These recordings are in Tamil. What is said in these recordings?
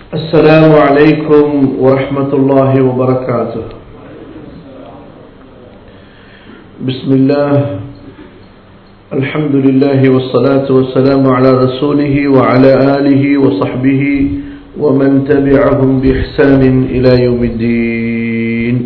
السلام عليكم ورحمة الله وبركاته. بسم الله الحمد لله والصلاة والسلام على رسوله وعلى آله وصحبه ومن تبعهم بإحسان إلى يوم الدين.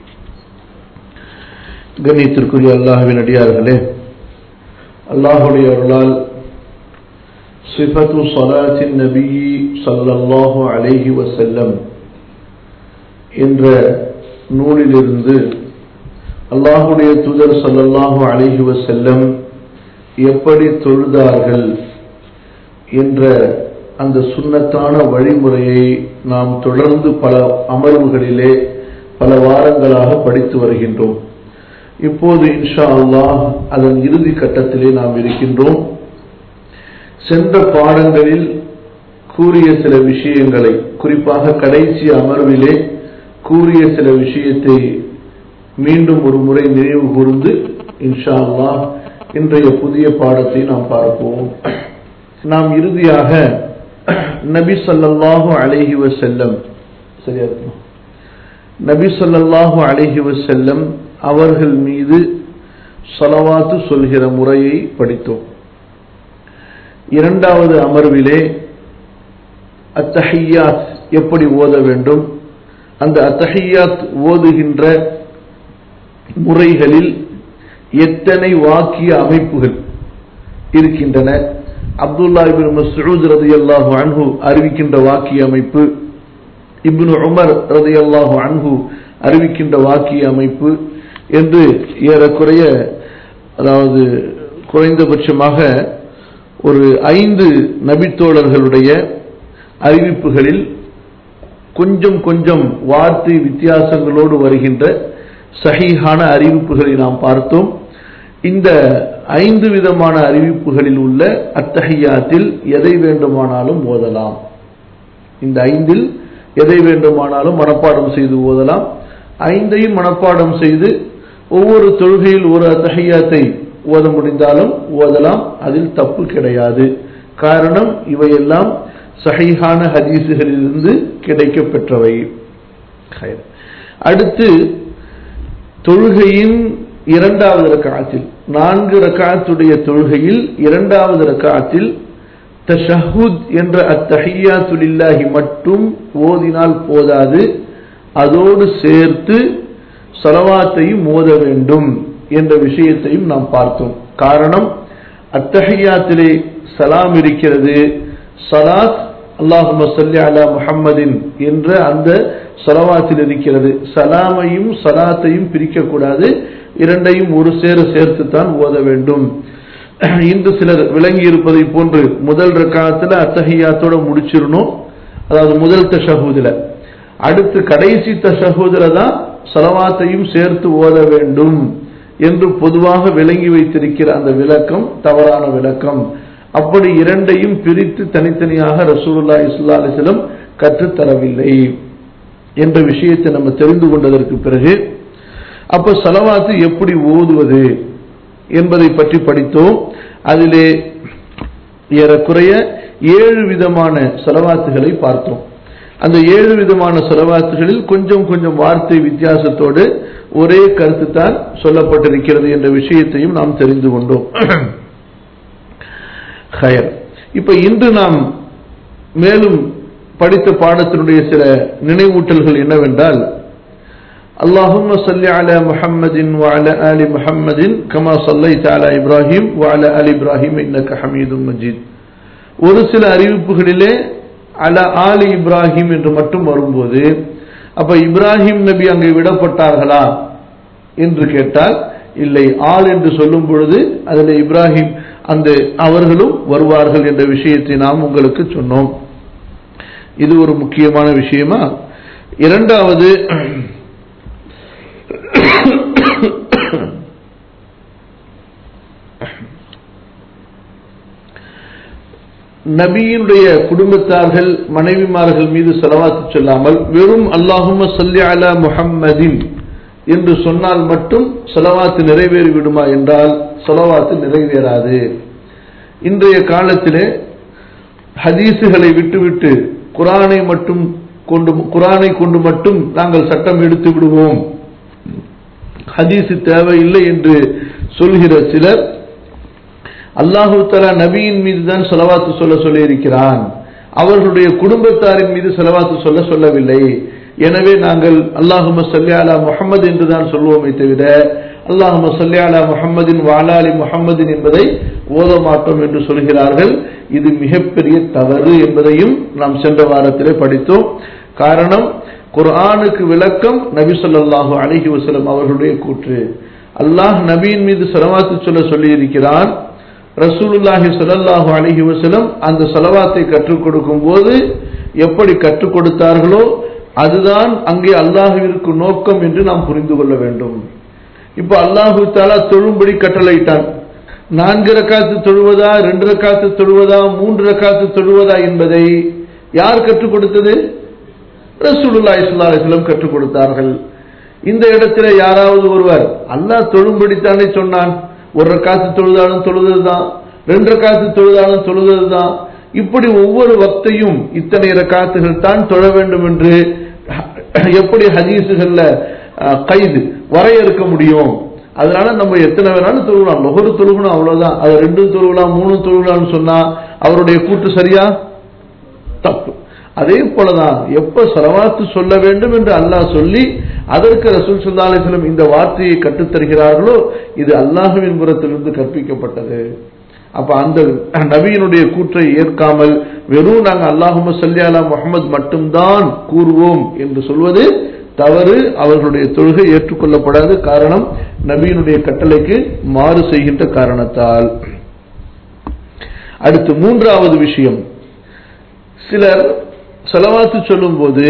கண்ணியத்திற்குரிய அல்லாஹ்வின் அடியார்களே, அல்லாஹ்வுடைய அருளால் சிஃபத்து ஸலாத்தின் நபி ஸல்லல்லாஹு அலைஹி வஸல்லம் என்ற நூலிலிருந்து அல்லாஹ்வுடைய தூதர் ஸல்லல்லாஹு அலைஹி வஸல்லம் எப்படி தொழுதார்கள் என்ற அந்த சுன்னத்தான வழிமுறையை நாம் தொடர்ந்து பல அமர்வுகளிலே பல வாரங்களாக படித்து வருகின்றோம். இப்போது இன்ஷா அல்லாஹ் அதன் இறுதி கட்டத்திலே நாம் இருக்கின்றோம். சென்ற பாடங்களில் கூறிய சில விஷயங்களை, குறிப்பாக கடைசி அமர்விலே கூறிய சில விஷயத்தை மீண்டும் ஒரு முறை நினைவு கூர்ந்து இன்ஷா அல்லாஹ் இன்றைய புதிய பாடத்தை நாம் பார்ப்போம். நாம் இறுதியாக நபி ஸல்லல்லாஹு அலைஹி வஸல்லம் நபி ஸல்லல்லாஹு அலைஹி வஸல்லம் அவர்கள் மீது ஸலவாத்து சொல்கிற முறையை படித்தோம். இரண்டாவது அமர்விலே அத்தஹியாத் எப்படி ஓத வேண்டும், அந்த அத்தஹியாத் ஓதுகின்ற முறைகளில் எத்தனை வாக்கிய அமைப்புகள் இருக்கின்றன, அப்துல்லா இப்னு மஸ்ஊத் ரலியல்லாஹு அன்ஹு அறிவிக்கின்ற வாக்கிய அமைப்பு, இப்னு உமர் ரலியல்லாஹு அன்ஹு அறிவிக்கின்ற வாக்கிய அமைப்பு என்று ஏறக்குறைய, அதாவது குறைந்தபட்சமாக ஒரு 5 நபித்தோழர்களுடைய அறிவிப்புகளில் கொஞ்சம் கொஞ்சம் வார்த்தை வித்தியாசங்களோடு வருகின்ற சஹீஹான அறிவிப்புகளை நாம் பார்த்தோம். இந்த 5 விதமான அறிவிப்புகளில் உள்ள அத்தஹியாத்தில் எதை வேண்டுமானாலும் ஓதலாம். இந்த 5இல் எதை வேண்டுமானாலும் மனப்பாடம் செய்து ஓதலாம். 5ஐயும் மனப்பாடம் செய்து ஒவ்வொரு தொழுகையில் ஒரு அத்தஹியாத்தை ஓத முடிந்தாலும் ஓதலாம், அதில் தப்பு கிடையாது. காரணம், இவையெல்லாம் சஹீஹான ஹதீஸுகளிலிருந்து கிடைக்க பெற்றவை. அடுத்து தொழுகையின் இரண்டாவது ரக்அத்தில், 4 ரக்அத்துடைய தொழுகையில் இரண்டாவது ரக்அத்தில் தஷஹுத் என்ற அத்தஹியாத்து லில்லாஹி மட்டும் ஓதினால் போதாது, அதோடு சேர்த்து ஸலவாத்தையும் ஓத வேண்டும் என்ற விஷயத்தையும் நாம் பார்த்தோம். காரணம், அத்தஹியாத்திலே சலாம் இருக்கிறது, ஸலாத் அல்லாஹும்ம ஸல்லி அலா முஹம்மதின் என்ற அந்த ஸலவாத்தில் இருக்கிறது. சலாமையும் ஸலாத்தையும் பிரிக்கக்கூடாது, இரண்டையும் ஒரு சேர சேர்த்துத்தான் ஓத வேண்டும். இன்று சிலர் விளங்கி இருப்பதை போன்று முதல் ரக்காத்துல அத்தஹியாத்தோட முடிச்சிடணும், அதாவது முதல் தஷஹூதுல, அடுத்து கடைசி தஷஹூதுல தான் ஸலவாத்தையும் சேர்த்து ஓத வேண்டும் என்று பொதுவாக விளங்கி வைத்திருக்கிற அந்த விளக்கம் தவறான விளக்கம். அப்படி இரண்டையும் பிரித்து தனித்தனியாக ரசூலுல்லாஹி ஸல்லல்லாஹு அலைஹி வஸல்லம் கற்றுத்தரவில்லை என்ற விஷயத்தை நம்ம தெரிந்து கொண்டதற்கு பிறகு, அப்ப ஸலவாத்து எப்படி ஓதுவது என்பதை பற்றி படித்தோம். அதிலே ஏறக்குறைய 7 விதமான ஸலவாத்துகளை பார்த்தோம். அந்த 7 விதமான ஸலவாத்துகளில் கொஞ்சம் கொஞ்சம் வார்த்தை வித்தியாசத்தோடு ஒரே கருத்து தான் சொல்லப்பட்டிருக்கிறது என்ற விஷயத்தையும் நாம் தெரிந்து கொண்டோம். இப்ப இன்று நாம் மேலும் படித்த பாடத்தினுடைய சில நினைவூட்டல்கள் என்னவென்றால், அல்லாஹும்ம ஸல்லி அலா முஹம்மதின் வ அலா ஆலி முஹம்மதின் கமா ஸல்லைத அலா இப்ராஹிம் வ அலா ஆலி இப்ராஹிம் இன்னக ஹமீதும் மஜீத். ஒரு சில அறிவிப்புகளிலே அலா ஆலி இப்ராஹிம் என்று மட்டும் வரும்போது, அப்ப இப்ராஹிம் நபி அங்கே விடப்பட்டார்களா என்று கேட்டால் இல்லை, ஆள் என்று சொல்லும் பொழுது அதில் இப்ராஹிம் அந்த அவர்களும் வருவார்கள் என்ற விஷயத்தை நாம் உங்களுக்கு சொன்னோம். இது ஒரு முக்கியமான விஷயமா. இரண்டாவது, நபியினுடைய குடும்பத்தார்கள் மனைவிமார்கள் மீது ஸலவாத்து சொல்லாமல் வெறும் அல்லாஹும்ம ஸல்லி அலா முஹம்மதின் என்று சொன்னால் மட்டும் ஸலவாத்து நிறைவேறி விடுமா என்றால் ஸலவாத்து நிறைவேறாது. இன்றைய காலத்திலே ஹதீஸுகளை விட்டுவிட்டு குர்ஆனை கொண்டு மட்டும் நாங்கள் சட்டம் எடுத்து விடுவோம், ஹதீஸ் தேவையில்லை என்று சொல்கிற சிலர் அல்லாஹு தஆலா நபியின் மீது தான் ஸலவாத்து சொல்ல இருக்கிறான், அவர்களுடைய குடும்பத்தாரின் மீது ஸலவாத்து சொல்லவில்லை. எனவே நாங்கள் அல்லாஹும்ம ஸல்லி அலா முஹம்மது என்று தான் சொல்வோமே தவிர அல்லாஹும்ம ஸல்லி அலா முஹம்மதின் வ அலா ஆலி முஹம்மதின் என்பதை ஓத மாட்டோம் என்று சொல்கிறார்கள். இது மிகப்பெரிய தவறு என்பதையும் நாம் சென்ற வாரத்திலே படித்தோம். காரணம், குர்ஆனுக்கு விளக்கம் நபி ஸல்லல்லாஹு அலைஹி வஸல்லம் அவர்களுடைய கூற்று. அல்லாஹ் நபியின் மீது ஸலவாத்து சொல்லி இருக்கிறான். ரசூலுல்லாஹி ஸல்லல்லாஹு அலைஹி வஸல்லம் அந்த ஸலவாத்தை கற்றுக் கொடுக்கும் போது எப்படி கற்றுக் கொடுத்தார்களோ அதுதான் அங்கே அல்லாஹ்விற்கு நோக்கம் என்று நாம் புரிந்து கொள்ள வேண்டும். இப்ப அல்லாஹு தஆலா தொழும்படி கட்டளையிட்டான். 4 ரக்காத்து தொழுவதா, 2 ரக்காத்து தொழுவதா, 3 ரக்காத்து தொழுவதா என்பதை யார் கற்றுக் கொடுத்தது? ரசூலுல்லாஹி ஸல்லல்லாஹு அலைஹி வஸல்லம் கற்றுக் கொடுத்தார்கள். இந்த இடத்திலே யாராவது ஒருவர் அல்லாஹ் தொழும்படித்தானே சொன்னான், 1 ரக்காத்து தொழுதாலும் தொழுதுதான், 2 ரக்காத்து தொழுதாலும் தொழுதுதான், இப்படி ஒவ்வொரு வக்தையும் இத்தனை ரக்காத்துகள் தான் தொழ வேண்டும் என்று எப்படி ஹதீஸுகள்ல கைது வரையறுக்க முடியும்? அதனால நம்ம எத்தனை வேணாலும் தொழுகலாம், லொஹர் தொழுகணும் அவ்வளவுதான், அது 2 தொழுகலாம் 3 தொழுகலாம்னு சொன்னா அவருடைய கூற்று சரியா? தப்பு. அதே போலதான் எப்ப ஸலவாத்து சொல்ல வேண்டும் என்று அல்லாஹ் சொல்லி அதற்கு ரசூல் ஸல்லல்லாஹு அலைஹி வஸல்லம் இந்த வார்த்தையை கற்றுத் தருகிறார்களோ இது அல்லாஹ்வின் புறத்திலிருந்து கற்பிக்கப்பட்டது. அப்ப அந்த நபியினுடைய கூற்றை ஏற்காமல் வெறும் நாங்கள் அல்லாஹும்ம ஸல்லி அலா முஹம்மது மட்டும்தான் கூறுவோம் என்று சொல்வது தவறு. அவர்களுடைய தொழுகை ஏற்றுக்கொள்ளப்படாது. காரணம், நபியினுடைய கட்டளைக்கு மாறு செய்கின்ற காரணத்தால். அடுத்து 3வது விஷயம், சிலர் ஸலவாத்து சொல்லும் போது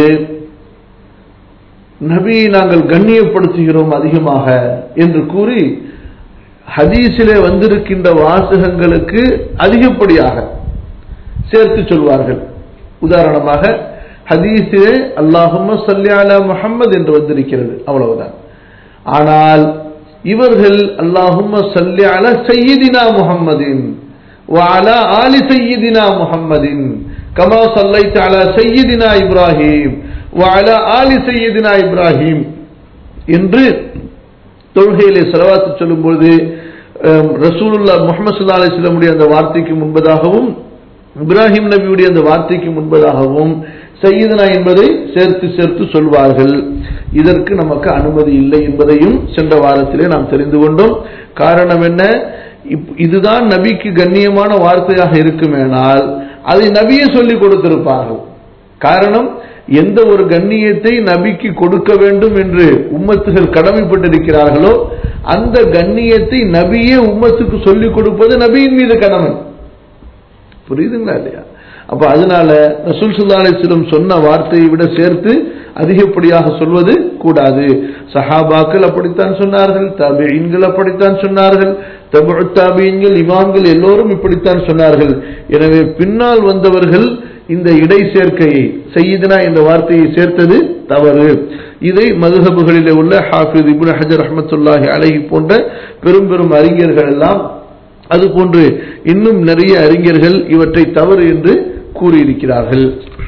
நபியை நாங்கள் கண்ணியப்படுத்துகிறோம் அதிகமாக என்று கூறி ஹதீஸிலே வந்திருக்கின்ற வாசகங்களுக்கு அதிகப்படியாக சேர்த்து சொல்வார்கள். உதாரணமாக ஹதீஸிலே அல்லாஹும்ம ஸல்லி அலா முஹம்மது என்று வந்திருக்கிறது, அவ்வளவுதான். ஆனால் இவர்கள் அல்லாஹும்ம ஸல்லி அலா சய்யிதினா முஹம்மதின் வ அலா ஆலி சய்யிதினா முஹம்மதின் கமா ஸல்லைத அலா சய்யிதினா இப்ராஹிம் வ அலா ஆலி சய்யிதினா இப்ராஹிம் என்று தொழுகையிலே ஸலவாத்து சொல்லும்போது ரசூலுல்லாஹ் முஹம்மது ஸல்லல்லாஹு அலைஹி வஸல்லம் உடைய அந்த வார்த்தைக்கு முன்பதாகவும் இப்ராஹிம் நபியுடைய அந்த வார்த்தைக்கு முன்பதாகவும் சய்யிதுனா என்பதை சேர்த்து சொல்வார்கள். இதற்கு நமக்கு அனுமதி இல்லை என்பதையும் சென்ற வாரத்திலே நாம் தெரிந்து கொண்டோம். காரணம் என்ன? இதுதான் நபிக்கு கண்ணியமான வார்த்தையாக இருக்குமேனால் அதை நபியே சொல்லிக் கொடுத்திருப்பார்கள். காரணம், எந்த ஒரு கண்ணியத்தை நபிக்கு கொடுக்க வேண்டும் என்று உம்மத்துகள் கடமைப்பட்டிருக்கிறார்களோ அந்த கண்ணியத்தை நபியே உம்மத்துக்கு சொல்லிக் கொடுப்பது நபியின் மீது கடமை. புரியுதுங்களா இல்லையா? அப்ப அதனால ரசூல் ஸல்லல்லாஹு அலைஹி வஸல்லம் சொன்ன வார்த்தையை விட சேர்த்து அதிகப்படியாக சொல்வது கூடாது. சஹாபாக்கள் அப்படித்தான் சொன்னார்கள், தாபிஈன்கள் அப்படித்தான் சொன்னார்கள், தபுஉ தாபிஈன்கள், இமாம்கள் எல்லோரும் இப்படித்தான் சொன்னார்கள். எனவே பின்னால் வந்தவர்கள் இந்த இடை சேர்க்கையை சய்யிதுனா என்ற வார்த்தையை சேர்த்தது தவறு. இதை மதுஹபுகளிலே உள்ள ஹாஃபிஸ் இப்னு ஹஜர் ரஹ்மத்துல்லாஹி அலைஹி போன்ற பெரும் அறிஞர்கள் எல்லாம், அதுபோன்று இன்னும் நிறைய அறிஞர்கள் இவற்றை தவறு என்று கூறியிருக்கிறார்கள்.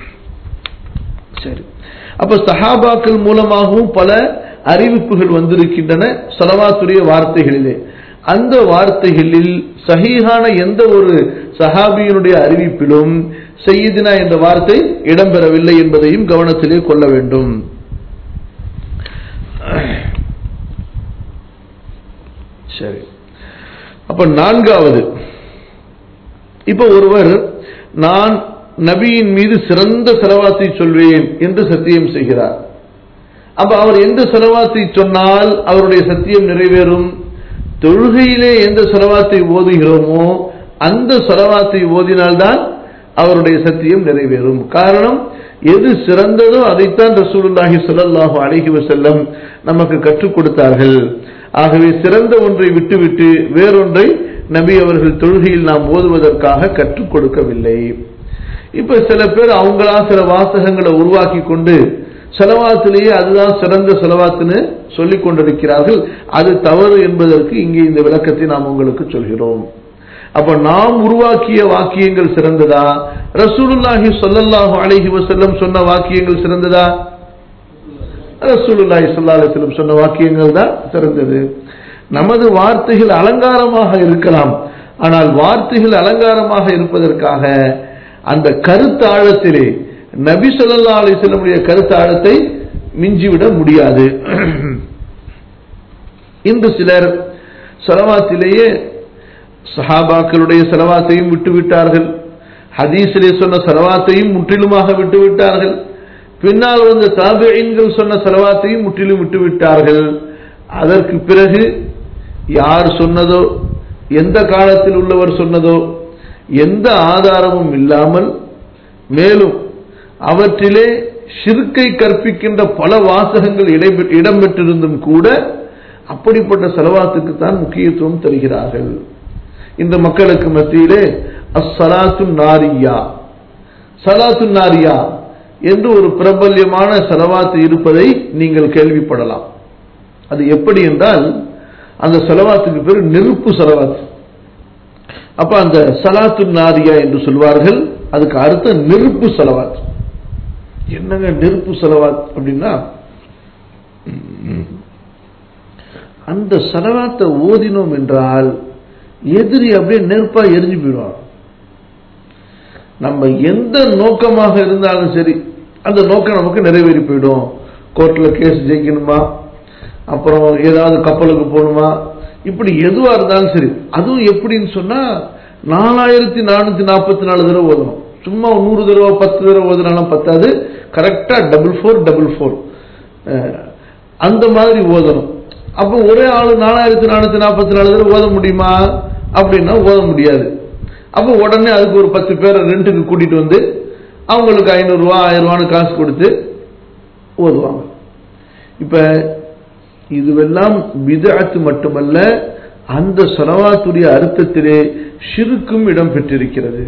சரி, அப்ப சஹாபாக்கள் மூலமாகவும் பல அறிவிப்புகள் வந்திருக்கின்றன ஸலவாத்துடைய வார்த்தைகளிலே. அந்த வார்த்தைகளில் சஹீஹான எந்த ஒரு சஹாபியினுடைய அறிவிப்பிலும் சய்யிதுனா என்ற வார்த்தை இடம்பெறவில்லை என்பதையும் கவனத்திலே கொள்ள வேண்டும். சரி, அப்ப 4வது, இப்ப ஒருவர் நான் நபியின் மீது சிறந்த ஸலவாத்தை சொல்வேன் என்று சத்தியம் செய்கிறார். அப்ப அவர் எந்த ஸலவாத்தை சொன்னால் அவருடைய சத்தியம் நிறைவேறும்? தொழுகையிலே எந்த ஸலவாத்தை ஓதுகிறோமோ அந்த ஸலவாத்தை ஓதினால்தான் அவருடைய சத்தியம் நிறைவேறும். காரணம், எது சிறந்ததோ அதைத்தான் ரசூலுல்லாஹி ஸல்லல்லாஹு அலைஹி வஸல்லம் நமக்கு கற்றுக் கொடுத்தார்கள். ஆகவே சிறந்த ஒன்றை விட்டுவிட்டு வேறொன்றை நபி அவர்கள் தொழுகையில் நாம் ஓதுவதற்காக கற்றுக் கொடுக்கவில்லை. இப்ப சில பேர் அவங்களா சில வாசகங்களை உருவாக்கி கொண்டு ஸலவாத்திலேயே அதுதான் சிறந்த ஸலவாத்துன்னு சொல்லிக் கொண்டிருக்கிறார்கள். அது தவறு என்பதற்கு இங்கே இந்த விளக்கத்தை நாம் உங்களுக்கு சொல்கிறோம். அப்ப நாம் உருவாக்கிய வாக்கியங்கள் சிறந்ததா, ரசூலுல்லாஹி ஸல்லல்லாஹு அலைஹி வஸல்லம் சொன்ன வாக்கியங்கள் சிறந்ததா? ரசூலுல்லாஹி ஸல்லல்லாஹு அலைஹி வஸல்லம் சொன்ன வாக்கியங்கள் தான் சிறந்தது. நமது வார்த்தைகள் அலங்காரமாக இருக்கலாம், ஆனால் வார்த்தைகள் அலங்காரமாக இருப்பதற்காக அந்த கருத்தாழத்திலே நபி ஸல்லல்லாஹு அலைஹி வஸல்லம் கருத்தாழத்தை மிஞ்சிவிட முடியாது. இன்று சிலர் ஸலவாத்திலேயே சஹாபாக்களுடைய ஸலவாத்தையும் விட்டுவிட்டார்கள், ஹதீஸிலே சொன்ன ஸலவாத்தையும் முற்றிலுமாக விட்டுவிட்டார்கள், பின்னால் வந்த தாபிஈன்கள் சொன்ன ஸலவாத்தையும் முற்றிலும் விட்டுவிட்டார்கள். அதற்கு பிறகு யார் சொன்னதோ, எந்த காலத்தில் உள்ளவர் சொன்னதோ, எந்த ஆதாரமும் இல்லாமல், மேலும் அவற்றிலே ஷிர்க்கை கற்பிக்கின்ற பல வாசகங்கள் இடம்பெற்றிருந்தும் கூட அப்படிப்பட்ட ஸலவாத்துக்கு தான் முக்கியத்துவம் தருகிறார்கள். இந்த மக்களுக்கு மத்தியிலே அஸ்ஸலாத்து நாரியா, ஸலாத்து நாரியா என்று ஒரு பிரபல்யமான ஸலவாத்து இருப்பதை நீங்கள் கேள்விப்படலாம். அது எப்படி என்றால், அந்த ஸலவாத்துக்கு பேர் நெருப்பு ஸலவாத். அப்ப அந்த ஸலாத்து நாரியா என்று சொல்வார்கள், அதுக்கு அர்த்தம் நெருப்பு ஸலவாத். என்னங்க நெருப்பு ஸலவாத் அப்படின்னா, அந்த ஸலவாத்தை ஓதினோம் என்றால் எதிரி அப்படியே நெருப்பா எரிஞ்சு போயிடுவாங்க. நம்ம எந்த நோக்கமாக இருந்தாலும் சரி, அந்த நோக்கம் நமக்கு நிறைவேறி போயிடும். கோர்ட்ல கேஸ் ஜெயிக்கணுமா, அப்புறம் ஏதாவது கப்பலுக்கு போகணுமா, இப்படி எதுவா இருந்தாலும் சரி. அதுவும் எப்படின்னு சொன்னா 4444 தடவை ஓதணும். சும்மா 100 தடவை 10 தடவை ஓதுனாலும் பத்தாது, கரெக்டா 444 அந்த மாதிரி ஓதணும். அப்ப ஒரே ஆளு 4444 தடவை ஓத முடியுமா அப்படின்னா ஓத முடியாது. அப்ப உடனே அதுக்கு ஒரு 10 பேரை ரெண்டுக்கு கூட்டிட்டு வந்து அவங்களுக்கு 500 ரூபா 1000 ரூபான்னு காசு கொடுத்து ஓதுவாங்க. இப்ப இதுவெல்லாம் பித்அத் மட்டுமல்ல, அந்த ஸலவாத்துடைய அர்த்தத்திலே ஷிர்க்கும் இடம் பெற்றிருக்கிறது.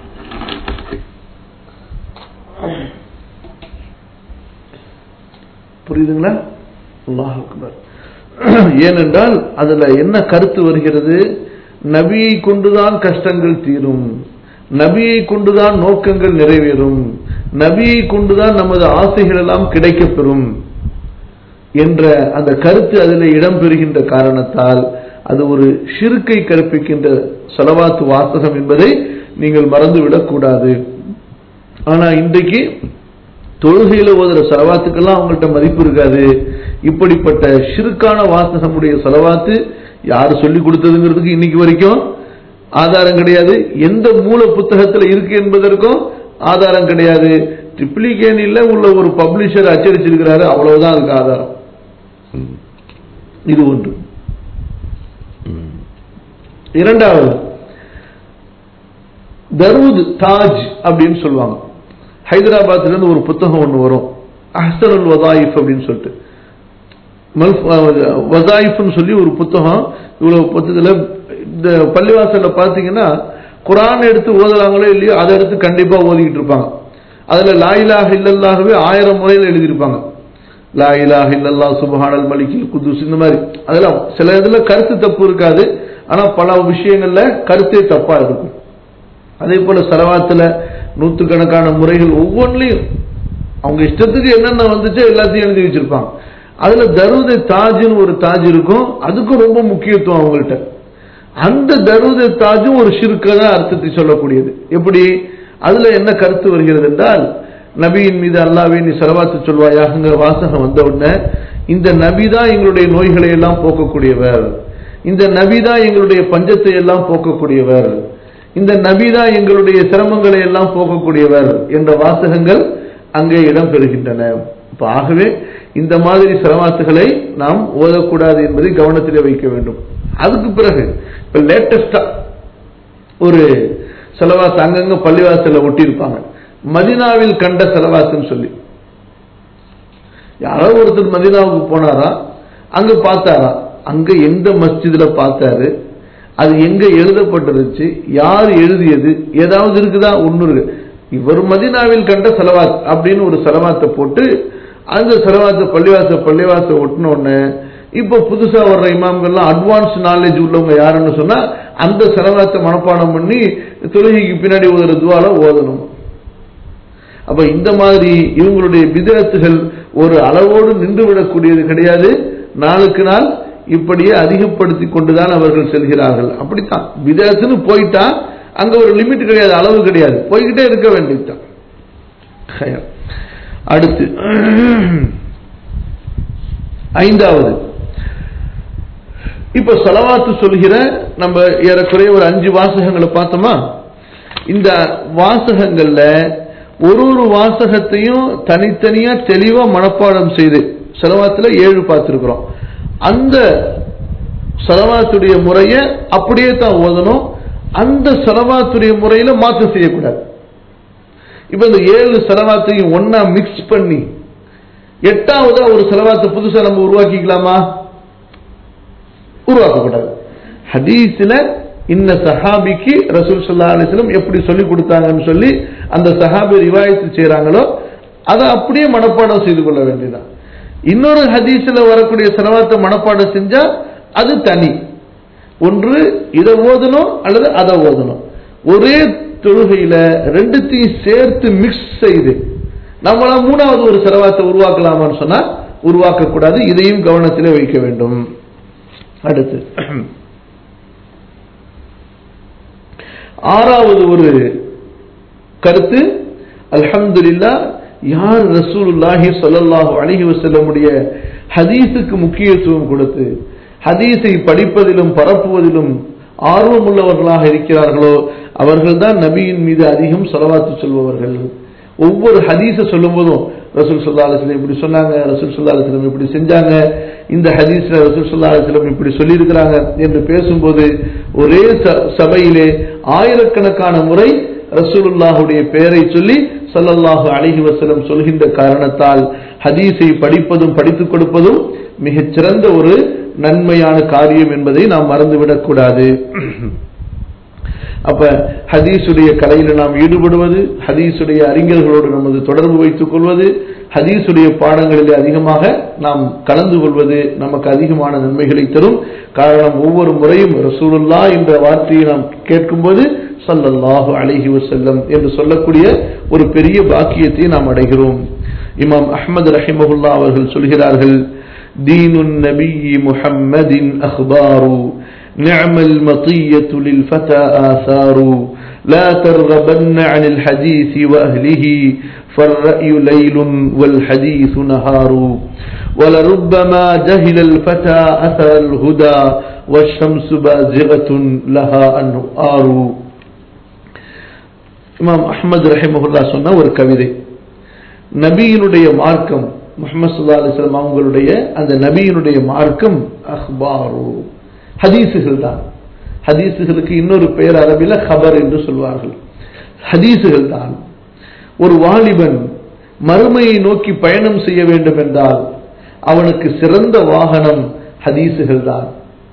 புரியுதுங்களா? அல்லாஹ் அக்பர். ஏனென்றால் அதுல என்ன கருத்து வருகிறது? நபியை கொண்டுதான் கஷ்டங்கள் தீரும், நபியை கொண்டுதான் நோக்கங்கள் நிறைவேறும், நபியை கொண்டுதான் நமது ஆசைகள் எல்லாம் கிடைக்கப்பெறும் என்ற அந்த கருத்து அதில் இடம்பெறுகின்ற காரணத்தால் அது ஒரு ஷிர்க்கை கற்பிக்கின்ற ஸலவாத்து வாசகம் என்பதை நீங்கள் மறந்துவிடக் கூடாது. ஆனா இன்றைக்கு தொழுகையில ஓதுற ஸலவாத்துக்கெல்லாம் அவங்கள்ட்ட மதிப்பு இருக்காது. இப்படிப்பட்ட ஷிர்கான வாசகமுடைய ஸலவாத்து யாரு சொல்லி கொடுத்ததுங்கிறதுக்கு இன்னைக்கு வரைக்கும் ஆதாரம் கிடையாது. எந்த மூல புத்தகத்தில் இருக்கு என்பதற்கும் ஆதாரம் கிடையாது. ட்ரிப்ளிகேனில உள்ள ஒரு பப்ளிஷர் அச்சடிச்சிருக்கிறாரு, அவ்வளவுதான் அதுக்கு ஆதாரம். இது ஒன்று. இரண்டாவது, தரூத் தாஜ் அப்படின்னு சொல்லுவாங்க. ஹைதராபாத்ல இருந்து ஒரு புத்தகம் ஒன்று வரும், அஹ்சனுல் வதாயிஃப் அப்படின்னு சொல்லிட்டு, வதாயிஃப்னு சொல்லி ஒரு புத்தகம். இவ்வளவு புத்தகத்துல இந்த பள்ளிவாசல்ல பாத்தீங்கன்னா குர்ஆன் எடுத்து ஓதுறாங்களோ இல்லையோ அதை எடுத்து கண்டிப்பா ஓதிக்கிட்டு இருப்பாங்க. அதுல லா இலாஹ இல்லல்லாஹ்வே 1000 முறையில் எழுதியிருப்பாங்க. லா இலாஹ இல்லல்லாஹ் சுப்ஹானல் மலிக்கில் குதுஸ், இந்த மாதிரி. அதெல்லாம் சில இதுல கருத்து தப்பு இருக்காது, ஆனா பல விஷயங்கள்ல கருத்தே தப்பா இருக்கும். அதே போல ஸலவாத்துல நூற்றுக்கணக்கான முறைகள், ஒவ்வொன்றிலையும் அவங்க இஷ்டத்துக்கு என்னென்ன வந்துச்சோ எல்லாத்தையும் எழுதி வச்சிருப்பாங்க. அதுல தரூத் தாஜ்னு ஒரு தாஜ் இருக்கும், அதுக்கும் ரொம்ப முக்கியத்துவம் அவங்கள்ட்ட. அந்த தரூத் தாஜும் ஒரு ஷிர்கான அர்த்தத்தை சொல்லக்கூடியது. எப்படி? அதுல என்ன கருத்து வருகிறது என்றால், நபியின் மீது அல்லாஹ்வே நீ ஸலவாத்து சொல்வாயாங்கிற வாசகம் வந்த உடனே, இந்த நபி தான் எங்களுடைய நோய்களை எல்லாம் போக்கக்கூடியவர், இந்த நபி தான் எங்களுடைய பஞ்சத்தை எல்லாம் போக்கக்கூடியவர், இந்த நபி தான் எங்களுடைய சிரமங்களை எல்லாம் போக்கக்கூடியவர் என்ற வாசகங்கள் அங்கே இடம் பெறுகின்றன. ஆகவே இந்த மாதிரி ஸலவாத்துகளை நாம் ஓதக்கூடாது என்பதை கவனத்திலே வைக்க வேண்டும். அதுக்கு பிறகு இப்ப லேட்டஸ்டா ஒரு ஸலவாத் அங்கங்க பள்ளிவாசல்ல ஒட்டி இருப்பாங்க, மதீனாவில் கண்ட ஸலவாத்துன்னு சொல்லி. யாரோ ஒருத்தர் மதீனாவுக்கு போனாரா, அங்க பார்த்தாரா, அங்க எந்த மஸ்ஜிதுல பார்த்தாரு, அது எங்க எழுதப்பட்டிருச்சு, யார் எழுதியது, ஏதாவது இருக்குதா? ஒண்ணு இருக்கு. இவர் மதீனாவில் கண்ட ஸலவாத் அப்படின்னு ஒரு ஸலவாத்தை போட்டு அந்த ஸலவாத்தை பள்ளிவாச ஒட்டின உடனே இப்போ புதுசா வர்ற இமாம்கள்லாம் அட்வான்ஸ் நாலேஜ் உள்ளவங்க யாருன்னு சொன்னா அந்த ஸலவாத்தை மனப்பாடம் பண்ணி தொழுகைக்கு பின்னாடி ஓதுற துஆல ஓதணும். அப்ப இந்த மாதிரி இவங்களுடைய பிதஅத்துகள் ஒரு அளவோடு நின்று விடக்கூடியது கிடையாது. நாளுக்கு நாள் இப்படியே அதிகப்படுத்தி கொண்டுதான் அவர்கள் செல்கிறார்கள். அப்படித்தான் பிதஅத்துன்னு போயிட்டா அங்க ஒரு லிமிட் கிடையாது, அளவு கிடையாது, போய்கிட்டே இருக்க வேண்டியதுதான். அடுத்து ஐந்தாவது, இப்ப ஸலவாத்து சொல்கிற நம்ம ஏறக்குறைய ஒரு 5 வாசகங்களை பார்த்தோமா? இந்த வாசகங்கள்ல ஒரு வாசகத்தையும் தனித்தனியா தெளிவா மனப்பாடம் செய்து ஸலவாத்துல 7 பார்த்திருக்கிறோம். அந்த ஸலவாத்துடைய முறையை அப்படியே தான் ஓதணும். அந்த ஸலவாத்துடைய முறையில மாற்றம் செய்யக்கூடாது. இப்ப இந்த 7 ஸலவாத்தையும் ஒன்னா மிக்ஸ் பண்ணி 8ஆவதா ஒரு ஸலவாத்தை புதுசா நம்ம உருவாக்கிக்கலாமா? உருவாக்கக்கூடாது. ஹதீஸ்ல இந்த சஹாபிக்கு ரசூல் ஸல்லல்லாஹு அலைஹி வஸல்லம் எப்படி சொல்லி கொடுத்தாங்கன்னு சொல்லி அந்த சஹாபி ரிவாயத்து செய்றாங்களோ அதை அப்படியே மனப்பாடம் செய்து கொள்ள வேண்டியதான். இன்னொரு ஹதீஸ்ல வரக்கூடிய ஸலவாத்தை மனப்பாடம் செஞ்சா அது தனி. ஒன்று இதை ஓதணும் அல்லது அதை ஓதணும். ஒரே தொழுகையில ரெண்டுத்தையும் சேர்த்து மிக்ஸ் செய்து நம்மள 3வது ஒரு ஸலவாத்தை உருவாக்கலாமான்னு சொன்னா உருவாக்க கூடாது. இதையும் கவனத்திலே வைக்க வேண்டும். அடுத்து 6வது ஒரு கருத்து, அல்ஹம்துலில்லாஹ் யார் ரசூலுல்லாஹி ஸல்லல்லாஹு அலைஹி வஸல்லமுடைய ஹதீஸுக்கு முக்கியத்துவம் கொடுத்து ஹதீஸை படிப்பதிலும் பரப்புவதிலும் ஆர்வமுள்ளவர்களாக இருக்கிறார்களோ அவர்கள்தான் நபியின் மீது அதிகம் ஸலவாத்து சொல்பவர்கள். ஒவ்வொரு ஹதீஸை சொல்லும் போதும் ரசூல் ஸல்லல்லாஹு அலைஹி வஸல்லம் இப்படி சொன்னாங்க, ரசூல் ஸல்லல்லாஹு அலைஹி வஸல்லம் இப்படி செஞ்சாங்க, இந்த ஹதீஸ்ல ரசூல் ஸல்லல்லாஹு அலைஹி வஸல்லம் இப்படி சொல்லி இருக்கிறாங்க என்று பேசும்போது ஒரே சபையிலே ஆயிரக்கணக்கான முறை ரசூலுல்லாஹுடைய பெயரை சொல்லி ஸல்லல்லாஹு அலைஹி வஸல்லம் சொல்கின்ற காரணத்தால் ஹதீஸை படிப்பதும் படித்துக் கொடுப்பதும் மிகச் சிறந்த ஒரு நன்மையான காரியம் என்பதை நாம் மறந்துவிடக் கூடாது. அப்ப ஹதீஸுடைய கலையில நாம் ஈடுபடுவது, ஹதீஸுடைய அறிஞர்களோடு நமது தொடர்பு வைத்துக் கொள்வது, ஹதீஸுடைய பாடங்களில் அதிகமாக நாம் கலந்து கொள்வது நமக்கு அதிகமான நன்மைகளை தரும். காரணம், ஒவ்வொரு முறையும் ரசூலுல்லாஹ் என்ற வார்த்தையை நாம் கேட்கும்போது ஸல்லல்லாஹு அலைஹி வஸல்லம் என்று சொல்லக்கூடிய ஒரு பெரிய பாக்கியத்தை நாம் அடைகிறோம். இமாம் அஹ்மத் ரஹிமஹுல்லாஹ் அவர்கள் சொல்கிறார்கள், தீனுன் நபி முஹம்மதின் அக்பாரு نعم المطية للفتى آثار لا ترغبن عن الحديث وأهله فالرأي ليل والحديث نهار ولربما جهل الفتى أثر الهدى والشمس بازغة لها أنوار. இமாம் அஹ்மத் ரஹிமஹுல்லாஹ் சொன்ன ஒரு கவிதை, நபியினுடைய மார்க்கம் முஹம்மது ஸல்லல்லாஹு அலைஹி வஸல்லம் அவங்களுடைய அந்த நபியினுடைய மார்க்கம் அக்பாரு, ஹதீசுகள் தான். ஹதீசுகளுக்கு இன்னொரு பெயர் அரபில ஹபர் என்று சொல்வார்கள். ஹதீசுகள் தான். ஒரு வாலிபன் மறுமையை நோக்கி பயணம் செய்ய வேண்டும் என்றால் அவனுக்கு சிறந்த வாகனம் ஹதீசுகள் தான்.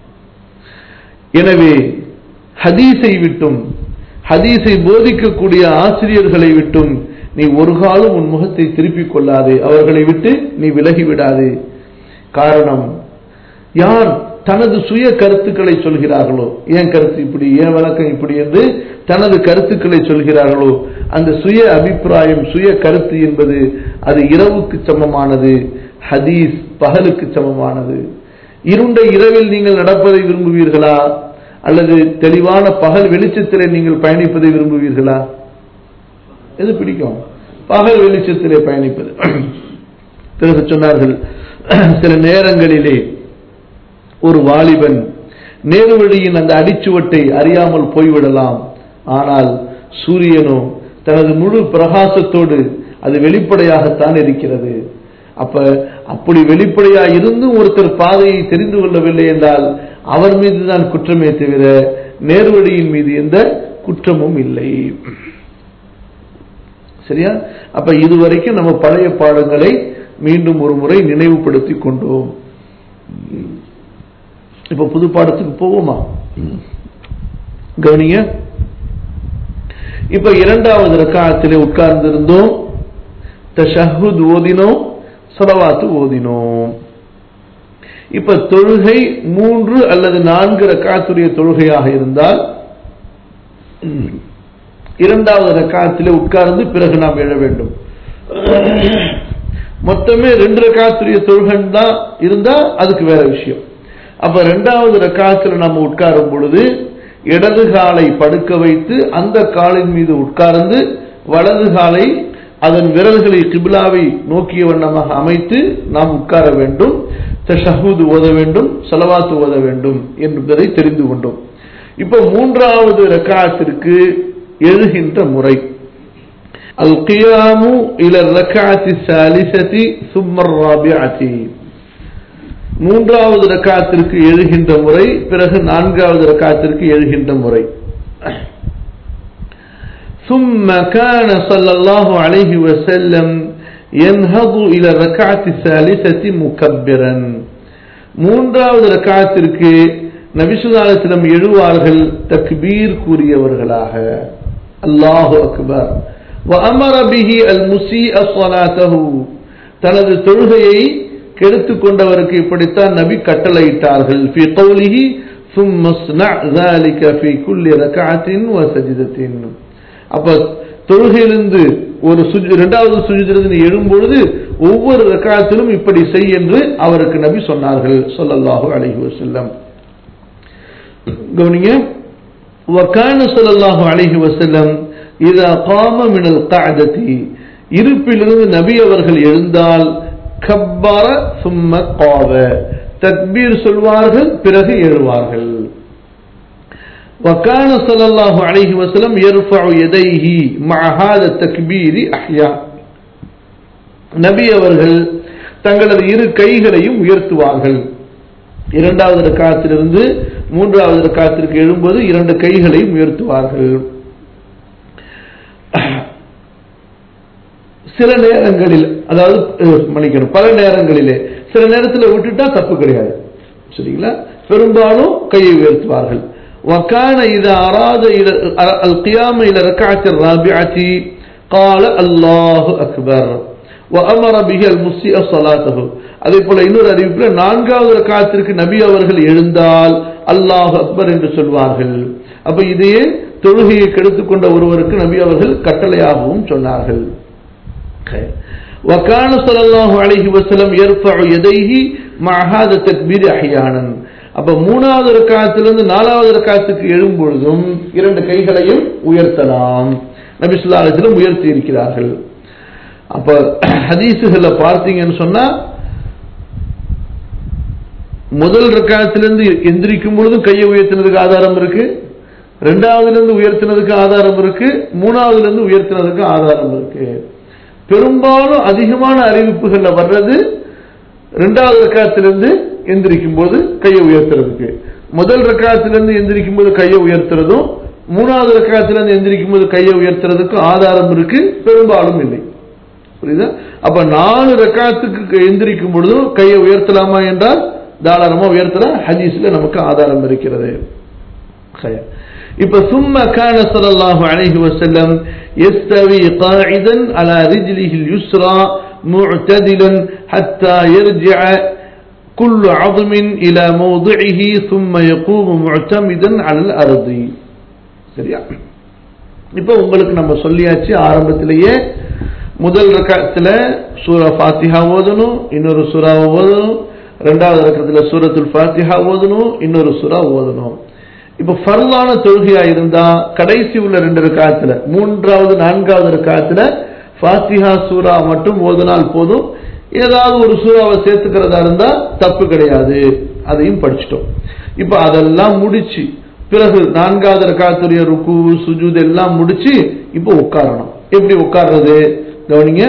எனவே ஹதீஸை விட்டும் ஹதீஸை போதிக்கக்கூடிய ஆசிரியர்களை விட்டும் நீ ஒரு காலம் உன் முகத்தை திருப்பிக் கொள்ளாதே, அவர்களை விட்டு நீ விலகிவிடாதே. காரணம், யார் தனது சுய கருத்துக்களை சொல்கிறார்களோ, என் கருத்து இப்படி, என் வழக்கம் இப்படி என்று தனது கருத்துக்களை சொல்கிறார்களோ, அந்த சுய அபிப்பிராயம் சுய கருத்து என்பது அது இரவுக்கு சமமானது, ஹதீஸ் பகலுக்கு சமமானது. இருண்ட இரவில் நீங்கள் நடப்பதை விரும்புவீர்களா அல்லது தெளிவான பகல் வெளிச்சத்திலே நீங்கள் பயணிப்பதை விரும்புவீர்களா? எது பிடிக்கும்? பகல் வெளிச்சத்திலே பயணிப்பது. பிறகு சொன்னார்கள், சில நேரங்களிலே ஒரு வாலிபன் நேர்வழியின் அந்த அடிச்சுவட்டை அறியாமல் போய்விடலாம். ஆனால் சூரியனோ தனது முழு பிரகாசத்தோடு அது வெளிப்படையாகத்தான் இருக்கிறது. அப்படி வெளிப்படையா இருந்தும் ஒருத்தர் பாதையை தெரிந்து கொள்ளவில்லை என்றால் அவர் மீதுதான் குற்றமே தவிர நேர்வழியின் மீது எந்த குற்றமும் இல்லை. சரியா? அப்ப இதுவரைக்கும் நம்ம பழைய பாடங்களை மீண்டும் ஒரு முறை நினைவுபடுத்தி கொண்டோம். இப்ப புது பாடத்துக்கு போவோமா? கவனிங்க. இப்ப 2வது ரக்காஅத்திலே உட்கார்ந்து இருந்தோம், தஷஹுத் ஓதினோம், ஸலவாத்து ஓதினோம். இப்ப தொழுகை 3 அல்லது 4 ரக்காத்துடைய தொழுகையாக இருந்தால் இரண்டாவது ரக்காத்திலே உட்கார்ந்து பிறகு நாம் எழ வேண்டும். மொத்தமே 2 ரக்காத்துடைய தொழுகை தான் இருந்தா அதுக்கு வேற விஷயம். அப்ப இரண்டாவது ரக்காத்துல நம்ம உட்காரும் பொழுது இடது காலை படுக்க வைத்து அந்த காலின் மீது உட்கார்ந்து வலது காலை அதன் விரல்களை கிப்லாவை நோக்கிய வண்ணமாக அமைத்து நாம் உட்கார வேண்டும். தஷஹூத் ஓத வேண்டும், ஸலவாத் ஓத வேண்டும் என்பதை தெரிந்து கொண்டோம். இப்போ மூன்றாவது ரக்காத்திற்கு எழுகின்ற முறை அல் கியாமு இல ரக்காத்தி ஸாலிஸதி ثم الرابعة. மூன்றாவது ரக்காத்திற்கு எழுகின்ற முறை, பிறகு நான்காவது ரக்காத்திற்கு எழுகின்ற முறை. ثم كان صلى الله عليه وسلم ينهض الى الركعه الثالثه مكبرا. மூன்றாவது ரக்காத்திற்கு நபி ஸல்லல்லாஹு அலைஹி வஸல்லம் எழுவார்கள் தக்பீர் கூறியவர்களாக. அல்லாஹு அக்பர். وامر به المسيء صلاته. தனது தொழுகையை கெடுத்துக் கொண்டவருக்கு இப்படித்தான் நபி கட்டளையிட்டார்கள். في قوله ثم اصنع ذلك في كل ركعه وسجدة. அப்ப தொழுகையிலிருந்து ஒரு இரண்டாவது சுஜூதிலிருந்து எழும்பொழுது ஒவ்வொரு ரக்காத்திலும் இப்படி செய் என்று அவருக்கு நபி சொன்னார்கள் ஸல்லல்லாஹு அலைஹி வஸல்லம். கவனிங்க. وكان صلى الله عليه وسلم اذا قام من القعده. இருப்பிலிருந்து நபி அவர்கள் எழுந்தால் கப்பர ثم قام. தக்பீர் சொல்வார்கள், பிறகு எழுவார்கள். وكان صلى الله عليه وسلم يرفع يديه مع هذا التكبير احيانا. நபி அவர்கள் தங்களது இரு கைகளையும் உயர்த்துவார்கள். இரண்டாவது ரக்காத்திலிருந்து மூன்றாவது ரக்காத்திற்கு எழும்போது இரண்டு கைகளையும் உயர்த்துவார்கள். சில நேரங்களில், அதாவது மன்னிக்கணும், பல நேரங்களிலே, சில நேரத்தில் விட்டுட்டா தப்பு கிடையாது, சரிங்களா? பெரும்பாலும் கையை உயர்த்துவார்கள். وكان إذا أراد القيام إلى ركعة الرابعة قال الله أكبر وأمر به المسيء صلاته. அதே போல இன்னொரு அறிவிப்பில் நான்காவது ரக்காத்திற்கு நபி அவர்கள் எழுந்தால் அல்லாஹ் அக்பர் என்று சொல்வார்கள். அப்ப இதையே தொழுகையை கெடுத்துக் கொண்ட ஒருவருக்கு நபி அவர்கள் கட்டளையாகவும் சொன்னார்கள். وكان صلى الله عليه وسلم يرفع يديه مع هذا التكبير احيانا. அப்ப மூணாவது ரக்காத்திலிருந்து நாலாவது ரக்காத்துக்கு எழும் பொழுதும் இரண்டு கைகளையும் உயர்த்தலாம். நபி ஸல்லல்லாஹு அலைஹி வஸல்லம் உயர்த்தி இருக்கிறார்கள். அப்ப ஹதீஸுகளை பார்த்தீங்கன்னு சொன்னா முதல் ரக்காத்திலிருந்து எந்திரிக்கும் பொழுதும் கையை உயர்த்தினதுக்கு ஆதாரம் இருக்கு, இரண்டாவதுல இருந்து உயர்த்தினதுக்கு ஆதாரம் இருக்கு, மூணாவதுல இருந்து உயர்த்தினதுக்கு ஆதாரம் இருக்கு. பெரும்பாலும் அதிகமான அறிவிப்புகள்ல வர்றது இரண்டாவது ரக்காத்திலிருந்து எந்திரிக்கும் போது கையை உயர்த்துறதுக்கு, முதல் ரக்காத்திலிருந்து எந்திரிக்கும் போது கையை உயர்த்துறதும் மூணாவது ரக்காத்திலிருந்து எந்திரிக்கும் போது கையை உயர்த்துறதுக்கு ஆதாரம் இருக்கு, பெரும்பாலும் இல்லை. புரியுதா? அப்ப 4 ரக்காத்துக்கு எந்திரிக்கும் பொழுதும் கையை உயர்த்தலாமா என்றால் தாராளமா உயர்த்தலாம். ஹதீஸ்ல நமக்கு ஆதாரம் இருக்கிறது. இப்ப ثم كان صلى الله عليه وسلم يستوي قاعدا على رجله اليسرى معتدلا حتى يرجع كل عظم الى موضعه ثم يقوم معتمدا على الارض. சரியா? இப்போ உங்களுக்கு நம்ம சொல்லியாச்சு ஆரம்பத்திலேயே, முதல் ரக்காத்துல சூரா ஃபாத்திஹா ஓதணும், இன்னொரு சூரா ஓதணும், இரண்டாவது ரக்காத்துல சூரத்துல் ஃபாத்திஹா ஓதணும், இன்னொரு சூரா ஓதணும். இப்ப ஃபர்லான தொழுகையா இருந்தா கடைசி உள்ள 2 ரக்காத்துல, மூன்றாவது நான்காவது ரக்காத்துல ஃபாத்திஹா சூரா மட்டும் ஓதினால் போதும். ஏதாவது ஒரு சூறாவை சேர்த்துக்கிறதா இருந்தா தப்பு கிடையாது, அதையும் படிச்சிட்டோம். இப்ப அதெல்லாம் முடிச்சு பிறகு நான்காவது ரக்காத்துடைய ருக்கு சுஜூத் எல்லாம் முடிச்சு இப்ப உட்காரணும். எப்படி உட்கார்றது கவனிங்க.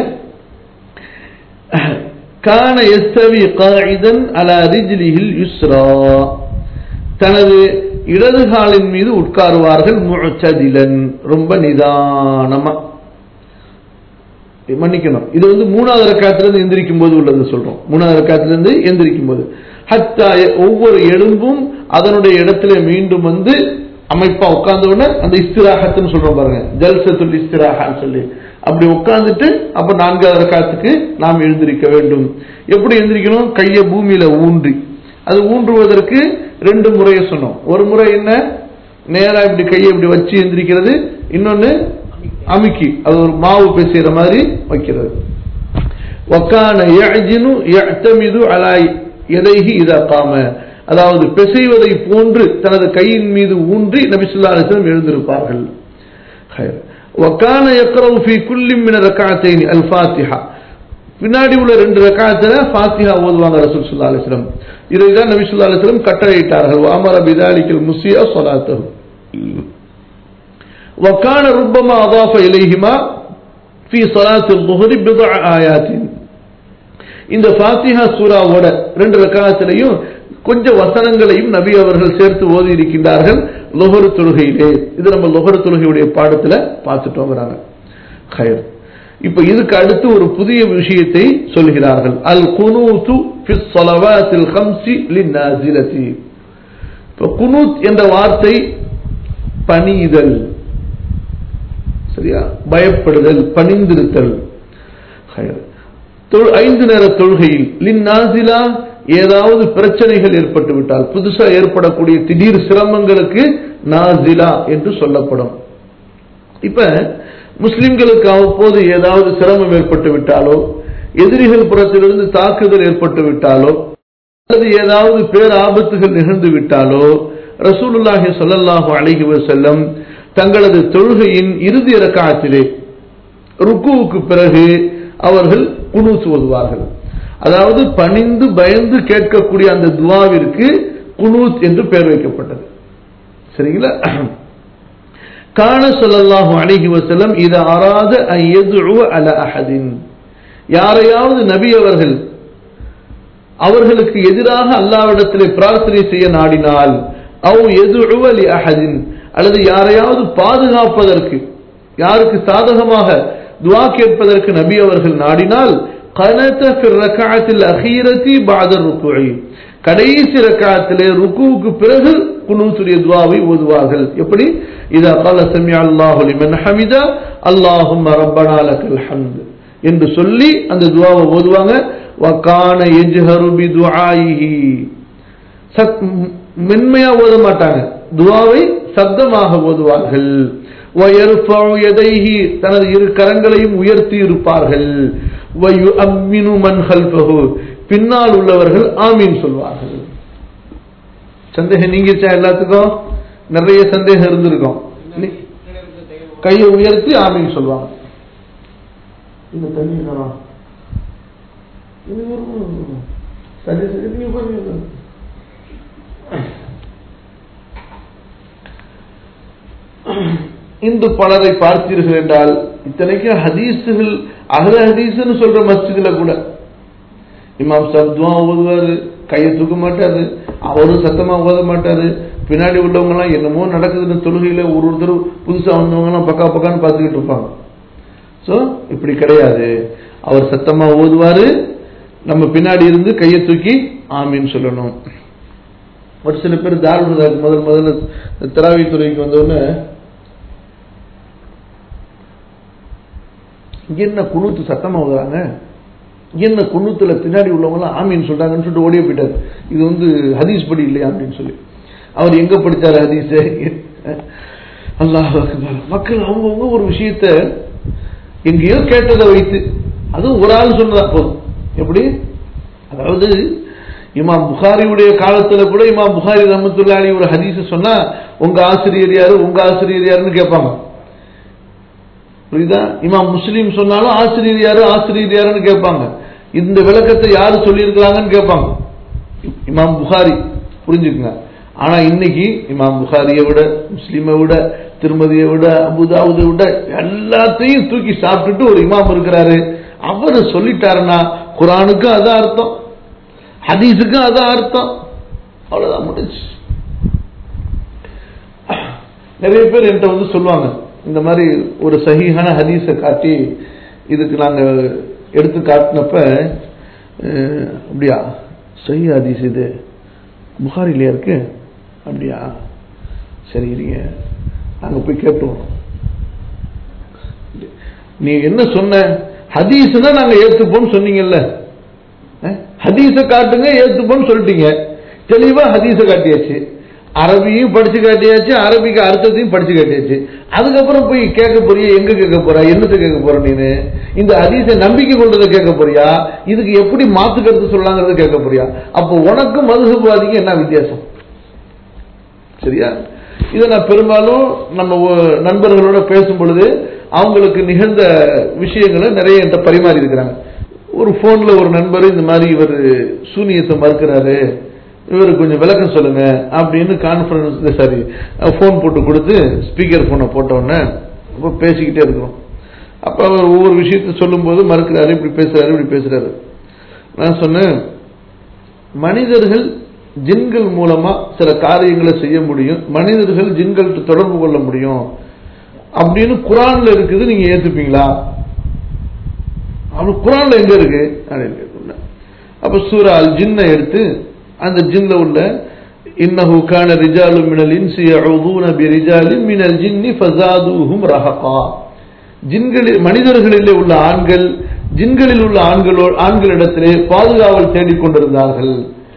கான யஸ்தவி காயிதன் அலா ரிஜ்லிஹில் யுஸ்ரா. தனது இடது காலின் மீது உட்காருவார்கள். முஅ்ததிலன், ரொம்ப நிதானமா. மன்னிக்கணும், இது வந்து மூணாவது ரக்காத்திலிருந்து எந்திரிக்கும் போது உள்ளது சொல்றோம். மூணாவது ரக்காத்திலிருந்து எந்திரிக்கும் போது ஹத்தா ஒவ்வொரு எலும்பும் அதனுடைய இடத்துல மீண்டும் வந்து அமைப்பா உட்கார்ந்த உடனே அந்த இஸ்திராஹத்துன்னு சொல்றோம் பாருங்க, ஜல்சத்துல் இஸ்திராஹான்னு சொல்லி அப்படி உட்கார்ந்துட்டு அப்ப நான்காவது ரக்காத்துக்கு நாம் எழுந்திருக்க வேண்டும். எப்படி எழுந்திரிக்கணும்? கையை பூமியில ஊன்றி அது ஊன்றுவதற்கு 2 முறையை சொன்னோம். ஒரு முறை என்ன, நேரா இப்படி கையை இப்படி வச்சு எந்திரிக்கிறது, இன்னொன்னு அமுக்கி அது ஒரு மாவு பேசுகிற மாதிரி வைக்கிறது. வக்கான யஅஜினு யஅ்தமிது அலா யதைஹி இதா காம, அதாவது பிசைவதை போன்று தனது கையின் மீது ஊன்றி நபி ஸல்லல்லாஹு அலைஹி வஸல்லம் எழுந்திருப்பார்கள். வக்கான யக்ரவு ஃபீ குல்லி மின ரக்அத்தைன் அல் ஃபாத்திஹா, பின்னாடி உள்ள 2 ரக்அத்துல ஃபாத்திஹா ஓதுவாங்க ரசூல் ஸல்லல்லாஹு அலைஹி வஸல்லம். இதைதான் நபி ஸல்லல்லாஹு அலைஹி வஸல்லம் கட்டளையிட்டார்கள். வஅமர பிதாலிகல் முஸிஅ ஸலாத்தஹு வகான ரப்பமா அதாஃப இலைஹிமா ஃபீ ஸலாத்தில் ظுஹ்ரி பிضع ஆயாத்தின். இந்த ஃபாத்திஹா சூராவோட 2 ரக்அத்திலையும் கொஞ்சம் வசனங்களையும் நபி அவர்கள் சேர்த்து ஓதி இருக்கின்றார்கள் லுஹர் தொழுகையிலே. இது நம்ம லுஹர் தொழுகையுடைய பாடத்துல பார்த்துட்டோம்ங்கறாங்க. خير. இப்ப இதுக்கு அடுத்து ஒரு புதிய விஷயத்தை சொல்கிறார்கள். அல் குனூது ஃபி ஸலவாத்தில் ஹம்ஸி லின்னாஸிலதி. இப்ப குனூத் என்ற வார்த்தை பணிதல், சரியா, பயப்படுதல், பணிந்திருத்தல். 5 நேர தொழுகையில் லின்னாஸிலா, ஏதாவது பிரச்சனைகள் ஏற்பட்டு விட்டால், புதுசா ஏற்படக்கூடிய திடீர் சிரமங்களுக்கு நாஸிலா என்று சொல்லப்படும். இப்ப முஸ்லிம்களுக்கு அவ்வப்போது ஏதாவது சிரமம் ஏற்பட்டு விட்டாலோ, எதிரிகள் புறத்திலிருந்து தாக்குதல் ஏற்பட்டு விட்டாலோ, அல்லது ஏதாவது பேராபத்துகள் நிகழ்ந்து விட்டாலோ, ரசூலுல்லாஹி ஸல்லல்லாஹு அலைஹி வஸல்லம் தங்களது தொழுகையின் இறுதி ரக்அத்திலே ருக்குவுக்கு பிறகு அவர்கள் குனூத் ஓதுவார்கள். அதாவது பணிந்து பயந்து கேட்கக்கூடிய அந்த துஆவிற்கு குனூத் என்று பெயர் வைக்கப்பட்டது. சரிங்களா? கான ஸல்லல்லாஹு அலைஹி வஸல்லம் இத அராத அன் யதுஉ அலா அஹதின், யாரையாவது நபி அவர்கள் அவர்களுக்கு எதிராக அல்லாஹ்விடத்திலே பிரார்த்தனை செய்ய நாடினால், அவ் யதுஉ லி அஹதின், அல்லது யாரையாவது பாதுகாப்பதற்கு, யாருக்கு சாதகமாக துஆ கேட்பதற்கு நபி அவர்கள் நாடினால், கனத ஃபி ரக்அத்தில் அகீரதி பஅத ருக்குஇ, கடைசி ரக்அத்திலே ருக்குவுக்கு பிறகு குனூத்துடைய துஆவை ஓதுவார்கள். எப்படி? இதா قال سمع الله لمن حمده اللهم ربنا لك الحمد என்று சொல்லி அந்த துஆவை ஓதுவாங்க. வகான யஜ்ஹரு பிதுஆயிஹி, மென்மையா ஓத மாட்டாங்க, துஆவை சப்தமாக ஓதுவார்கள். வயர்ஃபஉ யதைஹி, தனது 2 கரங்களையும் உயர்த்தி இருப்பார்கள். வயுஅம்மினு மன் கல்ஃபஹு, பின்னால் உள்ளவர்கள் ஆமீன் சொல்வார்கள். சந்தேகம் நீங்கிச்சா? எல்லாத்துக்கும் நிறைய சந்தேகம் இருந்திருக்கும். கையை உயர்த்தி ஆமீன் சொல்வாங்க. இந்த தண்ணி இந்து பலரை பார்த்தீர்கள் என்றால், இத்தனைக்கும் ஹதீஸுகள் அஹ்ல ஹதீஸ்னு சொல்ற மஸ்ஜிதுல கூட இமாம் சாப் துஆ ஓதுவாரு, கையை தூக்க மாட்டாரு, அவரும் சத்தமா ஓத மாட்டாரு. பின்னாடி உள்ளவங்க எல்லாம் என்னமோ நடக்குதுன்னு தொழுகையில ஒருத்தர் புதுசா வந்தவங்க எல்லாம் பக்கா பக்கான்னு பார்த்துக்கிட்டு இருப்பாங்க. சோ இப்படி கிடையாது, அவர் சத்தமா ஓதுவாரு, நம்ம பின்னாடி இருந்து கையை தூக்கி ஆமீன் சொல்லணும். ஒரு சில பேர் தாருல் முதல்ல தராவி துறைக்கு வந்தோடனே என்ன குனூத்து சத்தமா ஓதுறாங்க, என்ன குனூத்துல பின்னாடி உள்ளவங்க ஆமீன் சொல்றாங்கன்னு சொல்லிட்டு ஓடியே போயிட்டாரு. இது ஹதீஸ் படி இல்லையா அப்படின்னு சொல்லி. அவர் எங்க படிச்சாரு ஹதீஸ்? அல்லாஹ் அக்பர். மக்கள் அவங்கவுங்க ஒரு விஷயத்த எங்கேயோ கேட்டதை வைத்து, அதுவும் ஒரு ஆள் சொன்னதா போதும். எப்படி? அதாவது இமாம் புகாரியுடைய காலத்துல கூட இமாம் புகாரி ரஹ்மத்துல்லாஹி அலைஹி ஒரு ஹதீஸ் சொன்னா, உங்க ஆசிரியர் யாரு, உங்க ஆசிரியர் யாருன்னு கேட்பாங்க. புரியுதா? இமாம் முஸ்லிம் சொன்னாலும் ஆசிரியர் யாரு, ஆசிரியர் யாருன்னு கேட்பாங்க. இந்த விளக்கத்தை யாரு சொல்லியிருக்கிறாங்கன்னு கேட்பாங்க. இமாம் புகாரி, புரிஞ்சுக்குங்க. ஆனா இன்னைக்கு இமாம் புகாரியை விட, முஸ்லிமை விட, திருமதியை விட, அபுதாவுதை விட எல்லாத்தையும் தூக்கி சாப்பிட்டுட்டு ஒரு இமாம் இருக்கிறாரு. அவரு சொல்லிட்டாருன்னா குர்ஆனுக்கும் அதான் அர்த்தம், ஹதீஸுக்கும் அதான் அர்த்தம், அவ்வளவுதான், முடிஞ்சு. நிறைய பேர் என்கிட்ட சொல்லுவாங்க, இந்த மாதிரி ஒரு சஹீஹான ஹதீஸை காட்டி இதுக்கு நாங்க எடுத்து காட்டினப்ப, அப்படியா சஹீஹ் ஹதீஸ் இது புகாரிலே இருக்கு, அப்படியா சரி இருங்க நாங்க போய் கேட்டுவோம். நீ என்ன சொன்ன? ஹதீஸ்னா நாங்க ஏத்துப்போம் சொன்னீங்கல்ல, ஹதீஸை காட்டுங்க ஏத்துப்போம் சொல்லிட்டீங்க. தெளிவா ஹதீஸ காட்டியாச்சு, அரபியும் படிச்சு காட்டியாச்சு, அரபிக்கு அர்த்தத்தையும் படிச்சு காட்டியாச்சு. அதுக்கப்புறம் போய் கேட்க போறியா, எங்க கேட்க போற, என்னத்தை கேட்க போற, நீனு இந்த ஹதீஸை நம்பிக்கை கொண்டதை கேட்க போறியா, இதுக்கு எப்படி மாத்து கருத்து சொல்லலாங்கிறத கேட்க போறியா? அப்போ உனக்கும் மதுஹப்வாதிக்கு என்ன வித்தியாசம்? சரியா? இதை நான் பெரும்பாலும் நம்ம நண்பர்களோட பேசும் பொழுது அவங்களுக்கு நிகழ்ந்த விஷயங்களை நிறைய என்கிட்ட பரிமாறி இருக்கிறாங்க. ஒரு போன்ல ஒரு நண்பர் இந்த மாதிரி இவர் சூனியத்தை மறுக்கிறாரு, இவருக்கு கொஞ்சம் விளக்கம் சொல்லுங்க அப்படின்னு கான்ஃபரன்ஸ் சாரி போன் போட்டு கொடுத்து ஸ்பீக்கர் போனை போட்ட உடனே பேசிக்கிட்டே இருக்கிறோம். அப்ப அவர் ஒவ்வொரு விஷயத்த சொல்லும் போது மறுக்கிறாரு, இப்படி பேசுறாரு, இப்படி பேசுறாரு. நான் சொன்னேன், மனிதர்கள் ஜின்கள் மூலமா சில காரியங்களை செய்ய முடியும், மனிதர்கள் ஜின்கள்கிட்ட தொடர்பு கொள்ள முடியும் அப்படின்னு குரான்ல இருக்குது, நீங்க ஏத்துப்பீங்களா? அப்படி குரான்ல எங்க இருக்கு? அப்ப சூரா அல் ஜின்னை எடுத்து அந்த ஜின்ல உள்ள இன்னஹு கான ரிஜாலுன் மினல் இன்சி யஊதுன பிரிஜாலின் மினல் ஜின்னி ஃபஸாதுஹும் ரஹகா, ஜின்களில் மனிதர்களிலே உள்ள ஆண்கள் ஜின்களில் உள்ள ஆண்களிடத்திலே பாதுகாவல் தேடிக் கொண்டிருந்தார்கள்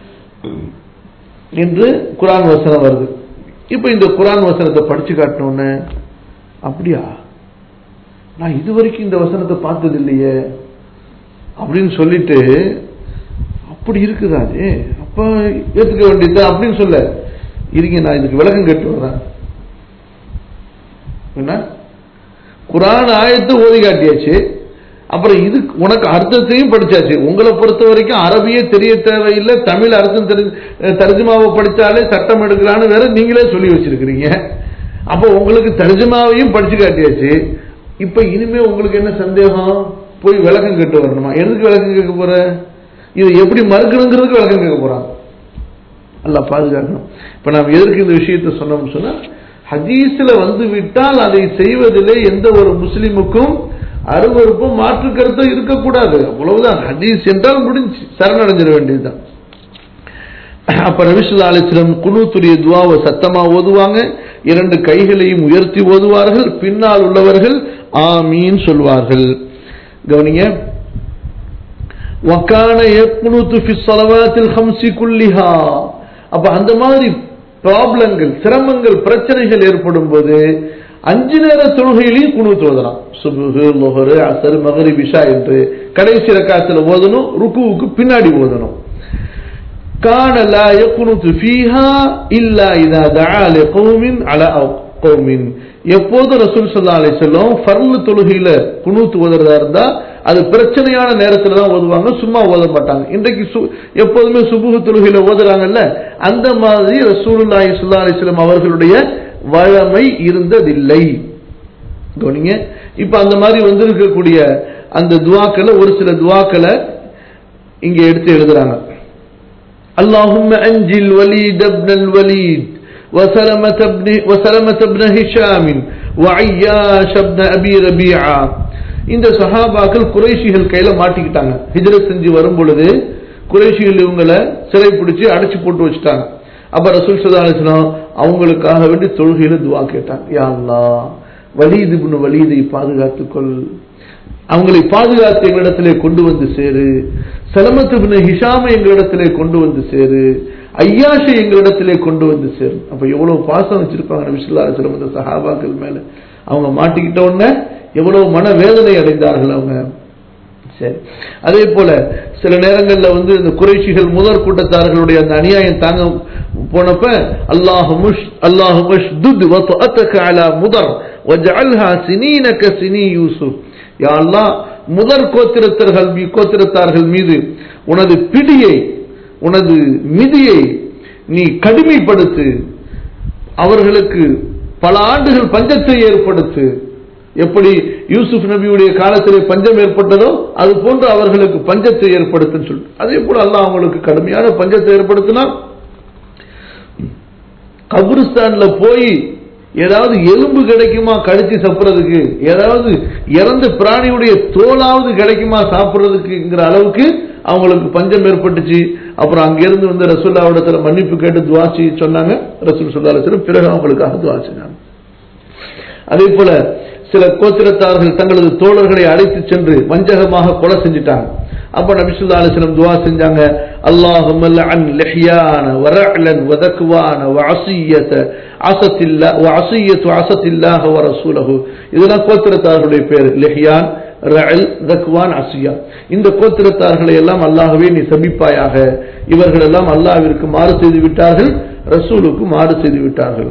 என்று குரான் வசனம் வருது. இப்ப இந்த குரான் வசனத்தை படிச்சு காட்டணும்னு, அப்படியா நான் இதுவரைக்கும் இந்த வசனத்தை பார்த்தது இல்லையே அப்படின்னு சொல்லிட்டு, அப்படி இருக்குதாது அப்ப ஏத்துக்க வேண்டியது அப்படின்னு சொல்ல இருங்க, நான் இதுக்கு விளக்கம் கேட்டு வர்றேன். என்ன குரான் ஆயத்தை ஓதி காட்டியாச்சு, அப்புறம் இது உனக்கு அர்த்தத்தையும் படிச்சாச்சு. உங்களை பொறுத்த வரைக்கும் அரபியே தெரிய தேவையில்லை, தமிழ் அர்த்தம் தர்ஜுமாவை படிச்சாலே சட்டம் எடுக்கலான்னு வேற நீங்களே சொல்லி வச்சிருக்கிறீங்க. அப்ப உங்களுக்கு தர்ஜுமாவையும் படிச்சு காட்டியாச்சு. இப்ப இனிமே உங்களுக்கு என்ன சந்தேகம்? போய் விளக்கம் கேட்டு வரணுமா? எதுக்கு விளக்கம் கேட்க போற? இது எப்படி மறுக்கணுங்கிறதுக்கு விளக்கம் கேட்க போறாங்க. அல்லாஹ் பாதுகாக்கணும். இப்ப நாம் எதற்கு இந்த விஷயத்தை சொன்னோம்னு சொன்னா, ஹதீஸ்ல வந்து விட்டால் அதை செய்வதிலே எந்த ஒரு முஸ்லிமுக்கும் அருவருப்பும் மாற்று கருத்தும் இருக்கக்கூடாது. அவ்வளவுதான். ஹதீஸ் என்றால் முடிஞ்சு, சரணடைஞ்சிட வேண்டியதுதான். அப்ப நபி ஸல்லல்லாஹு அலைஹி வஸல்லம் குனூத்துடைய துஆவை சத்தமா ஓதுவாங்க, இரண்டு கைகளையும் உயர்த்தி ஓதுவார்கள், பின்னால் உள்ளவர்கள் ஆமீன் சொல்வார்கள். கவனிங்க, வகான யக்னுது ஃபி ஸலவாத்தில் ஹம்ஸி குல்லிஹா. அப்ப அந்த மாதிரி ப்ராப்ளங்கள், சிரமங்கள், பிரச்சனைகள் ஏற்படும் போது 5 நேர தொழுகையிலையும் குனூத் ஓதலாம். சுப்ஹ், லுஹர், அஸ்ர், மக்ரிப், இஷா என்று கடைசி ரக்காத்துல ஓதணும், ருக்குவுக்கு பின்னாடி ஓதணும். கான லா யக்னுது ஃபீஹா இல்லா இதா தஆ லிகௌமின் அலா கௌமின். எப்போது ரசூல் ஸல்லல்லாஹு அலைஹி வஸல்லம் ஃபர்ல் தொழுகையில குனூத் ஓதுறதா இருந்தா அது பிரச்சனையான நேரத்துல தான் ஓதுவாங்க, சும்மா ஓத மாட்டாங்க. இன்றைக்கு எப்போதுமே சுபுஹ் தொழுகையில ஓதுறாங்கல்ல, அந்த மாதிரி ரசூலுல்லாஹி ஸல்லல்லாஹு அலைஹி வஸல்லம் அவர்களுடைய வழமை இருந்ததில்லை. கவனிங்க, இப்ப அந்த மாதிரி வந்திருக்கக்கூடிய அந்த துஆக்களை, ஒரு சில துஆக்களை இங்க எடுத்து எழுதுறாங்க. اللهم أنجي الوليد بن الوليد وسلمة بن هشام وعياش بن أبي ربيعة. இந்த சஹாபாக்கள் குறைஷிகள் கையில மாட்டிக்கிட்டாங்க. ஹிஜ்ரத் செஞ்சு வரும் பொழுது குறைஷிகள் இவங்களை சிறை பிடிச்சு அடைச்சு போட்டு வச்சுட்டாங்க. அப்ப ரசூல் ஸல்லல்லாஹு அலைஹி வஸல்லம் அவங்களுக்காக வேண்டி தொழுகையில துஆ கேட்டாங்க. யா அல்லாஹ், வலீத் இப்னு வலீதை பாதுகாத்துக்கொள், அவங்களை பாதுகாத்து எங்களிடத்திலே கொண்டு வந்து சேரு, சலமத் இப்னு ஹிஷாமை எங்களிடத்திலே கொண்டு வந்து சேரு, ஐயாஷை எங்களிடத்திலே கொண்டு வந்து சேரு. அப்ப எவ்வளவு பாசம் வச்சிருப்பாங்க நபி ஸல்லல்லாஹு அலைஹி வஸல்லம் அந்த சஹாபாக்கள் மேல. அவங்க மாட்டிக்கிட்ட உடனே எவ்வளவு மன வேதனை அடைந்தார்கள் அவங்க. சரி, அதே போல சில நேரங்கள்ல வந்து இந்த குறைஷிகள் முதற் கூட்டத்தார்களுடைய அந்த அநியாயம் தாங்க போனப்ப அல்லாஹு மஷ்துத் வதஅதக அலா முதர் வஜஅல்ஹா சினீன கசினி யூசுப். யா அல்லாஹ், முதற் கோத்திரத்தார்கள் மீது உனது பிடியை, உனது மிதியை நீ கடுமைப்படுத்து, அவர்களுக்கு பல ஆண்டுகள் பஞ்சத்தை ஏற்படுத்து. எப்படி யூசுப் நபியுடைய காலத்திலே பஞ்சம் ஏற்பட்டதோ அது போன்று அவர்களுக்கு பஞ்சத்தை ஏற்படுத்துன்னு சொல்லு. அதே போல அல்லாஹ் அவங்களுக்கு கடுமையான பஞ்சத்தை ஏற்படுத்தினா, கபிரிஸ்தான்ல போய் ஏதாவது எலும்பு கிடைக்குமா கடிச்சு சாப்பிடுறதுக்கு, ஏதாவது இறந்த பிராணியுடைய தோலாவது கிடைக்குமா சாப்பிடுறதுக்குங்கிற அளவுக்கு அவங்களுக்கு பஞ்சம் ஏற்பட்டுச்சு. அப்புறம் அங்கிருந்து வந்து ரசூலுல்லாஹ்விடத்துல மன்னிப்பு கேட்டு துஆ செய்ய சொன்னாங்க. ரசூல் ஸல்லல்லாஹு அலைஹி வஸல்லம் பிறகு அவங்களுக்காக துஆ செஞ்சாங்க. அதே போல சில கோத்திரத்தார்கள் தங்களது தோழர்களை அழைத்து சென்று வஞ்சகமாக கொலை செஞ்சிட்டாங்க. அப்ப நபி ஸல்லல்லாஹு அலைஹி வஸல்லம் துஆ செஞ்சாங்க, அல்லாஹும்ம லஅன் லிஹ்யான வ ரஅலன் வ தக்வான வ அஸியத அஸத்தில்லா வ அஸியத்து அஸத்தில்லாஹ வ ரசூலஹு. இதெல்லாம் கோத்திரத்தார்களுடைய பேர். லிஹ்யான், ரஅல், தக்வான், அஸியா. இந்த கோத்திரத்தார்களை எல்லாம் அல்லாஹ்வே நீ சபிப்பாயாக. இவர்கள் எல்லாம் அல்லாஹ்விற்கு மாறு செய்து விட்டார்கள், ரசூலுக்கு மாறு செய்து விட்டார்கள்.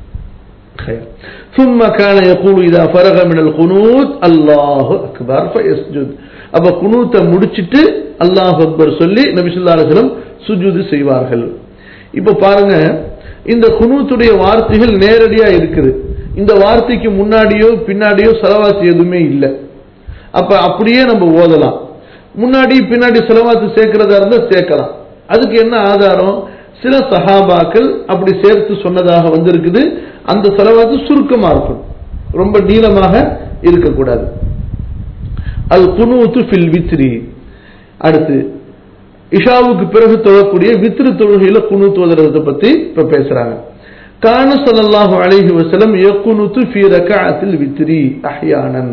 ثم كان يقول اذا فرغ من القنوت الله اكبر فيسجد. அப்ப குனூத்தை முடிச்சிட்டு அல்லாஹ் அக்பர் சொல்லி நபி ஸல்லல்லாஹு அலைஹி வஸல்லம் சுஜூது செய்வார்கள். இப்ப பாருங்க, இந்த குனூத்துடைய வார்த்தைகள் நேரடியா இருக்குது. இந்த வார்த்தைக்கு முன்னாடியோ பின்னாடியோ ஸலவாத் எதுவுமே இல்லை. அப்ப அப்படியே நம்ம ஓதலாம். முன்னாடி பின்னாடி ஸலவாத் சேர்க்கிறதா இருந்தா சேர்க்கலாம். அதுக்கு என்ன ஆதாரம்? சில சஹாபாக்கள் அப்படி சேர்த்து சொன்னதாக வந்திருக்குது. அந்த ஸலவாத் சுருக்கமா இருக்கும், ரொம்ப நீளமாக இருக்கக்கூடாது. அல் குனூத்து ஃபில் வித்ரி. அடுத்து இஷாவுக்கு பிறகு தொழக்கூடிய வித்ரு தொழுகையில குனூத் ஓதுறதை பத்தி இப்ப பேசுறாங்க. கான ஸல்லல்லாஹு அலைஹி வஸல்லம் யகுனுது ஃபீ ரக்அத்தில் வித்ரி அஹ்யானன்.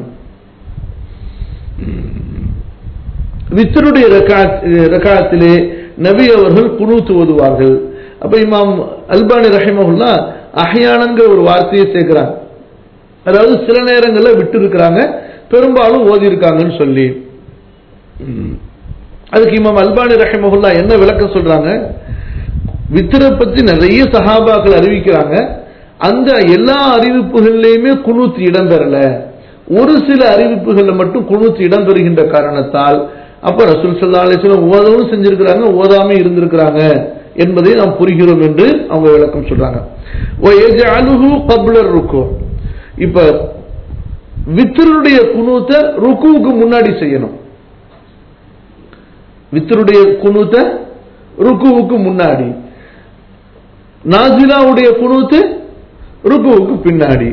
வித்ருடைய ரக்அத்திலே நபி அவர்கள் குனூத் ஓதுவார்கள். அப்ப இமாம் அல்பானி ரஹிமஹுல்லாஹ் அஹ்யானங்கிற ஒரு வார்த்தையை சேர்க்கிறாங்க. அதாவது சில நேரங்கள்ல விட்டு இருக்கிறாங்க, பெரும்பாலும் ஓதி இருக்காங்கன்னு சொல்லி. அதுக்கு இமாம் அல்பானி ரஹிமஹுல்லாஹ் என்ன விளக்கம் சொல்றாங்க? வித்ரை பத்தி நிறைய சஹாபாக்கள் அறிவிக்கிறாங்க. அந்த எல்லா அறிவிப்புகளிலேயுமே குனூத் இடம்பெறல. ஒரு சில அறிவிப்புகள்ல மட்டும் குனூத் இடம்பெறுகின்ற காரணத்தால் அப்ப ரசூல் ஸல்லல்லாஹு அலைஹி வஸல்லம் ஓதவும் செஞ்சிருக்கிறாங்க, ஓதாம இருந்திருக்கிறாங்க என்பதை நாம் புரிகிறோம் என்று அவங்க விளக்கம் சொல்றாங்க. வயஜஅலுஹு قبل الركوع. இப்ப வித்ருடைய குனூத்தை ருக்குவுக்கு முன்னாடி செய்யணும். வித்ருடைய குனூத்தை ருக்குவுக்கு முன்னாடி, நாசிலாவுடைய குனூத்து ருக்குவுக்கு பின்னாடி.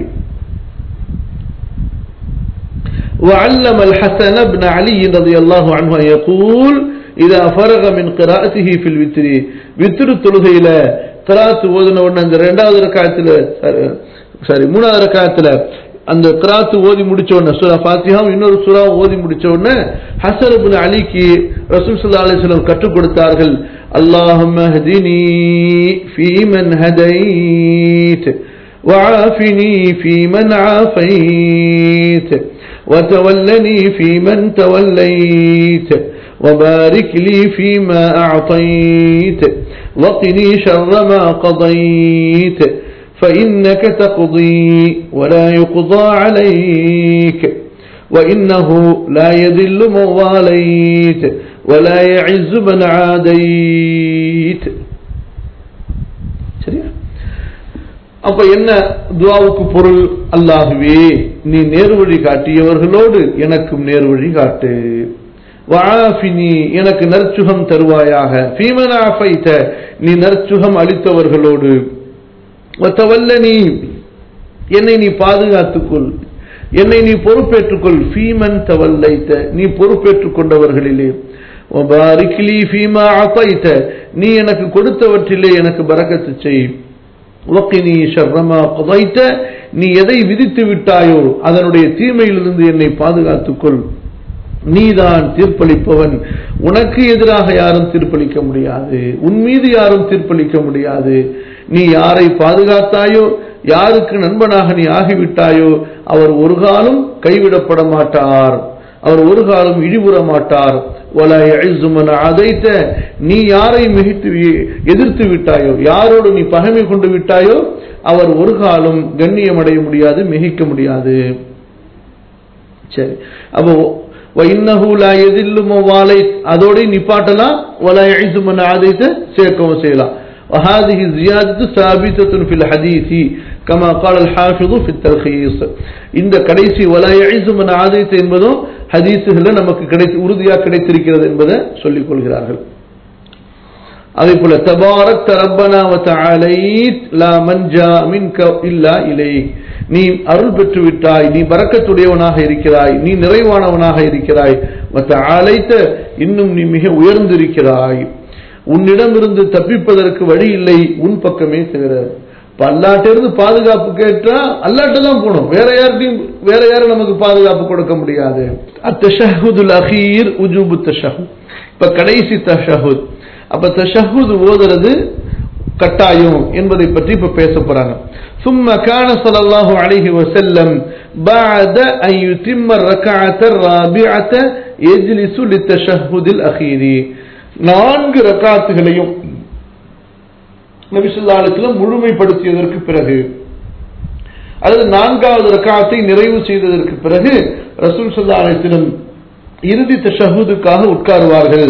وعلم الحسن بن علي رضي الله عنه أن يقول إذا فرغ من قراءته في الوتر. வித்ரு தொழுகையில கிராத் ஓதுன உடனே அந்த இரண்டாவது ரக்காத்துல மூணாவது ரக்காத்துல அந்த கிராத் ஓதி முடிச்ச உடனே சூரா ஃபாத்திஹா இன்னொரு சூரா ஓதி முடிச்ச உடனே ஹஸன் இப்னு அலிக்கு ரசூல் ஸல்லல்லாஹு அலைஹி வஸல்லம் கற்றுக் கொடுத்தார்கள், அல்லாஹும்ம ஹ்தினி ஃபீமன் ஹதைத் வஆஃபினி ஃபீமன் ஆஃபைத் وتولني فيمن توليت وبارك لي فيما أعطيت وقني شر ما قضيت فإنك تقضي ولا يقضى عليك وإنه لا يذل من واليت ولا يعز من عاديت. சரியா? அப்ப என்ன துஆவுக்கு பொருள்? அல்லாஹ்வே நீ நேர்வழி காட்டியவர்களோடு எனக்கும் நேர்வழி காட்டு. வஆஃபினி எனக்கு நற்சுகம் தருவாயாக. ஃபீமன் ஆஃபைத நீ நற்சுகம் அளித்தவர்களோடு. வதவல்லனி என்னை நீ பாதுகாத்துக்கொள், என்னை நீ பொறுப்பேற்றுக்கொள். ஃபீமன் தவல்லைத நீ பொறுப்பேற்றுக் கொண்டவர்களிலே. வபாரிக் லீ ஃபீமா அதைத நீ எனக்கு கொடுத்தவற்றிலே எனக்கு பரக்கத்து செய். வகினி ஷர்ர மா கதைத நீ எதை விதித்து விட்டாயோ அதனுடைய தீமையிலிருந்து என்னை பாதுகாத்துக்கொள். நீதான் தீர்ப்பளிப்பவன், உனக்கு எதிராக யாரும் தீர்ப்பளிக்க முடியாது, உன் மீது யாரும் தீர்ப்பளிக்க முடியாது. நீ யாரை பாதுகாத்தாயோ, யாருக்கு நண்பனாக நீ ஆகிவிட்டாயோ அவர் ஒரு காலம் கைவிடப்பட மாட்டார், அவர் ஒரு காலம் இழிவுற மாட்டார். வலா யஇஸ்ஸு மன் ஆதைத நீ யாரை எதிர்த்து விட்டாயோ, யாரோடு நீ பகைமை கொண்டு விட்டாயோ அவர் ஒரு காலம் கண்ணியம் அடைய முடியாது, மிகிக்க முடியாது. சரி, அப்போ வஇன்னஹு லா யதில்லு மன் வாலைத் அதோட நிப்பாட்டலாம். வலா யஇஸ்ஸு மன் ஆதைத சேர்க்கவும் செய்யலாம். وهذه زيادة ثابتة في الحديث كما قال الحافظ في التلخيص. இந்த கடைசி ولا يعز من عاديت என்பதும் ஹதீஸ்ல நமக்கு உறுதியாக கிடைத்திருக்கிறது என்பதை சொல்லிக் கொள்கிறார்கள். அதே போல தபாரக் ரப்பனா வ தஆலைத் லா மன்ஜா மின்க இல்லா இலைக் நீ அருள் பெற்று விட்டாய், நீ பரக்கத்துடையவனாக இருக்கிறாய், நீ நிறைவானவனாக இருக்கிறாய். வ தஆலைத் இன்னும் நீ மிக உயர்ந்திருக்கிறாய், உன்னிடமிருந்து தப்பிப்பதற்கு வழி இல்லை, உன் பக்கமே தவிர. அல்லாட்டிலிருந்து பாதுகாப்பு கேட்டா அல்லாட்ட தான் போகணும், வேற யாரும் நமக்கு பாதுகாப்பு கொடுக்க முடியாது. அத்தஷஹுதுல் அகீர் உஜூபு தஷஹுத் இப்ப கடைசி தஷஹுத். அப்ப தஷஹுத் ஓதுறது கட்டாயம் என்பதை பற்றி இப்ப பேச போறாங்க. ثم كان صلى الله عليه وسلم بعد أن يتم الركعة الرابعة يجلس للتشهد الأخير. 4 ரக்காத்துகளையும் நபி ஸல்லல்லாஹு அலைஹி வஸல்லம் முழுமைப்படுத்தியதற்கு பிறகு அல்லது 4வது ரக்காத்தை நிறைவு செய்ததற்கு பிறகு ரசூல் ஸல்லல்லாஹு அலைஹி வஸல்லம் இறுதி தஷஹுதுக்காக உட்காருவார்கள்.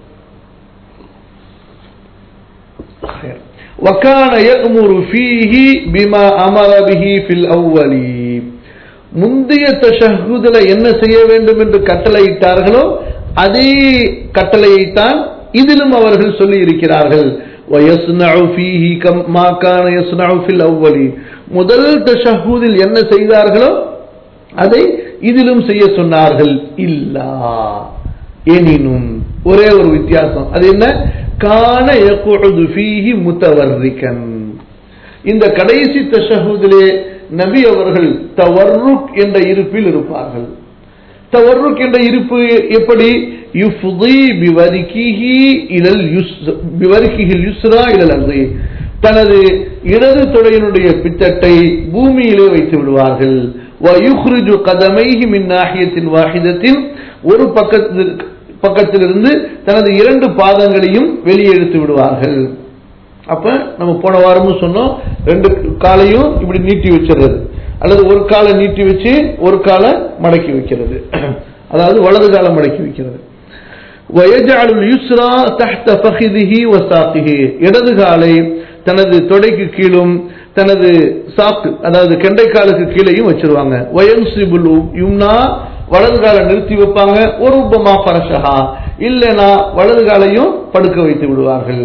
وكان يأمر فيه بما أمر به في الأول. முந்தைய தஷஹுதுல என்ன செய்ய வேண்டும் என்று கட்டளையிட்டார்களோ அதே கட்டளையைத்தான் இதிலும் அவர்கள் சொல்லி இருக்கிறார்கள். ويصنع فيه كما كان يصنع في الأول. முதல் தஷஹுதில் என்ன செய்தார்களோ அதை இதிலும் செய்ய சொன்னார்கள். இல்லா எனினும் ஒரே ஒரு வித்தியாசம். அது என்ன? கான யக்உது ஃபீஹி முத்தவர்ரிகன். இந்த கடைசி தஷஹுதிலே நபி அவர்கள் தவர்ருக் என்ற இருப்பில் இருப்பார்கள். தவர்ருக் என்ற இருப்பு எப்படி? யுஃதி பிவரிகிஹி இலல் யுஸ்ரா இலல் அர்தி. தனது இடது தொடையினுடைய பித்தட்டை பூமியிலே வைத்து விடுவார்கள். வயுக்ரிஜு கதமைஹி மின் நாஹியத்தின் வாஹிதத்தின். ஒரு பக்கத்திலிருந்து தனது 2 பாதங்களையும் வெளியே எடுத்து விடுவார்கள். அப்ப நம்ம போன வாரமும் சொன்னோம், 2 காலையும் இப்படி நீட்டி வச்சிருது, அல்லது ஒரு காலை நீட்டி வச்சு ஒரு காலை மடக்கி வைக்கிறது, அதாவது வலது காலை மடக்கி வைக்கிறது. வயஜஅலுல் யுஸ்ரா தஹ்த ஃபഖிதிஹி வஸாகிஹி. இடது காலை தனது தொடைக்கு கீழும் தனது சாக்கு அதாவது கெண்டைக்காலுக்கு கீழேயும் வச்சிருவாங்க. வயன்சிபுல் யும்னா. வலது காலை நிறுத்தி வைப்பாங்க. ஒரு உபமா ஃபரஷஹா. இல்லனா வலது காலையும் படுக்க வைத்து விடுவார்கள்.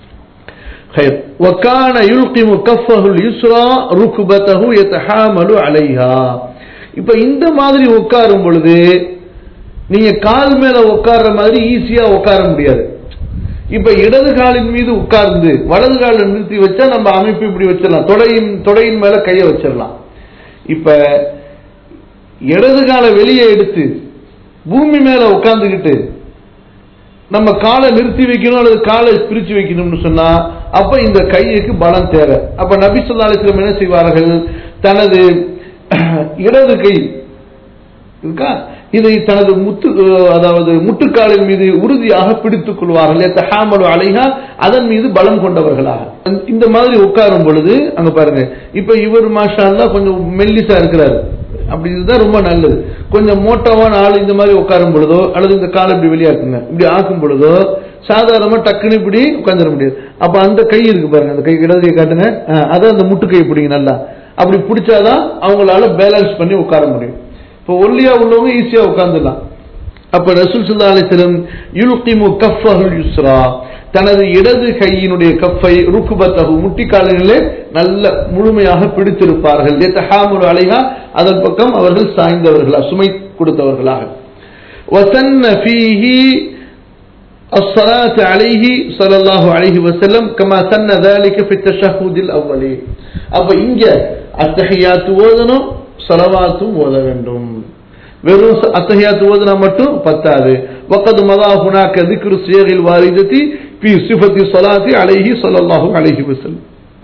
وكان يلقم كفه اليسرى ركبته يتحامل عليها. இப்ப இந்த மாதிரி உட்காரும் பொழுது நீங்க கால் மேல உட்கார்ற மாதிரி ஈஸியா உட்கார முடியாது. இப்ப இடது காலின் மீது உட்கார்ந்து வலது காலை நிறுத்தி வச்சா நம்ம அமைப்பு இப்படி வச்சிடலாம், தொடையின் மேல கையை வச்சிடலாம். இப்ப இடது காலை வெளியே எடுத்து பூமி மேல உட்கார்ந்துகிட்டு நம்ம காலை நிறுத்தி வைக்கணும் அல்லது காலை பிரிச்சு வைக்கணும்னு சொன்னா அப்ப இந்த கைக்கு பலம் தேவை. அப்ப நபி ஸல்லல்லாஹு அலைஹி வஸல்லம் என்ன செய்வார்கள்? தனது இடது கை இருக்கா, இதை தனது அதாவது முட்டுக்காலின் மீது உறுதியாக பிடித்துக் கொள்வார்கள். தஹாமலு அலைஹா. அதன் மீது பலம் கொண்டவர்களாக இந்த மாதிரி உட்காரும் பொழுது அங்க பாருங்க. இப்ப இவர் மாஷா அல்லாஹ் கொஞ்சம் மெல்லிசா இருக்கிறாரு, அப்படி இதுதான் ரொம்ப நல்லது. கொஞ்சம் மோட்டாவான ஆள் இந்த மாதிரி உட்காரும் பொழுதோ அல்லது இந்த காலை இப்படி வெளியாக்குங்க, இப்படி ஆக்கும் பொழுதோ சாதாரணமா டக்குன்னு இப்படி உட்காந்துட முடியாது. அப்ப அந்த கை இருக்கு பாருங்க, அந்த கை இடது கை காட்டுங்க, அதான் அந்த முட்டு கை பிடிங்க நல்லா. அப்படி பிடிச்சாதான் அவங்களால பேலன்ஸ் பண்ணி உட்கார முடியும். இப்போ ஒல்லியா உள்ளவங்க ஈஸியா உட்கார்ந்துடலாம். அப்ப ரசூல் ஸல்லல்லாஹு அலைஹி வஸல்லம் யுல்கிமு கஃபஹுல் யுஸ்ரா. தனது இடது கையினுடைய கஃபை ருக்பத்தஹு முட்டிக்காலிலே நல்ல முழுமையாக பிடித்திருப்பார்கள். யதஹாமுலு அலைஹா. அதன் பக்கம் அவர்கள் சாய்ந்தவர்களாக சுமை கொடுத்தவர்களாக. வஸன்ன ஃபீஹி الصلاة عليه صلى الله عليه وسلم كما سن ذلك في التشهد الأول. அப்ப இங்க அத்தஹியாத்து ஓதணும், ஸலவாத்தும் ஓத வேண்டும். வெறும் அத்தஹியாத்து ஓதுனா மட்டும் பத்தாது. وقد مضى هناك ذكر الصيغ الواردة في صفة الصلاة عليه صلى الله عليه وسلم.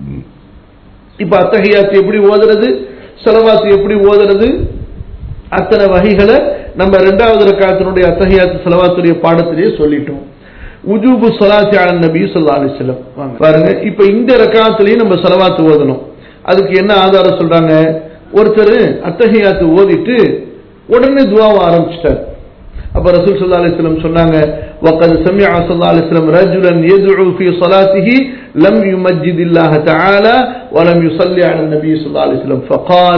இப்ப அத்தஹியாத்து எப்படி ஓதுறது, ஸலவாத் எப்படி ஓதுறது, அத்தனை வகைகளை நம்ம 2வது ரக்காத்தினுடைய அத்தஹியாத்து ஸலவாத்துடைய பாடத்திலேயே சொல்லிட்டோம். உஜூபு ஸலாத்தி அலன் நபி ஸல்லல்லாஹு அலைஹி வஸல்லம். பாருங்க, இப்ப இந்த ரக்காத்திலேயே நம்ம ஸலவாத் ஓதணும். அதுக்கு என்ன ஆதாரம் சொல்றாங்க? ஒருத்தர் அத்தஹியாத்து ஓதிட்டு உடனே துஆவை ஆரம்பிச்சிட்டார். அப்ப ரசூல் ஸல்லல்லாஹு அலைஹி வஸல்லம் சொன்னாங்க, وقد سمع صلى الله عليه وسلم رجلا يدعو في صلاته لم يمجد الله تعالى ولم يصلي على النبي صلى الله عليه وسلم فقال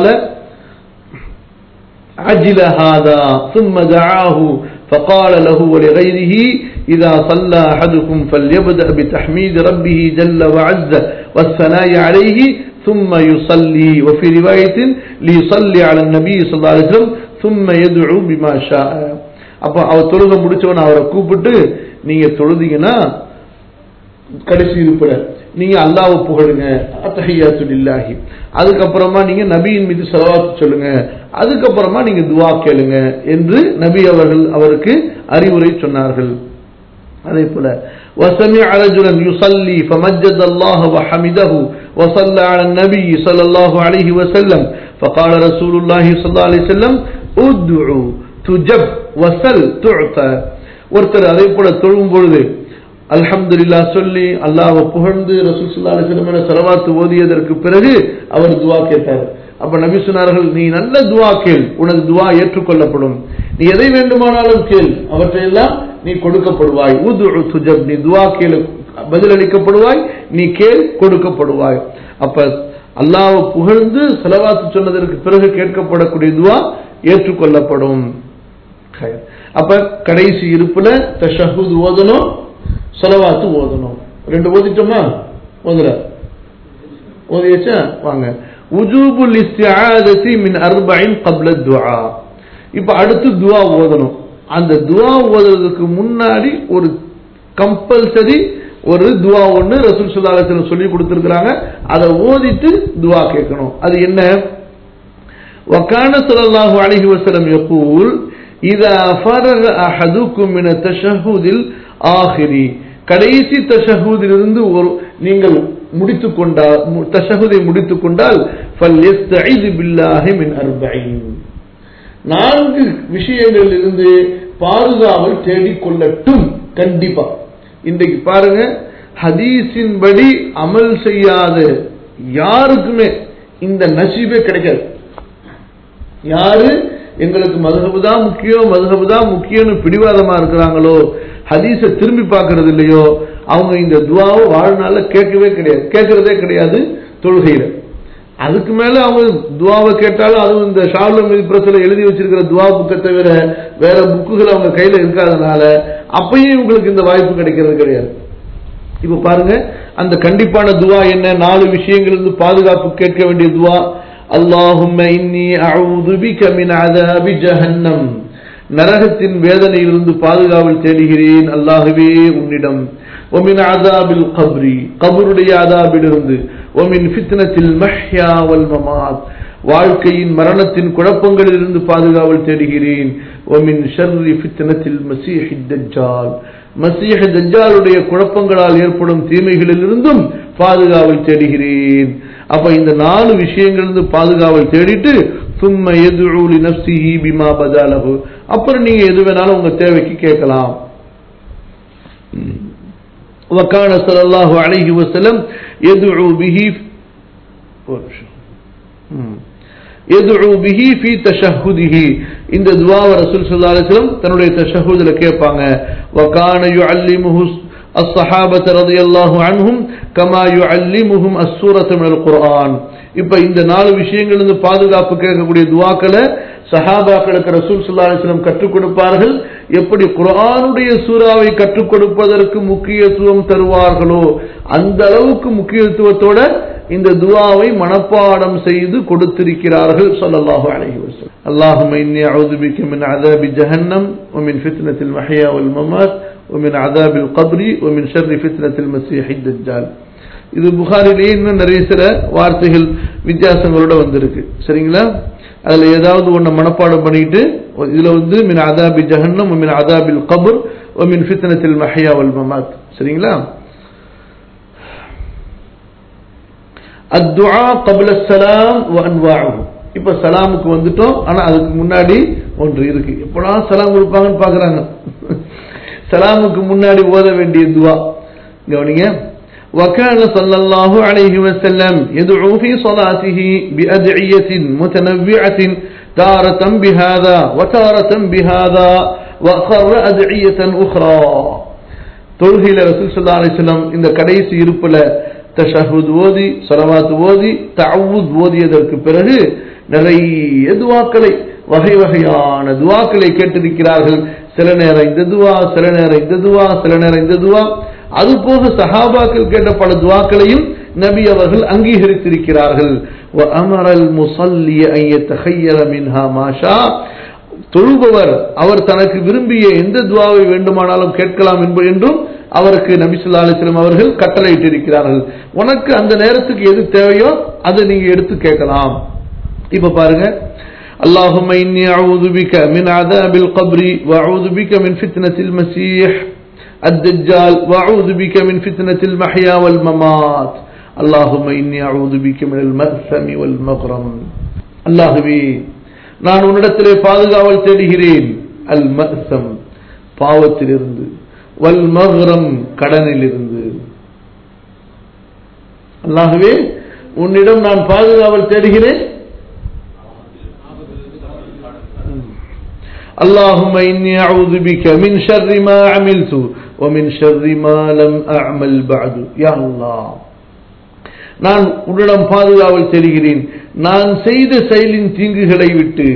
عجل هذا ثم دعاه فقال له ولغيره إذا صلى أحدكم فليبدأ بتحميد ربه جل وعز والثناء عليه ثم يصلي. وفي رواية ليصلي على النبي صلى الله عليه وسلم ثم يدعو بما شاء. அப்ப அவர் தொழுக முடிச்சவன அவரை கூப்பிட்டு, நீங்க தொழுதீங்கன்னா கடைசி இருப்பட நீங்க அல்லாஹ்வை புகழுங்க, அத்தஹியாத்து லில்லாஹி. அதுக்கப்புறமா நீங்க நபியின் மீது ஸலவாத் சொல்லுங்க, அதுக்கப்புறமா நீங்க துஆ கேளுங்க என்று நபி அவர்கள் அவருக்கு அறிவுரை சொன்னார்கள். அதே போல وسمع رجلا يصلي فمجد الله وحمده وصلى على النبي صلى الله عليه وسلم فقال رسول الله صلى الله عليه وسلم ادعو تجب وسل تعطى. ஒருத்தர் அதே போல தொழும் பொழுது அல்ஹம்துலில்லாஹ் சொல்லி அல்லாஹ்வை புகழ்ந்து ரசூல் ஸல்லல்லாஹு அலைஹி வஸல்லம் ஸலவாத் ஓதியதற்கு பிறகு அவர் துஆ கேட்டார். அப்ப நபி சொன்னார்கள், நீ நல்ல துஆ கேள், உனது துஆ ஏற்றுக்கொள்ளப்படும். நீ எதை வேண்டுமானாலும் கேள், அவற்றையெல்லாம் நீ கொடுக்கப்படுவாய். உதுஉ துஜப், நீ துஆ கேள் பதிலளிக்கப்படுவாய், நீ கேள் கொடுக்கப்படுவாய். அப்ப அல்லாஹ்வை புகழ்ந்து ஸலவாத் சொன்னதற்கு பிறகு கேட்கப்படக்கூடிய துஆ ஏற்றுக்கொள்ளப்படும். அப்ப கடைசி இருப்புல தஷஹுத் ஓதணும், ஸலவாத் ஓதணும். ரெண்டு ஓதிட்டோமா? ஓதியாச்சா? வாங்க. உஜூபுல் இஸ்திஆததி மின் அர்பஇன் قبل الدعاء. இப்ப அடுத்து துஆ ஓதணும். அந்த துஆ ஓதுறதுக்கு முன்னாடி ஒரு கம்பல்சரி ஒரு துஆ ஒன்னு ரசூல் ஸல்லல்லாஹு அலைஹி வஸல்லம் சொல்லி கொடுத்திருக்காங்க. அதை ஓதிட்டு துஆ கேட்கணும். அது என்ன? وكان صلى الله عليه وسلم يقول إذا فرغ أحدكم من التشهد الآخر. கடைசி தஷஹூதிலிருந்து நீங்கள் முடித்துக்கொண்டால், தஷஹுதை முடித்துக்கொண்டால் فليستعذ بالله من 4. 4 விஷயங்களிலிருந்து பாதுகாவல் தேடிக்கொள்ளட்டும். கண்டிப்பா இன்றைக்கு பாருங்க, ஹதீஸின் படி அமல் செய்யாத யாருக்குமே இந்த நசீபே கிடைக்காது. யாரு எங்களுக்கு மதுஹப் தான் முக்கியம், மதுஹப் தான் முக்கியம்னு பிடிவாதமா இருக்கிறாங்களோ, ஹதீஸை திரும்பி பார்க்கறது இல்லையோ, அவங்க இந்த துஆவை வாழ்நாள்ல கேட்கறதே கிடையாது தொழுகையில. அதுக்கு மேல அவங்க துஆவை கேட்டாலும் அதுவும் இந்த ஷாலுல் மீது பிரஸ்ல எழுதி வச்சிருக்கிற துஆ புக்கை தவிர வேற புக்குகள் அவங்க கையில இருக்காதனால அப்பயும் உங்களுக்கு இந்த வாய்ப்பு கிடைக்கிறது கிடையாது. இப்ப பாருங்க, அந்த கண்டிப்பான துஆ என்ன? 4 விஷயங்களிலிருந்து பாதுகாப்பு கேட்க வேண்டிய துஆ. அல்லாஹும்ம இன்னி அஊது பிக மின் அஸாபி ஜஹன்னம். நரகத்தின் வேதனையிலிருந்து பாதுகாவல் தேடுகிறேன் அல்லாஹ்வே உன்னிடம். ومن عذاب القبر, கபருடைய அதாபிலிருந்து. ومن فتنة المحيا والممات, வாழ்க்கையின் மரணத்தின் குழப்பங்களிலிருந்து பாதுகாவல் தேடுகிறேன். ومن شر فتنة المسيح الدجال, மசீஹ் தஜ்ஜாலுடைய குழப்பங்களால் ஏற்படும் தீமைகளிலிருந்தும் பாதுகாவல் தேடுகிறேன். அப்ப இந்த 4 விஷயங்களிலிருந்து பாதுகாவல் தேடிட்டு ثم يدعو لنفسه بما بدا له, அப்புறம் நீங்க எது வேணாலும் உங்க தேவைக்கு கேட்கலாம். وكان صلى الله عليه وسلم يدعو به في تشهده. இந்த துஆவை ரசூல் ஸல்லல்லாஹு அலைஹி வஸல்லம் தன்னுடைய தஷஹுதுல கேட்பாங்க. وكان يعلمه الصحابة رضي الله عنهم كما يعلمهم السورة من القرآن. இப்ப இந்த 4 விஷயங்களிலிருந்து பாதுகாப்பு கேட்கக்கூடிய துஆக்களை சஹாபாக்களுக்கு ரசூல் ஸல்லல்லாஹு அலைஹி வஸல்லம் கற்றுக் கொடுப்பார்கள். எப்படி குர்ஆனுடைய சூராவை கற்றுக் கொடுப்பதற்கு முக்கியத்துவம் தருவார்களோ அந்த அளவுக்கு முக்கியத்துவத்தோட இந்த துஆவை மனப்பாடம் செய்து கொடுத்திருக்கிறார்கள் ஸல்லல்லாஹு அலைஹி வஸல்லம். அல்லாஹும்ம இன்னி அஊது பிக மின் அஸாபி ஜஹன்னம் வ மின் ஃபித்னத்தில் மஹ்யா வல் மமாத் வ மின் அஸாபில் கப்ரி வ மின் ஷர்ரி ஃபித்னத்தில் மஸீஹித் தஜ்ஜால். இது புகாரிலேயே இன்னும் நிறைய சில வார்த்தைகள் வித்தியாசங்களோட வந்திருக்கு. சரிங்களா? அதுல ஏதாவது ஒண்ணு மனப்பாடம் பண்ணிட்டு இதுல மின் அஸாபி ஜஹன்னம் வ மின் அஸாபில் கப்ர் வ மின் ஃபித்னத்தில் மஹ்யா வல் மமாத். சரிங்களா? الدعاء قبل السلام وانواعه. இப்ப சலாமுக்கு வந்துட்டோம், ஆனா அதுக்கு முன்னாடி ஒன்று இருக்கு. எப்பலாம் சலாம் கொடுப்பாங்கன்னு பாக்குறாங்க. சலாமுக்கு முன்னாடி ஓத வேண்டிய துஆ கவனிங்க. وكان صلى الله عليه وسلم يدعو في صلاته بأدعية متنوعة تارة بهذا وتارة بهذا وأخر أدعية أخرى. தொழுகையில ரசூல் ஸல்லல்லாஹு அலைஹி வஸல்லம் இந்த கடைசி இருப்புல தஷஹுத் ஓதி ஸலவாத் ஓதி தஅவுத் ஓதியதற்கு பிறகு நிறைய துஆக்களை வகை வகையான துஆக்களை கேட்டிருக்கிறார்கள். சில நேரம் இந்த துஆ, சில நேரம் இந்த துஆ, சில நேரம் இந்த துஆ. அதுபோக சஹாபாக்கள் கேட்ட பல துஆக்களையும் நபி அவர்கள் அங்கீகரித்திருக்கிறார்கள். وَأَمَرَ الْمُصَلِّيَ أَن يَتَخَيَّرَ مِنْهَا مَا شَاءَ. தொழுபவர் அவர் தனக்கு விரும்பிய எந்த துஆவை வேண்டுமானாலும் கேட்கலாம் என்றும் அவருக்கு நபி ஸல்லல்லாஹு அலைஹி வஸல்லம் அவர்கள் கட்டளையிட்டிருக்கிறார்கள். உனக்கு அந்த நேரத்துக்கு எது தேவையோ அதை நீங்க எடுத்து கேட்கலாம். இப்ப பாருங்க, اللهم إني أعوذ بك من عذاب القبر وأعوذ بك من فتنة المسيح الدجال وأعوذ بك من فتنة المحيا والممات اللهم إني أعوذ بك من المأثم والمغرم அல்லாஹ்வே நான் உன்னிடத்திலே பாதுகாவல் தேடுகிறேன் அல் மஅஸம் பாவத்திலிருந்து வல் மக்ரம் கடனிலிருந்து அல்லாஹ்வே உன்னிடம் நான் பாதுகாவல் தேடுகிறேன் اللهم إني أعوذ بك من شر ما عملت ومن شر ما لم أعمل بعد يا الله நான் உன்னிடம் பாதுகாவல் தேடுகிறேன் நான் செய்த செயலின் தீங்குகளை விட்டு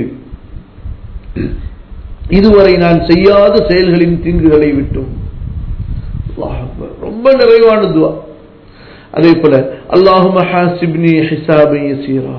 இதுவரை நான் செய்யாத செயல்களின் தீங்குகளை விட்டும் அல்லாஹ் அக்பர் ரொம்ப நிறைவான துஆ அதே போல اللهم حاسبني حسابا يسيرا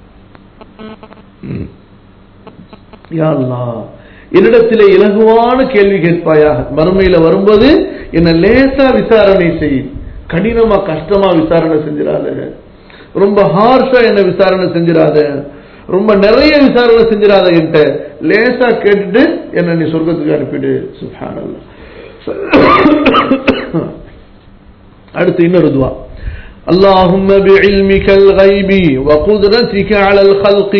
யா அல்லாஹ் என்னிடத்திலே இலகுவான கேள்வி கேட்பாயாக மறுமையில வரும்போது என்ன லேசா விசாரணை செய் கடினமா கஷ்டமா விசாரணை செஞ்சிடாத ரொம்ப ஹார்ஷா என்ன விசாரணை செஞ்சிடாத ரொம்ப நிறைய விசாரணை செஞ்சிடாத என்கிட்ட லேசா கேட்டுட்டு என்ன நீ சொர்க்கத்துக்கு அனுப்பிடு சுப்ஹானல்லாஹ் அடுத்து இன்னொரு துஆ اللهم بعلمك الغيب وقدرتك على الخلق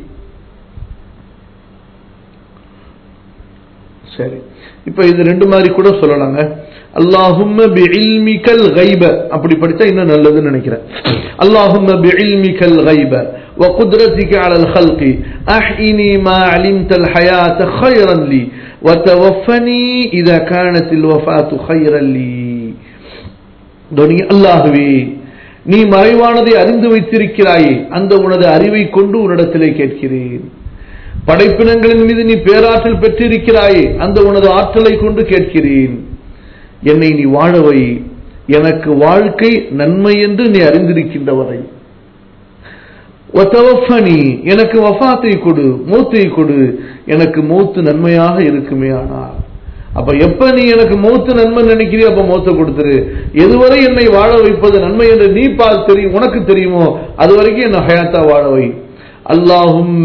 சரி இப்போ இது ரெண்டு மாதிரி கூட சொல்லலாங்க اللهم بعلمك الغيب அப்படி படிச்சா இன்னும் நல்லதுன்னு நினைக்கிறேன் اللهم بعلمك الغيب وقدرتك على الخلق احيني ما علمت الحياة خيرا لي وتوفني اذا كانت الوفاة خيرا لي துனியா அல்லாஹ்வே நீ மறைவானதை அறிந்து வைத்திருக்கிறாயே அந்த உனது அறிவை கொண்டு உன்னிடத்திலே கேட்கிறேன் படைப்பினங்களின் மீது நீ பேராற்றல் பெற்றிருக்கிறாயே அந்த உனது ஆற்றலை கொண்டு கேட்கிறேன் என்னை நீ வாழவை எனக்கு வாழ்க்கை நன்மை என்று நீ அறிந்திருக்கின்றவரை வதவஃபனி எனக்கு வஃபாத்தை கொடு மௌத்தை கொடு எனக்கு மௌத்து நன்மையாக இருக்குமே ஆனால் அப்ப எப்ப நீ எனக்கு மௌத்து நன்மை நினைக்கிறியோ அப்ப மௌத்தை கொடுத்துரு எதுவரை என்னை வாழ வைப்பது நன்மை என்று நீ தெரியும் உனக்கு தெரியுமோ அது வரைக்கும் என்ன ஹயாத்தா வாழவை அல்லாஹும்ம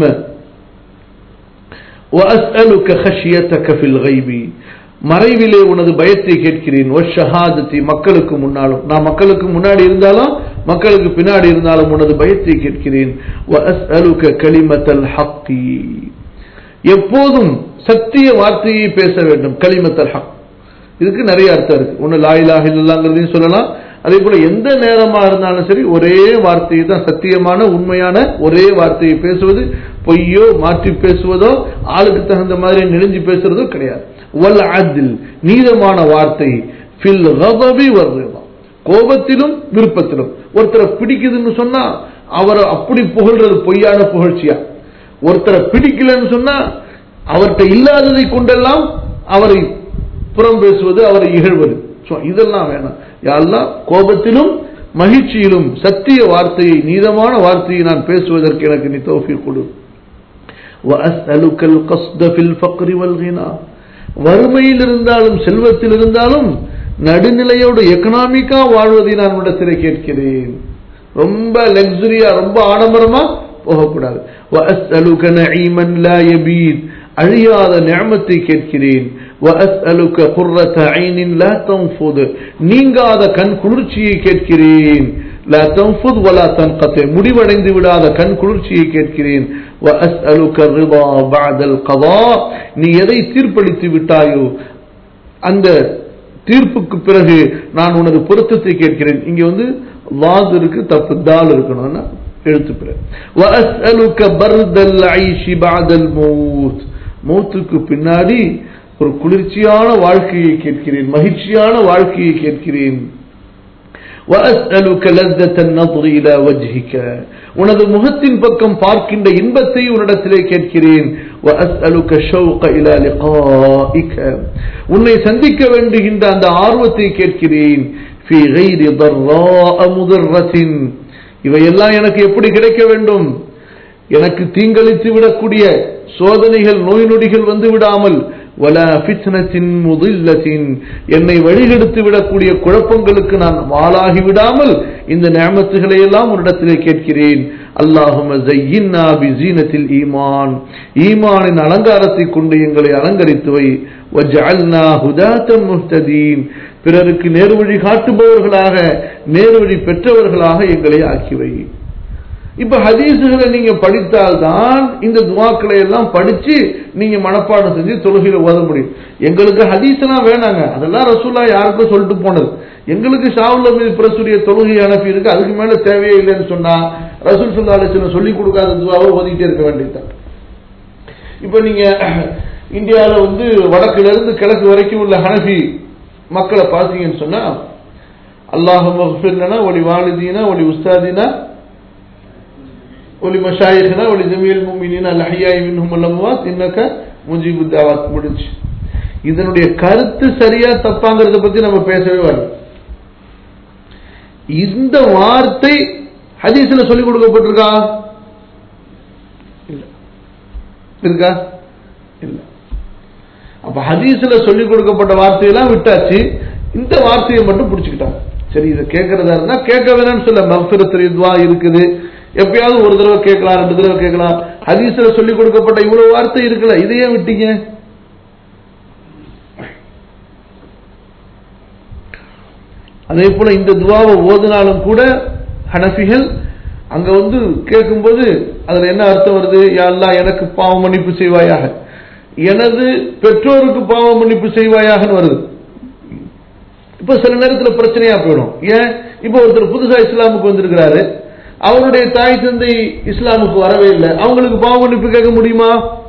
وأسألك خشيتك في الغيب மறைவிலே உனது பயத்தை கேட்கிறேன் வஷஹாதத்தி மக்களுக்கு முன்னாலும் நான் மக்களுக்கு முன்னாடி இருந்தாலும் மக்களுக்கு பின்னாடி இருந்தாலும் உனது பயத்தை கேட்கிறேன் وأسألك كلمة الحق எப்போதும் சத்திய வார்த்தையை பேச வேண்டும் கலிமத்துல் ஹக் இதுக்கு நிறைய அர்த்தம் இருக்கு ஒன்னு லா இலாஹ இல்லல்லாஹ்ங்கறதையும் சொல்லலாம் அதே போல எந்த நேரமா இருந்தாலும் சரி ஒரே வார்த்தையை தான் சத்தியமான உண்மையான ஒரே வார்த்தையை பேசுவது பொய்யோ மாற்றி பேசுவதோ ஆளுக்கு தகுந்த மாதிரி நெளிஞ்சு பேசுறதோ கிடையாது வல் அத்ல் நீதமான வார்த்தை ஃபில் கதபி வர்ரிதா கோபத்திலும் விருப்பத்திலும் ஒருத்தரை பிடிக்குதுன்னு சொன்னா அவரை அப்படி புகழ்றது பொய்யான புகழ்ச்சியா ஒருத்தரை பிடிக்கலன்னு சொன்னா அவர்கிட்ட இல்லாததை கொண்டெல்லாம் அவரை புறம் பேசுவது அவரை இகழ்வது இதெல்லாம் வேணாம் யா அல்லாஹ் கோபத்திலும் மகிழ்ச்சியிலும் சத்திய வார்த்தையை நீதமான வார்த்தையை நான் பேசுவதற்கு எனக்கு நீ தௌஃபீக் கொடு وأسألك القصد في الفقر والغنى வறுமையில் இருந்தாலும் செல்வத்தில் இருந்தாலும் நடுநிலையோடு எகனாமிக்கா வாழ்வதை நான் உன்னிடத்திலே கேட்கிறேன் ரொம்ப லக்ஸரியா ரொம்ப ஆடம்பரமா போகக்கூடாது وأسألك نعيما لا يبيد அழியாத நிஅமத்தை கேட்கிறேன் وأسألك قرة عين لا تنفذ நீங்காத கண் குளிர்ச்சியை கேட்கிறேன் لا تنفذ ولا تنقطع முடிவடைந்து விடாத கண் குளிர்ச்சியை கேட்கிறேன் وأسألك الرضا بعد القضاء நீ எதை தீர்ப்பளித்து விட்டாயோ அந்த தீர்ப்புக்கு பிறகு நான் உனது பொருத்தத்தை கேட்கிறேன் இங்க வந்து வாது இருக்கு தப்பு தால் இருக்கணும்னா எழுத்து பிறகு وأسألك برد العيش بعد الموت மௌத்துக்கு பின்னாடி ஒரு குளிர்ச்சியான வாழ்க்கையை கேட்கிறேன் மகிழ்ச்சியான வாழ்க்கையை கேட்கிறேன் وأسألك لذة النظر إلى وجهك உனது முகத்தின் பக்கம் பார்க்கின்ற இன்பத்தை உன்னிடத்திலே கேட்கிறேன் وأسألك الشوق إلى لقائك உன்னை சந்திக்க வேண்டுகின்ற அந்த ஆர்வத்தை கேட்கிறேன் في غير ضراء مضرة இவையெல்லாம் எனக்கு எப்படி கிடைக்க வேண்டும் எனக்கு தீங்களித்து விடக்கூடிய சோதனைகள் நோய் நொடிகள் வந்து விடாமல் வலா ஃபித்னத்தின் முதில்லத்தின், என்னை வழிகெடுத்து விடக்கூடிய குழப்பங்களுக்கு நான் ஆளாகி விடாமல் இந்த நிஅமத்துகளை எல்லாம் உன்னிடத்திலே கேட்கிறேன். அல்லாஹும்ம ஸய்யின்னா பிஸீனத்தில் ஈமான், ஈமானின் அலங்காரத்தை கொண்டு எங்களை அலங்கரித்து வை. வஜஅல்னா ஹுதாத்தம் முஹ்ததீன், பிறருக்கு நேர்வழி காட்டுபவர்களாக நேர்வழி பெற்றவர்களாக எங்களை ஆக்கிவை. இப்ப ஹதீசுகளை நீங்க படித்தால்தான் இந்த துஆக்களை எல்லாம் படிச்சு நீங்க மனப்பாடம் செஞ்சு தொழுகையில ஓத முடியும். எங்களுக்கு ஹதீஸ்லாம் வேணாங்க, அதெல்லாம் ரசூலுல்லாஹ் யாருக்கும் சொல்லிட்டு போனது. எங்களுக்கு ஷாவுல் மீது பிரசுரிய தொழுகை அனுப்பி இருக்கு, அதுக்கு மேல தேவையே இல்லைன்னு சொன்னா ரசூல் ஸல்லல்லாஹு அலைஹி வஸல்லம் சொல்லி கொடுக்காத துஆவை ஓதிட்டே இருக்க வேண்டியதுதான். இப்ப நீங்க இந்தியாவில் வடக்குல இருந்து கிழக்கு வரைக்கும் உள்ள ஹனஃபி மக்களை பார்த்தீங்கன்னு சொன்னா, அல்லாஹும்ம இக்ஃபிர் லனா வலி வாலிதீனா வலி உஸ்தாதினா வலி மஷாயிഖினா வலி ஜமீல் முஃமினீன அல் அஹ்யாஇ மின்ஹும் வல் அம்வாத் இன்னக முஜீபுத் தஅவாத் முடிஞ்சு. இதனுடைய கருத்து சரியா தப்பாங்கிறத பத்தி நம்ம பேசவே வரல. இந்த வார்த்தை ஹதீஸ்ல சொல்லிக் கொடுக்கப்பட்டிருக்கா? இல்ல. இருக்கா? இல்ல. அப்ப ஹதீஸ்ல சொல்லிக் கொடுக்கப்பட்ட வார்த்தையெல்லாம் விட்டாச்சு, இந்த வார்த்தையை மட்டும் பிடிச்சுக்கிட்டாங்க. சரி, இதை கேட்கறதா இருந்தா கேட்க வேணாம்னு சொல்ல, மக்ஃபிரத்துல் துஆ இருக்குது, எப்பயாவது ஒரு தடவை கேட்கலாம், 2 தடவை கேட்கலாம். ஹதீஸ்ல சொல்லிக் கொடுக்கப்பட்ட இவ்வளவு வார்த்தை இருக்குல்ல, இதையே விட்டீங்க. அதே போல இந்த துஆவை ஓதினாலும் கூட ஹனஃபிகள் அங்க கேட்கும்போது அதுல என்ன அர்த்தம் வருது? யா அல்லாஹ் எனக்கு பாவ மன்னிப்பு செய்வாயாக, எனது பெற்றோருக்கு பாவ மன்னிப்பு செய்வாயாகன்னு வருது. இப்ப சில நேரத்தில் பிரச்சனையா போயிடும். ஏன்? இப்ப ஒருத்தர் புதுசா இஸ்லாமுக்கு வந்திருக்கிறாரு, அவருடைய தாய் தந்தை இஸ்லாமுக்கு வரவே இல்லை, அவங்களுக்கு பாவ மன்னிப்பு கேட்க முடியுமா?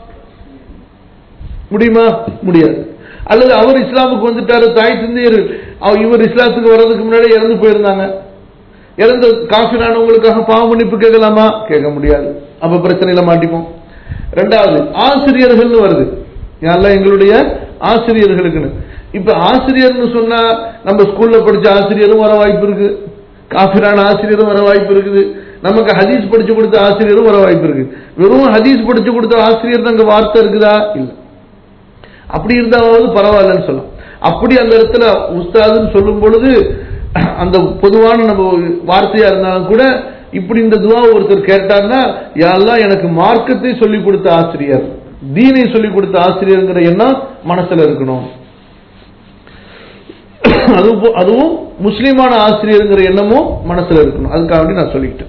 முடியாது. அல்லது அவர் இஸ்லாமுக்கு வந்துட்டாரு, தாய் தந்தையர் இவர் இஸ்லாத்துக்கு வர்றதுக்கு முன்னாடி இறந்து போயிருந்தாங்க, இறந்த காஃபிரானவங்களுக்காக பாவ மன்னிப்பு கேட்கலாமா? கேட்க முடியாது. அப்ப பிரச்சனையில மாட்டிப்போம். ரெண்டாவது, ஆசிரியர்கள் வருது, யாரெல்லாம் எங்களுடைய ஆசிரியர்களுக்குன்னு. இப்ப ஆசிரியர்னு சொன்னா நம்ம ஸ்கூல்ல படிச்ச ஆசிரியரும் வர வாய்ப்பு இருக்கு, காஃபிரான ஆசிரியரும் வர வாய்ப்பு இருக்குது, நமக்கு ஹதீஸ் படிச்சு கொடுத்த ஆசிரியரும் வர வாய்ப்பு இருக்கு. வெறும் ஹதீஸ் படிச்சு கொடுத்த ஆசிரியர் அங்க வார்த்தை இருக்குதா? இல்ல. அப்படி இருந்தாவது பரவாயில்லன்னு சொல்லலாம். அப்படி அந்த இடத்துல உஸ்தாதுன்னு சொல்லும் பொழுது அந்த பொதுவான நம்ம வார்த்தையா இருந்தாலும் கூட இப்படி இந்த துஆ ஒருத்தர் கேட்டார்னா, யா அல்லாஹ் எனக்கு மார்க்கத்தை சொல்லிக் கொடுத்த ஆசிரியர், தீனை சொல்லிக் கொடுத்த ஆசிரியர்ங்கிற எண்ணம் மனசுல இருக்கணும். அதுவும் முஸ்லிமான ஆசிரியர்ங்கிற எண்ணமும் மனசுல இருக்கணும். அதுக்காக நான் சொல்லிக்கிட்டேன்.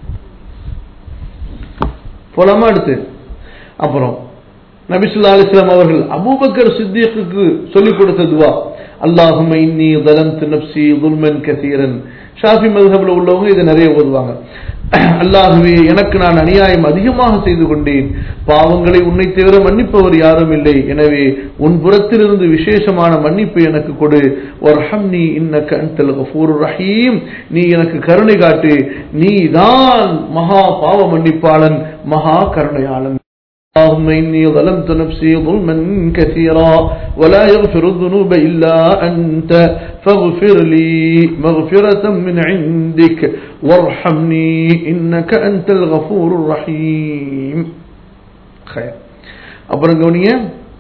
போலாமா? அடுத்து அப்புறம் நபி ஸல்லல்லாஹு அலைஹி வஸல்லம் அவர்கள் அபூபக்கர் சித்திக்கு சொல்லிக் கொடுத்த துஆ, அல்லாஹும்ம இன்னி ظلمت நஃப்ஸி ظلمًا كثيرًا. ஷாஃபி மذஹப்ல உள்ளவங்க இதை நிறைய ஓதுவாங்க. அல்லாஹ்வே, எனக்கு நான் அநியாயம் அதிகமாக செய்து கொண்டேன், பாவங்களை உன்னை தவிர மன்னிப்பவர் யாரும் இல்லை, எனவே உன் புறத்திலிருந்து விசேஷமான மன்னிப்பு எனக்கு கொடு. வர்ஹம்னி இன்னக அன்தல் கஃபூருர் ரஹீம், நீ எனக்கு கருணை காட்டு, நீ தான் மகா பாவ மன்னிப்பாளன், மகா கருணையாளன். اللهم إني ظلمت نفسي ظلما كثيرا ولا يغفر الذنوب إلا أنت فاغفر لي مغفرة من عندك وارحمني إنك أنت الغفور الرحيم. خير. அப்புறம் கவனிங்க,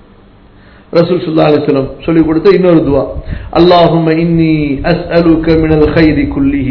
ரசூல் ஸல்லல்லாஹு அலைஹி வஸல்லம் சொல்லி கொடுத்த இன்னொரு துஆ, اللهم إني أسألك من الخير كله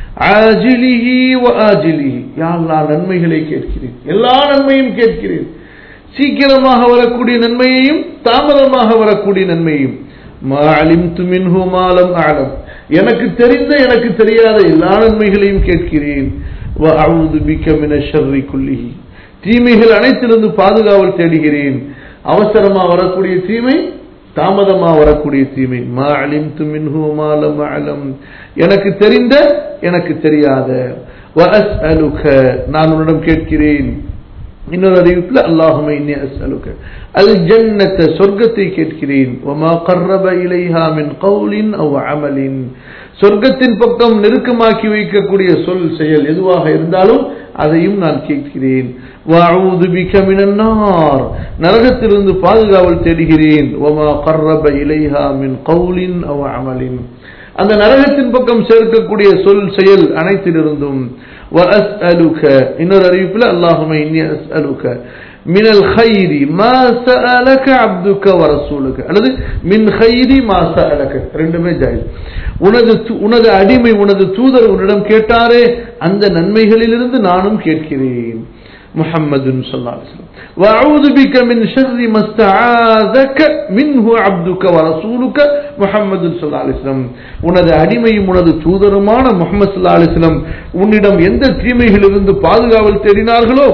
عاجله وآجله. யா அல்லாஹ், நன்மைகளை கேட்கிறேன், எல்லா நன்மையும் கேட்கிறேன், சீக்கிரமாக வரக்கூடிய நன்மையையும் தாமதமாக வரக்கூடிய நன்மையும். மா அலிம்து மின்ஹு மா லம் அஅலம், எனக்கு தெரிந்த எனக்கு தெரியாத எல்லா நன்மைகளையும் கேட்கிறேன். வ அஊது பிக மினஷ் ஷர்ரி குல்லிஹி, தீமைகள் அனைத்திலிருந்து பாதுகாவல் தேடுகிறேன். அவசரமா வரக்கூடிய தீமை, தாமதமா வரக்கூடிய தீமை. மா அலிம்து மின்ஹு மா லம் அஅலம், எனக்கு தெரிந்த எனக்கு தெரியாத. வ அஸ்அலுக, நான் உன்னிடம் கேட்கிறேன். இன்னொரு அறிவிப்புல அல்லாஹும்ம இன்னி அஸ்அலுக அல் ஜன்னத, சொர்க்கத்தை கேட்கிறேன். வமா கர்ரப இலைஹா மின் கௌலின் அவ் அமலின், சொர்க்கத்தின் பக்கம் நெருக்கமாக்கி வைக்கக்கூடிய சொல் செயல் எதுவாக இருந்தாலும் அதையும் நான் கேட்கிறேன். வஅஊது பிக மினன் நார், நரகத்திலிருந்து பாதுகாவல் தேடுகிறேன். வமா கர்ரப இலைஹா மின் கௌலின் அவ் அமலின், அந்த நரகத்தின் பக்கம் சேர்க்கக்கூடிய சொல் செயல் அனைத்திலிருந்தும். وأسألك, இன்னொரு அறிவிப்பில் அல்லாஹும்ம இன்னி அஸ்அலுக மினல் கைரி மா சஅலக அப்துக வ ரசூலுக அல்லது மின் கைரி மா சஅலக, ரெண்டுமே ஜாயிஸ். உனது அடிமை உனது தூதர் உன்னிடம் கேட்டாரே அந்த நன்மைகளிலிருந்து நானும் கேட்கிறேன். முஹம்மதுன் ஸல்லல்லாஹு அலைஹி வஸல்லம் வஅஊது பிக மின் ஷர்ரி மஸ்தஆஸக மின்ஹு அப்துக வ ரசூலுக முஹம்மதுன் ஸல்லல்லாஹு அலைஹி வஸல்லம், உனது அடிமையும் உனது தூதருமான முஹம்மது ஸல்லல்லாஹு அலைஹி வஸல்லம் உன்னிடம் எந்த தீமைகளிலிருந்து பாதுகாவல் தேடினார்களோ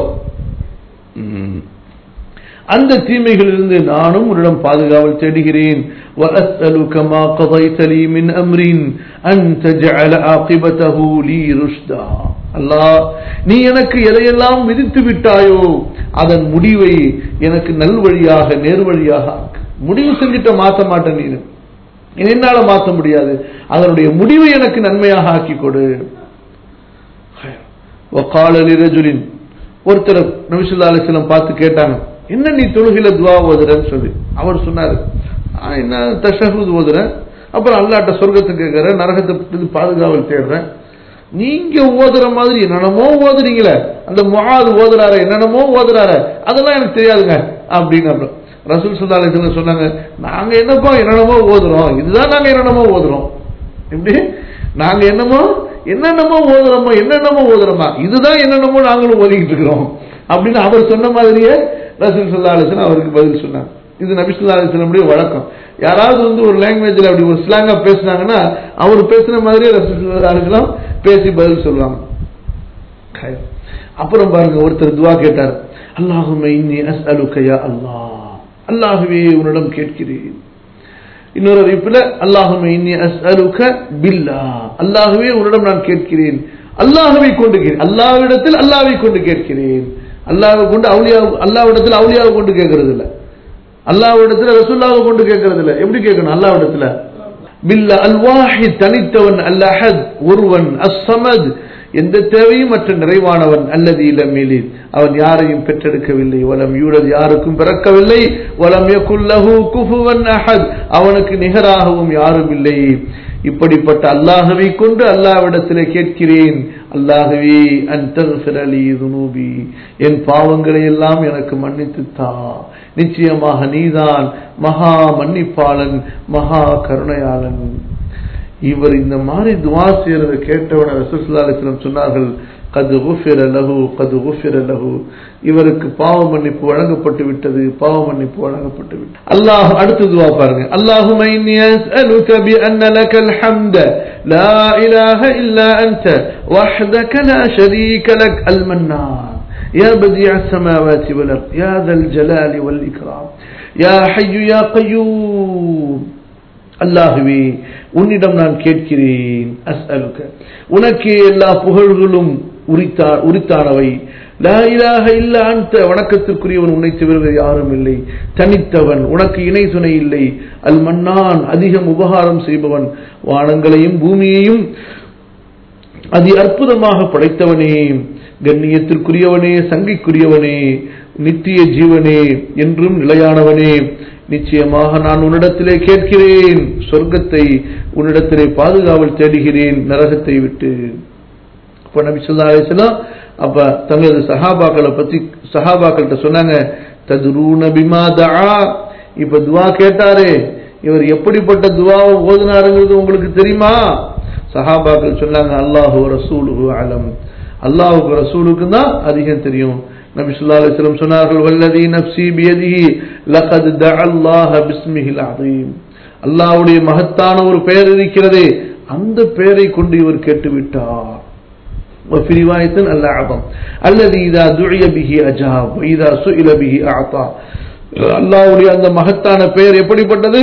அந்த தீமைகளிலிருந்து நானும் உன்னிடம் பாதுகாவல் தேடுகிறேன். وَأَسْأَلُكَ مَا قَضَيْتَ لِي مِنْ أَمْرٍ أَنْ تَجْعَلَ عَاقِبَتَهُ لِي رُشْدًا. அல்லாஹ், நீ எனக்கு எதையெல்லாம் விதித்து விட்டாயோ அதன் முடிவை எனக்கு நல்வழியாக நேர்வழியாக ஆக்கு. முடிவு செஞ்சிட்ட மாற்ற மாட்டேன், நீ என்னால மாற்ற முடியாது, அதனுடைய முடிவை எனக்கு நன்மையாக ஆக்கி கொடு. وَقَالَ لِرَجُلٍ, ஒருத்தர் நபி ஸல்லல்லாஹு அலைஹி வஸல்லம் பார்த்து கேட்டாங்க, என்ன நீ தொழுகையில துஆ ஓதுறன்னு சொல்லி. அவர் சொன்னாரு, என்ன தஷஹுத் ஓதுறேன், அப்புறம் அல்லாஹ்ட்ட சொர்க்கத்தை கேட்கிறேன், நரகத்தை பத்தி பாதுகாவல் தேடுறேன். நீங்க ஓதுற மாதிரி என்னென்னமோ ஓதுறீங்களே, அந்த முஆத் ஓதுறாரு என்னென்னமோ ஓதுறாரு, அதெல்லாம் எனக்கு தெரியாதுங்க அப்படின்னு. ரசூல் ஸல்லல்லாஹு அலைஹி வஸல்லம் சொன்னாங்க, நாங்க என்னப்பா என்னென்னமோ ஓதுறோம், இதுதான் நாங்க என்னென்னமோ ஓதுறோம். எப்படி நாங்க என்னென்னமோ ஓதுறோமா, இதுதான் என்னென்னமோ நாங்களும் ஓதிக்கிட்டு இருக்கிறோம் அப்படின்னு அவர் சொன்ன மாதிரியே ரசூல் ஸல்லல்லாஹு அலைஹி வஸல்லம் அவருக்கு பதில் சொன்னாங்க. இது நபி ஸல்லல்லாஹு அலைஹி வஸல்லம் வழக்கம். யாராவது ஒரு லாங்குவேஜ்ல அப்படி ஒரு ஸ்லாங்கா பேசினாங்கன்னா அவர் பேசுன மாதிரியே ரசூல் ஸல்லல்லாஹு அலைஹி வஸல்லம் பேசி பதில் சொல்லுவாங்க. அப்புறம் பாருங்க, ஒருத்தர் துஆ கேட்டார், அல்லாஹும்ம இன்னி அஸ்அலுக யா அல்லாஹ், அல்லாஹ்வே உன்னிடம் கேட்கிறேன். இன்னொரு அறிவிப்புல அல்லாஹும்ம இன்னி அஸ்அலுக பில்லாஹ், அல்லாஹ்வே உன்னிடம் நான் கேட்கிறேன், அல்லாஹ்வை கொண்டு அல்லாஹ்விடத்தில் அல்லாஹ்வை கொண்டு கேட்கிறேன். அல்லாஹ்வை கொண்டு அல்லாஹ்விடத்தில் அவுலியாவை கொண்டு கேட்கறது இல்ல, அல்லாஹ்விடத்தில் ரசூலுல்லாஹ்வை கொண்டு கேட்கறது இல்ல. எப்படி கேட்கணும்? அல்லாஹ்விடத்தில் பில்லா அல் வாஹித், தனித்தவன், அல் அஹத் ஒருவன், அஸ்-ஸமத் எந்த தேவையும் மற்ற நிறைவானவன், அல்லதி லம் யலித் அவன் யாரையும் பெற்றெடுக்கவில்லை, வலம் யூலத் யாருக்கும் பிறக்கவில்லை, வலம் யகுல் லஹு குஃபுவன் அஹத் அவனுக்கு நிகராகவும் யாரும் இல்லை. இப்படிப்பட்ட அல்லாஹ்வை கொண்டு அல்லாஹ்விடத்திலே கேட்கிறேன், அல்லாஹ்வே அன்தக்ஃபிர லீ ذுனூபி, என் பாவங்களை எல்லாம் எனக்கு மன்னித்து தா, நிச்சயமாக நீதான் மகா மன்னிப்பாளன் மகா கருணையாளன். இவர் இந்த மாதிரி துஆ செய்யறதை கேட்டவன ரசூல் ஸல்லல்லாஹு அலைஹி வஸல்லம் சொன்னார்கள், கது குஃபிர லஹு, இவருக்கு பாவ மன்னிப்பு வழங்கப்பட்டு விட்டது, பாவ மன்னிப்பு வழங்கப்பட்டு விட்டது. அல்லாஹ் அடுத்த துஆ பாருங்க, அல்லாஹும்ம இன்னி அஸ்அலுக பி அன்ன லக்கல் ஹம்த லா இலாஹ இல்லா அன்த வஹ்தக லா ஷரீக லக் அல் மன்னான் யா பதீஅ ஸமாவாதி வல் அர்த் யா தல் ஜலாலி வல் இக்ராம் யா ஹய்யு யா கய்யூம். அல்லாஹ்வே உன்னிடம் நான் கேட்கிறேன், அஸ்அலுக உனக்கே எல்லா புகழ்களும் உரித்தானவை, லா இலாஹ இல்லா அன்த வணக்கத்திற்குரியவன் உன்னை தவிர யாரும் இல்லை, தனித்தவன் உனக்கு இணை துணை இல்லை, அல் மன்னான் அதிகம் உபகாரம் செய்பவன், வானங்களையும் பூமியையும் அதி அற்புதமாக படைத்தவனே, கண்ணியத்திற்குரியவனே, சங்கைக்குரியவனே, நித்திய ஜீவனே, என்றும் நிலையானவனே, நிச்சயமாக நான் உன்னிடத்திலே கேட்கிறேன் சொர்க்கத்தை, உன்னிடத்திலே பாதுகாவல் தேடுகிறேன் நரகத்தை விட்டு. அப்ப நபி ஸல்லல்லாஹு அலைஹி வஸல்லம் அப்ப தங்களது சஹாபாக்களை பத்தி சஹாபாக்கள்கிட்ட சொன்னாங்க, ததுரூன பிமா தஆ, இப்ப துஆ கேட்டாரே இவர் எப்படிப்பட்ட துஆவை ஓதுனாருங்கிறது உங்களுக்கு தெரியுமா? சஹாபாக்கள் சொன்னாங்க, அல்லாஹு ரசூலுஹு அலம், அல்லாஹ்வுக்கு ரசூலுக்கு தான் அதிகம் தெரியும். நபி ஸல்லல்லாஹு அலைஹி வஸல்லம் சொன்னார்கள், வல்லதி நஃப்ஸி பியதிஹி லகத் தஅ அல்லாஹ பிஸ்மிஹில் அஸீம், அல்லாஹ்வுடைய மகத்தான ஒரு பெயர் இருக்கிறதே அந்த பெயரை கொண்டு இவர் கேட்டுவிட்டார். وفي رواية الأعظم الذي إذا دعي به أجاب وإذا سئل به أعطى. அல்லாஹ்வுடைய அந்த மகத்தான பெயர் எப்படிப்பட்டது?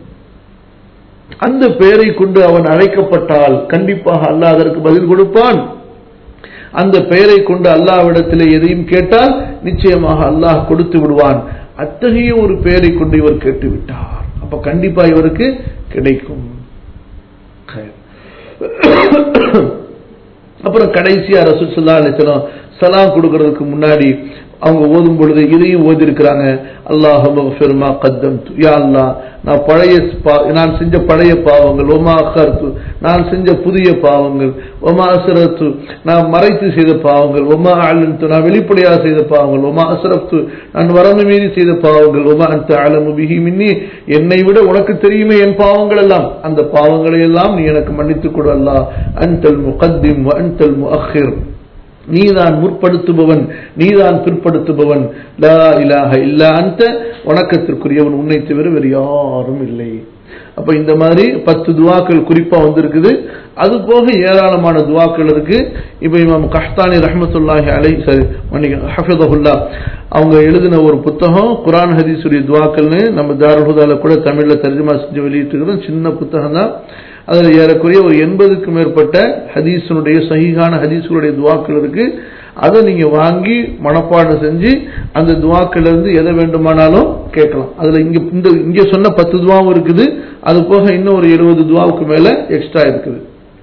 அந்த பெயரை கொண்டு அவன் அழைக்கப்பட்டால் கண்டிப்பாக அல்லாஹ் அதற்கு பதில் கொடுப்பான். அந்த பெயரை கொண்டு அல்லாஹ்விடத்திலே எதையும் கேட்டால் நிச்சயமாக அல்லாஹ் கொடுத்து விடுவான். அத்தகைய ஒரு பெயரை கொண்டு இவர் கேட்டுவிட்டார், அப்ப கண்டிப்பா இவருக்கு கிடைக்கும். அப்புறம் கடைசியா ரசூல் ஸல்லல்லாஹு அலைஹி வஸல்லம் சலாம் கொடுக்கிறதுக்கு முன்னாடி அவங்க ஓதும் பொழுது இதையும் ஓதி இருக்கிறாங்க, அல்லாஹும்ம ஃபிர் மா கத்தம்து, யா அல்லாஹ் நான் செஞ்ச பழைய பாவங்கள், ஒமா அக்கர்து நான் செஞ்ச புதிய பாவங்கள், ஒமா அஸ்ரஃப்து நான் மறைத்து செய்த பாவங்கள், ஒமா அஅலன்து நான் வெளிப்படையாக செய்த பாவங்கள், ஒமா அஸ்ரஃப்து நான் வரம்பு மீறி செய்த பாவங்கள், ஒமா அன்த அலமு பிஹி மின்னி என்னை விட உனக்கு தெரியுமே என் பாவங்கள் எல்லாம், அந்த பாவங்களை எல்லாம் நீ எனக்கு மன்னித்துக் கொடு அல்லாஹ். அன்தல் முகத்திம் வ அன்தல் முஅக்கிர் நீதான் முற்படுத்துபவன் நீதான் பிற்படுத்துபவன். லா இலாஹ இல்லா அன்த வணக்கத்திற்குரியவன் உன்னை தவிர வேறு யாரும் இல்லை. அப்ப இந்த மாதிரி 10 துவாக்கள் குறிப்பா வந்திருக்குது. அது போக ஏராளமான துவாக்கள் இருக்கு. இப்ப இமாம் கஹ்தானி ரஹ்மத்துல்லாஹி அலைஹி ஹஃபிதஹுல்லாஹ் அவங்க எழுதின ஒரு புத்தகம் குர்ஆன் ஹதீஸுடைய துவாக்கள்னு நம்ம தாருல் ஹுதால கூட தமிழ்ல தர்ஜுமா செஞ்சு வெளியிட்டிருக்கிறோம். சின்ன புத்தகம் தான். அதுல ஏறக்குறைய ஒரு 80க்கும் மேற்பட்ட ஹதீஸுடைய சஹீஹான ஹதீஸுடைய துவாக்கள் இருக்கு. அதை நீங்க வாங்கி மனப்பாடம் செஞ்சு அந்த துவாக்கள் இருந்து எதை வேண்டுமானாலும் கேட்கலாம். அதுல இங்க சொன்ன 10 துவாவும் இருக்குது. அது போக இன்னும் ஒரு 70 துவாவுக்கு மேல எக்ஸ்ட்ரா இருக்குது.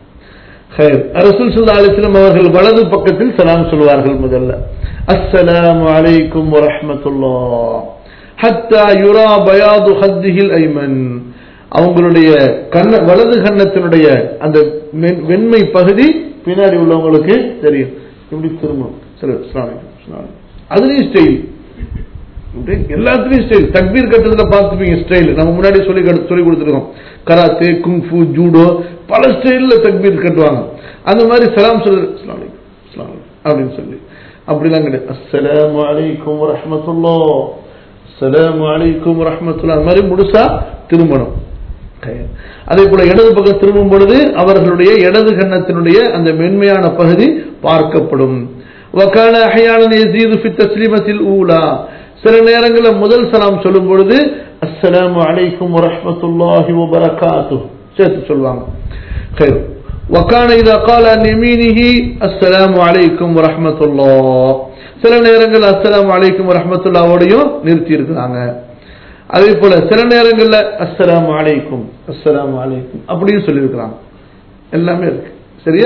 ரசூல் ஸல்லல்லாஹு அலைஹி வஸல்லம் அவர்கள் வலது பக்கத்தில் சலாம் சொல்வார்கள். முதல்ல அஸ்ஸலாமு அலைக்கும் வ ரஹ்மத்துல்லாஹ் ஹத்தா யுரா பயாது ஹத்திஹில் ஐமன் அவங்களுடைய வலது கன்னத்தினுடைய அந்த வெண்மை பகுதி பின்னாடி உள்ளவங்களுக்கு தெரியும். இப்படி திரும்பணும். அதுலயும் ஸ்டைல், எல்லாத்துலயும் ஸ்டைல். தக்பீர் கட்டுறதுல பார்த்துப்பீங்க ஸ்டைல். நம்ம முன்னாடி சொல்லி கொடுத்துருக்கோம். கராத்தே, குங்ஃபு, ஜூடோ பல ஸ்டைல்ல தக்பீர் கட்டுவாங்க. அந்த மாதிரி சலாம் சொல்லு அப்படின்னு சொல்லி அப்படிலாம் கிடையாது. அஸ்ஸலாமு அலைக்கும் வ ரஹ்மத்துல்லாஹ், அஸ்ஸலாமு அலைக்கும் வ ரஹ்மத்துல்லாஹ் அந்த மாதிரி முழுசா திரும்பணும். அதே போல இடது பக்கம் திரும்பும் பொழுது அவர்களுடைய இடது கன்னத்தினுடைய அந்த மென்மையான பகுதி பார்க்கப்படும். வகான அஹ்யானன் யஸீது ஃபி தஸ்லீமத்தில் ஊலா சில நேரங்களில் முதல் சலாம் சொல்லும் பொழுது அஸ்ஸலாமு அலைக்கும் வ ரஹ்மத்துல்லாஹி வ பரகாத்துஹு சேர்த்து சொல்வாங்க. خير وكان اذا قال عن يمينه السلام عليكم ورحمه الله சில நேரங்களில் அஸ்ஸலாமு அலைக்கும் வ ரஹ்மத்துல்லாஹ் ஓடையும் நிறுத்தி இருக்காங்க. அதே போல சில நேரங்கள்ல அஸ்ஸலாமு அலைக்கும் அப்படின்னு சொல்லியிருக்கிறாங்க. எல்லாமே இருக்கு. சரியா?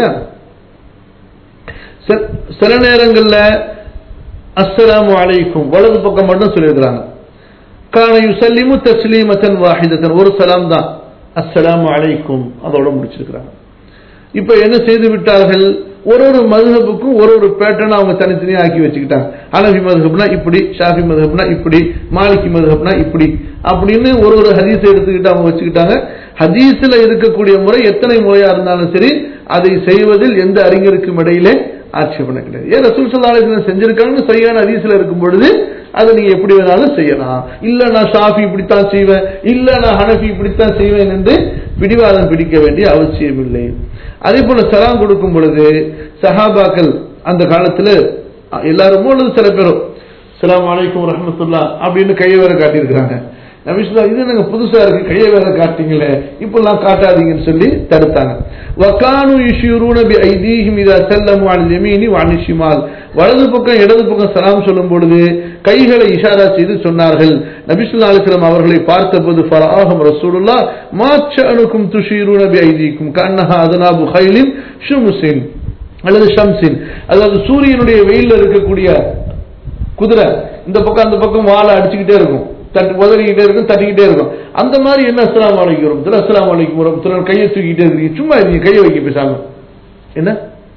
சில நேரங்கள்ல அஸ்ஸலாமு அலைக்கும் வலது பக்கம் மட்டும் சொல்லியிருக்கிறாங்க. கான யுஸல்லிமு தஸ்லீமத்தன் வாஹிதத்தன் ஒரு சலாம் தான், அஸ்ஸலாமு அலைக்கும் அதோட முடிச்சிருக்கிறாங்க. இப்ப என்ன செய்து விட்டார்கள், ஒரு மதுஹபுக்கும் ஒரு பேட்டர்ன் அவங்க தனித்தனியா ஆக்கி வச்சுக்கிட்டாங்க. ஹனஃபி மதுஹப்னா இப்படி, ஷாஃபி மதுஹப்னா இப்படி, மாலிகி மதுஹப்னா இப்படி அப்படின்னு ஒரு ஹதீஸை எடுத்துக்கிட்டு அவங்க வச்சுக்கிட்டாங்க. ஹதீஸ்ல இருக்கக்கூடிய முறை எத்தனை முறையா இருந்தாலும் சரி அதை செய்வதில் எந்த அறிஞருக்கும் இடையிலே ஆட்சேபனை கிடையாது. ஏன் ரசூல் ஸல்லல்லாஹு அலைஹி வஸல்லம் செஞ்சிருக்காங்கன்னு சரியான ஹதீஸ்ல இருக்கும் பொழுது அதை நீங்க எப்படி வேணாலும் செய்யலாம். இல்ல நான் ஷாஃபி இப்படித்தான் செய்வேன், இல்ல நான் ஹனஃபி இப்படித்தான் செய்வேன் என்று பிடிவாதம் பிடிக்க வேண்டிய அவசியம் இல்லை. அதே போல சலாம் கொடுக்கும் பொழுது சஹாபாக்கள் அந்த காலத்துல எல்லாரும் சில பேரும் அஸ்ஸலாமு அலைக்கும் வ ரஹ்மத்துல்லாஹ் அப்படின்னு கையை வேற காட்டியிருக்கிறாங்க. நபி ஸல்லல்லாஹு இது நாங்க புதுசா இருக்கு, கையை வேற காட்டிங்களே, இப்பெல்லாம் காட்டாதீங்கன்னு சொல்லி தடுத்தாங்க. வகானு யுஷிரூன பி ஐதீஹிம் இதா ஸல்லமு அல் யமீனி வ அன் ஷிமால் வலது பக்கம் இடது பக்கம் சலாம் சொல்லும் பொழுது கைகளை இஷாரா செய்து சொன்னார்கள். நபி ஸல்லல்லாஹு அலைஹி வஸல்லம் அவர்களை பார்த்தபோது ஃபரஆஹும் ரசூலுல்லாஹ் மா ஷஅனுக்கும் துஷீரூன பி ஐதீக்கும் கன்னஹா அதனாபு கைலின் ஷும்ஸின் அல்லது ஷம்ஸின், அதாவது சூரியனுடைய வெயில்ல இருக்கக்கூடிய குதிரை இந்த பக்கம் அந்த பக்கம் வாளை அடிச்சுக்கிட்டே இருக்கும், உதறிக்கிட்டே இருக்கும், தட்டிக்கிட்டே இருக்கும். அந்த மாதிரி என்ன அஸ்ஸலாமு அலைக்கும் வரஹ்மத்துல்லாஹ் அஸ்ஸலாமு அலைக்கும் வரஹ்மத்துல்லாஹ் கையை தூக்கிட்டே இருக்கீங்க, சும்மா நீங்க கையை வைக்க பேசாம என்ன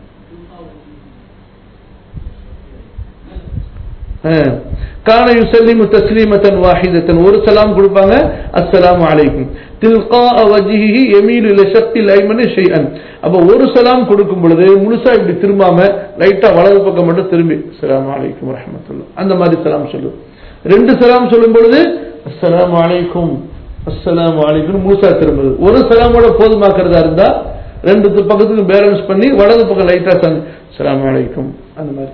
கான யுஸல்லிமு தஸ்லீமத்தன் வாஹிதத்தன் ஒரு சலாம் கொடுப்பாங்க அஸ்ஸலாமு அலைக்கும் தில்காஅ வஜ்ஹிஹி யமீலு இலா ஷக்கில் ஐமனி ஷைஅன். அப்ப ஒரு சலாம் கொடுக்கும் பொழுது முழுசா இப்படி திரும்பாம லைட்டா வலது பக்கம் மட்டும் திரும்பி அஸ்ஸலாமு அலைக்கும் வரஹ்மத்துல்லாஹ் அந்த மாதிரி சலாம் சொல்லு. ரெண்டு சலாம் சொல்லும் பொழுது அஸ்ஸலாமு அலைக்கும் முழுசா திரும்புது. ஒரு சலாமோட போதுமாக்கிறதா இருந்தா ரெண்டு பக்கத்துக்கு பேலன்ஸ் பண்ணி வலது பக்கம் லைட்டா அஸ்ஸலாமு அலைக்கும் அந்த மாதிரி.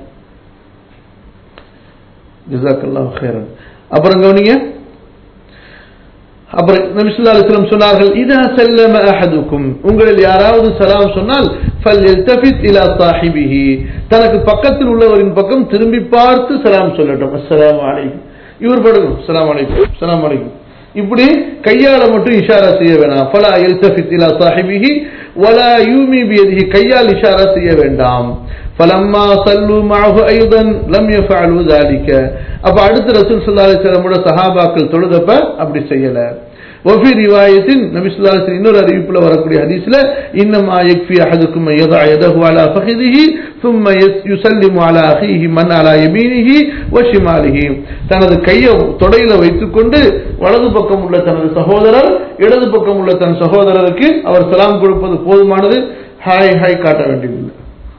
ஜஸாக்கல்லாஹு கைரன். அப்புறம் கவனிங்க, அப்புறம் நபி ஸல்லல்லாஹு அலைஹி வஸல்லம் சொன்னார்கள் இதா சல்லம அஹதுக்கும் உங்களில் யாராவது சலாம் சொன்னால் ஃபல்யல்தஃபித் இலா ஸாஹிபிஹி தனக்கு பக்கத்தில் உள்ளவரின் பக்கம் திரும்பி பார்த்து சலாம் சொல்லட்டும். அஸ்ஸலாமு அலைக்கும் இவர் படுக்கும் அஸ்ஸலாமு அலைக்கும் அஸ்ஸலாமு அலைக்கும் இப்படி கையால மட்டும் இஷாரா செய்ய வேண்டாம். ஃபலா யல்தஃபித் இலா ஸாஹிபிஹி வலா யூமி பியதிஹி கையால் இஷாரா செய்ய வேண்டாம். فلما صلوا معه ايضا لم يفعلوا ذلك அப்ப அடுத்து ரசூல் ஸல்லல்லாஹு அலைஹி வஸல்லம் சஹாபாக்கள் தொழுதப்ப அப்படி செய்யல. வஃபி ரிவாயத்தின் நபி ஸல்லல்லாஹு அலைஹி வஸல்லம் இன்னொரு அறிவிப்புல வரக்கூடிய ஹதீஸ்ல இன்னமா யக்ஃபி அஹதுக்கும் யதா யதஹு அலா ஃபഖிதிஹி ثم يسلم على اخيه من على يمينه وشماله தனது கையை தொடையில வைத்துக்கொண்டு வலது பக்கம் உள்ள தனது சகோதரர் இடது பக்கம் உள்ள தன் சகோதரருக்கு அவர் சலாம் கொடுப்பது போதுமானது. ஹாய் ஹாய் காட்ட வேண்டியதில்லை.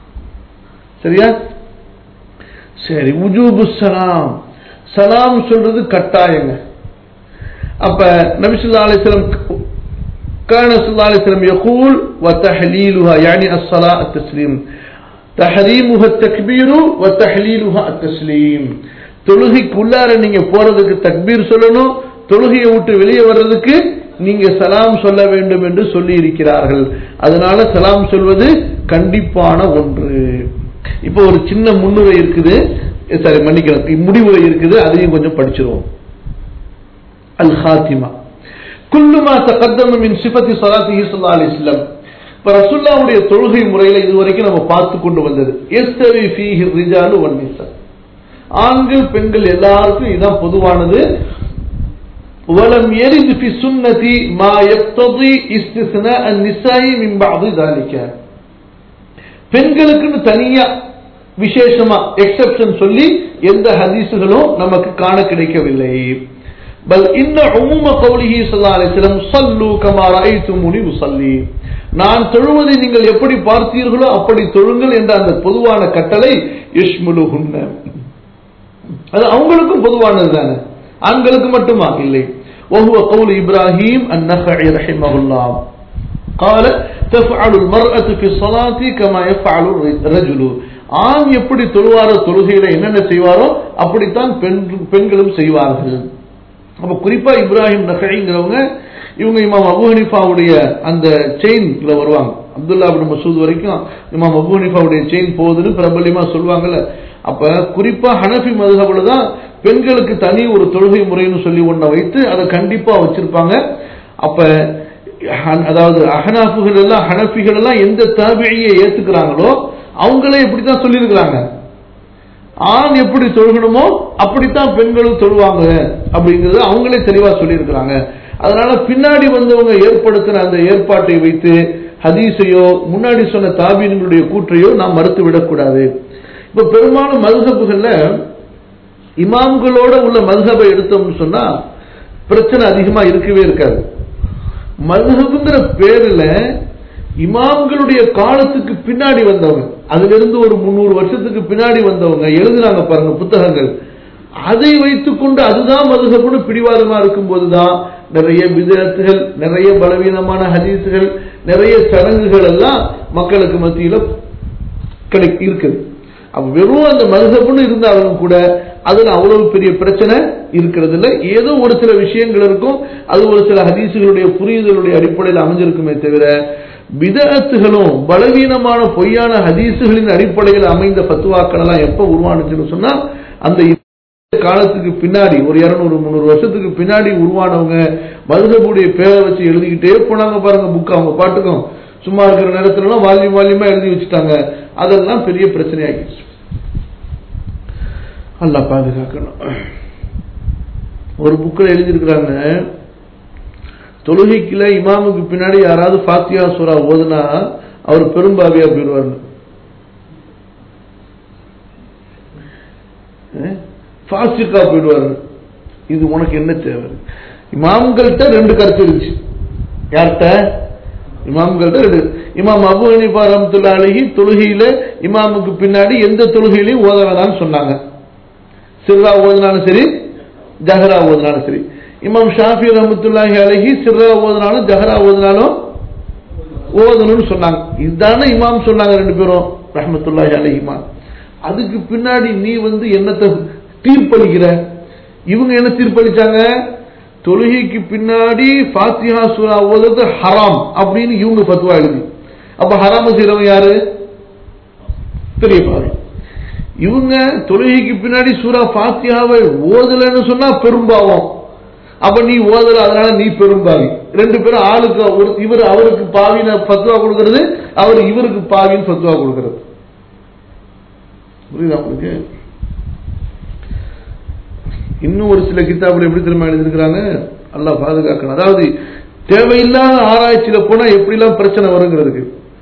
சரியா? சரி. உஜூபு சலாம், சலாம் சொல்றது கட்டாயங்க. அப்ப நபி ஸல்லல்லாஹு அலைஹி வஸல்லம் كان صلى الله عليه وسلم يقول وتحليلها يعني الصلاه التسليم تحريمها التكبير وتحليلها التسليم. தொழுகைக்குள்ளார நீங்க போறதுக்கு தக்பீர் சொல்லணும், தொழுகையை விட்டு வெளியே வர்றதுக்கு நீங்க சலாம் சொல்ல வேண்டும் என்று சொல்லி இருக்கிறார்கள். அதனால சலாம் சொல்வது கண்டிப்பான ஒன்று. இப்போ ஒரு சின்ன முன்னுரை இருக்குது, சரி மன்னிக்கிறேன், முடிவுரை இருக்குது, அதையும் கொஞ்சம் படிச்சிருவோம். அல் ஹாத்திமா குல்லு மா தகத்தம மின் சிஃபத்தி ஸலாத்திஹி ஸல்லல்லாஹு அலைஹி வஸல்லம். இப்ப ரசூலுல்லாஹ்வுடைய தொழுகை முறையில இதுவரைக்கும் நம்ம பார்த்து கொண்டு வந்தது யஸ்தவி ஃபீஹி ரிஜாலு வன் நிஸா, ஆண்கள் பெண்கள் எல்லாருக்கும் இதுதான் பொதுவானது. வலம் யரிது ஃபி சுன்னதி மா யக்ததி இஸ்திஸ்னா அன்-நிஸாஇ மின் பஅதி ذلك. பெண்களுக்கு தனியா விசேஷமா எக்ஸெப்ஷன் சொல்லி எந்த ஹதீஸ்களும் நமக்கு காண கிடைக்கவில்லை. பல் இன்ன உம்ம கௌலிஹி ஸல்லல்லாஹு அலைஹி வஸல்லம் ஸல்லு கமா ரஅய்துமுனி உஸல்லி, நான் தொழுவதை நீங்கள் எப்படி பார்த்தீர்களோ அப்படி தொழுங்கள் என்ற அந்த பொதுவான கட்டளை யஷ்முலுஹுன்ன, அது அவங்களுக்கும் பொதுவானது தானே, ஆண்களுக்கு மட்டுமா? இல்லை. وهو قول إبراهيم النخعي رحمه الله قال تفعل المرأة في الصلاة كما يفعل الرجل. ஆண் எப்படி தொழுவாரோ தொழுகையில என்னென்ன செய்வாரோ அப்படித்தான் பெண்களும் செய்வார்கள். அப்ப குறிப்பா இப்ராஹிம் நகዒங்கிறவங்க இவங்க இமாம் அபூ ஹனீஃபாவுடைய அந்த செயின்ல வருவாங்க. அப்துல்லா இப்னு மஸ்ஊத் வரைக்கும் இமாம் அபூ ஹனீஃபாவுடைய செயின் போகுதுன்னு பிரபல்யமா சொல்லுவாங்கல்ல. அப்ப குறிப்பா ஹனஃபி மதுஹப்ல தான் பெண்களுக்கு தனி ஒரு தொழுகை முறைன்னு சொல்லி ஒன்ன வைத்து அதை கண்டிப்பா வச்சிருப்பாங்க. அப்ப அதாவது அஹ்னாஃபுகள் எல்லாம் ஹனஃபிகள் எல்லாம் எந்த தாபிஈயை ஏத்துக்கிறாங்களோ அவங்களே இப்படித்தான் சொல்லி இருக்கிறாங்க, ஆண் எப்படி தொழுகணுமோ அப்படித்தான் பெண்களும் தொழுவாங்க அப்படிங்கறது அவங்களே தெளிவா சொல்லி இருக்கிறாங்க. அதனால பின்னாடி வந்தவங்க ஏற்படுத்தின அந்த ஏற்பாட்டை வைத்து ஹதீஸையோ முன்னாடி சொன்ன தாபீன்களுடைய கூற்றையோ நாம் மறுத்து விடக்கூடாது. இப்ப பெரும்பாலும் மதுஹபுகள்ல இமாம்களோட உள்ள மதுஹபை எடுத்தோம்னு சொன்னா பிரச்சனை அதிகமா இருக்கவே இருக்காது. மதுஹபுங்கிற பேர்ல இமாம்களுடைய காலத்துக்கு பின்னாடி வந்தவங்க, அதுல இருந்து ஒரு 300 வருஷத்துக்கு பின்னாடி வந்தவங்க எழுதினாங்க பாருங்க புத்தகங்கள், அதை வைத்துக் கொண்டு அதுதான் மதுஹப்னு பிடிவாதமா இருக்கும் போதுதான் நிறைய பிதஅத்துகள், நிறைய பலவீனமான ஹதீஸ்கள், நிறைய சடங்குகள் எல்லாம் மக்களுக்கு மத்தியில இருக்குது. அப்ப வெறும் அந்த மதுஹப்னு இருந்தாலும் கூட அதுல அவ்வளவு பெரிய பிரச்சனை இருக்கிறது இல்லை. ஏதோ ஒரு சில விஷயங்கள் இருக்கும், அது ஒரு சில ஹதீஸ்களுடைய புரிதலுடைய அடிப்படையில் அமைஞ்சிருக்குமே தவிர பிதஅத்துகளும் பலவீனமான பொய்யான ஹதீஸ்களின் அடிப்படையில் அமைந்த ஃபத்வாக்கள் எல்லாம் எப்ப உருவானுச்சுன்னு சொன்னா அந்த காலத்துக்கு பின்னாடி ஒரு 200-300 வருஷத்துக்கு பின்னாடி உருவானவங்க மதுஹபுடைய பேரை வச்சு எழுதிக்கிட்டே போனாங்க பாருங்க புக். அவங்க பாட்டுக்கும் சும்மா இருக்கிற நேரத்துல எல்லாம் வால்யூமா எழுதி வச்சுட்டாங்க. அதெல்லாம் பெரிய பிரச்சனை ஆகிடுச்சு. அல்லாஹ் பாதுகாக்கணும். ஒரு புக்கில் எழுதியிருக்கிறாங்க, தொழுகைக்குல இமாமுக்கு பின்னாடி யாராவது ஃபாத்திஹா சூரா ஓதுனா அவர் பெரும்பாவியா போயிடுவார். ஃபாசிகா போயிடுவார். இது உனக்கு என்ன தேவை? இமாம்கள்ட்ட 2 கருத்து இருந்துச்சு. யார்கிட்ட? இமாம்கள்ட்ட 2. இமாம் அபூ ஹனீஃபா ரஹ்மத்துல்லாஹி அலைஹி தொழுகையில இமாமுக்கு பின்னாடி எந்த தொழுகையிலையும் ஓத வேணாம்னு சொன்னாங்க. சிர்ரா ஓதுனாலும் சரி, ஜஹரா ஓதுனாலும் சரி. இமாம் ஷாஃபி ரஹ்மத்துல்லாஹி அலைஹி சிர்ரா ஓதுனாலும் ஜஹரா ஓதுனாலும் ஓதணும்னு சொன்னாங்க. இதுதானே இமாம் சொன்னாங்க 2 பேரும் ரஹ்மத்துல்லாஹி அலைஹிமா. அதுக்கு பின்னாடி நீ என்னத்தை தீர்ப்பளிக்கிற? இவங்க என்ன தீர்ப்பளிச்சாங்க? தொழுகைக்கு பின்னாடி ஃபாத்திஹா சூரா ஓதுறது ஹராம் அப்படின்னு இவங்க ஃபத்வா எழுதி, அப்ப ஹராம செய்றவங்க யாரு? பெரிய பாவி. இவங்க தொழுகைக்கு பின்னாடி சூரா ஃபாத்திஹாவை ஓதலன்னு சொன்னா பெரும்பாவம், அப்ப நீ ஓதல அதனால நீ பெரும்பாவி. 2 பேரும் ஆளுக்கு இவர் அவருக்கு பாவின்னு ஃபத்வா கொடுக்கிறது, அவர் இவருக்கு பாவின்னு ஃபத்வா கொடுக்கிறது. புரியுதா உங்களுக்கு? இன்னும் ஒரு சில கிதாபுல எப்படி திரும்ப எழுதிருக்கிறாங்க, அல்லாஹ் பாதுகாக்கணும். அதாவது தேவையில்லாத ஆராய்ச்சியில போனா எப்படிலாம் பிரச்சனை வருங்கிறதுக்கு.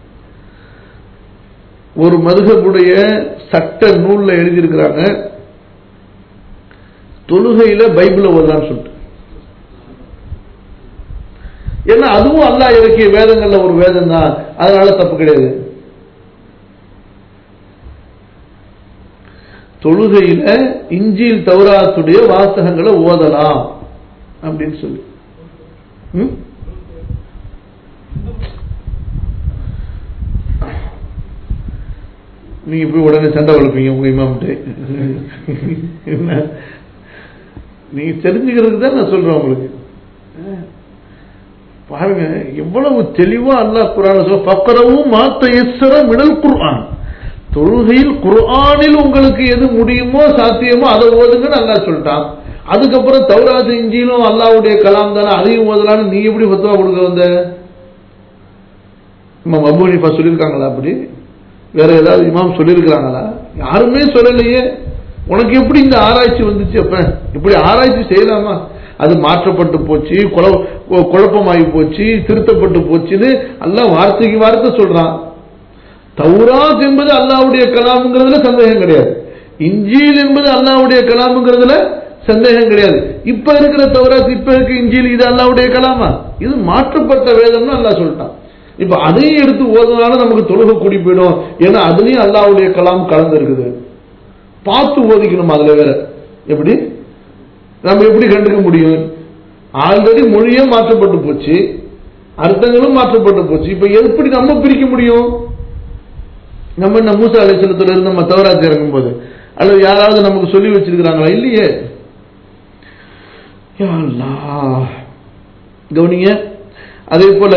ஒரு மதுஹபுடைய சட்ட நூல்ல எழுதியிருக்கிறாங்க, தொழுகையில பைபிள ஓதலான்னு சொல்லிட்டு. ஏன்னா அதுவும் அல்லாஹ் இறக்கிய வேதங்கள்ல ஒரு வேதம் தான், அதனால தப்பு கிடையாது. தொழுகையில இஞ்சில் தௌராத்துடைய வாசகங்களை ஓதலாம் அப்படின்னு சொல்லி. நீங்க போய் உடனே சண்டை வளர்ப்பீங்க உங்க இமாம்கிட்ட. நீங்க தெரிஞ்சுக்கிறதுக்கு தான் நான் சொல்றேன் உங்களுக்கு. பாருங்க எவ்வளவு தெளிவா அல்லாஹ் குர்ஆன்ல சொல்ற, ஃபக்ரவும் மா தயஸ்ஸர மினல் குர்ஆன். தொழுகையில் குர்ஆனில் உங்களுக்கு எது முடியுமோ சாத்தியமோ அதை ஓதுங்கன்னு அல்லாஹ் சொல்லிட்டான். அதுக்கப்புறம் தௌராத் இஞ்சிலும் அல்லாஹ்வுடைய கலாம் தானே, அதையும் ஓதலான்னு நீ எப்படி ஃபத்வா கொடுக்க வந்த? இமாம் அபூ ஹனீஃபா சொல்லியிருக்காங்களா? அப்படி வேற ஏதாவது இமாம் சொல்லியிருக்கிறாங்களா? யாருமே சொல்லலையே. உனக்கு எப்படி இந்த ஆராய்ச்சி வந்துச்சு? அப்ப இப்படி ஆராய்ச்சி செய்யலாமா? அது மாற்றப்பட்டு போச்சு, குழப்பமாகி போச்சு, திருத்தப்பட்டு போச்சுன்னு அல்லாஹ் வார்த்தைக்கு வார்த்தை சொல்றான். தௌராத் என்பது அல்லாஹ்வுடைய கலாம்ங்கிறதுல சந்தேகம் கிடையாது, இஞ்சில் என்பது அல்லாஹ்வுடைய கலாம்ங்கிறதுல சந்தேகம் கிடையாது. இப்ப இருக்கிற தௌராத், இப்ப இருக்க இஞ்சில், இது அல்லாஹ்வுடைய கலாமா? இது மாற்றப்பட்ட வேதம்னு அல்லாஹ் சொல்லிட்டான். இப்ப அதையும் எடுத்து ஓதுனாலும் நமக்கு தொழுகை கூடி போயிடும். ஏன்னா அதுலயும் அல்லாஹ்வுடைய கலாம் கலந்து இருக்குது. பார்த்து ஓதிக்கணும். அதுல வேற எப்படி நம்ம எப்படி கண்டுக்க முடியும்? ஆல்ரெடி மொழியே மாற்றப்பட்டு போச்சு, அர்த்தங்களும் மாற்றப்பட்டு போச்சு. இப்ப எப்படி நம்ம பிரிக்க முடியும்? நம்ம என்ன மூசா அலைஹிஸ்ஸலாத்துல இருந்து நம்ம தௌராத் இறங்கும் போது அல்லது யாராவது நமக்கு சொல்லி வச்சிருக்கிறாங்களா? இல்லையே. யா அல்லாஹ், கவனிங்க. அதே போல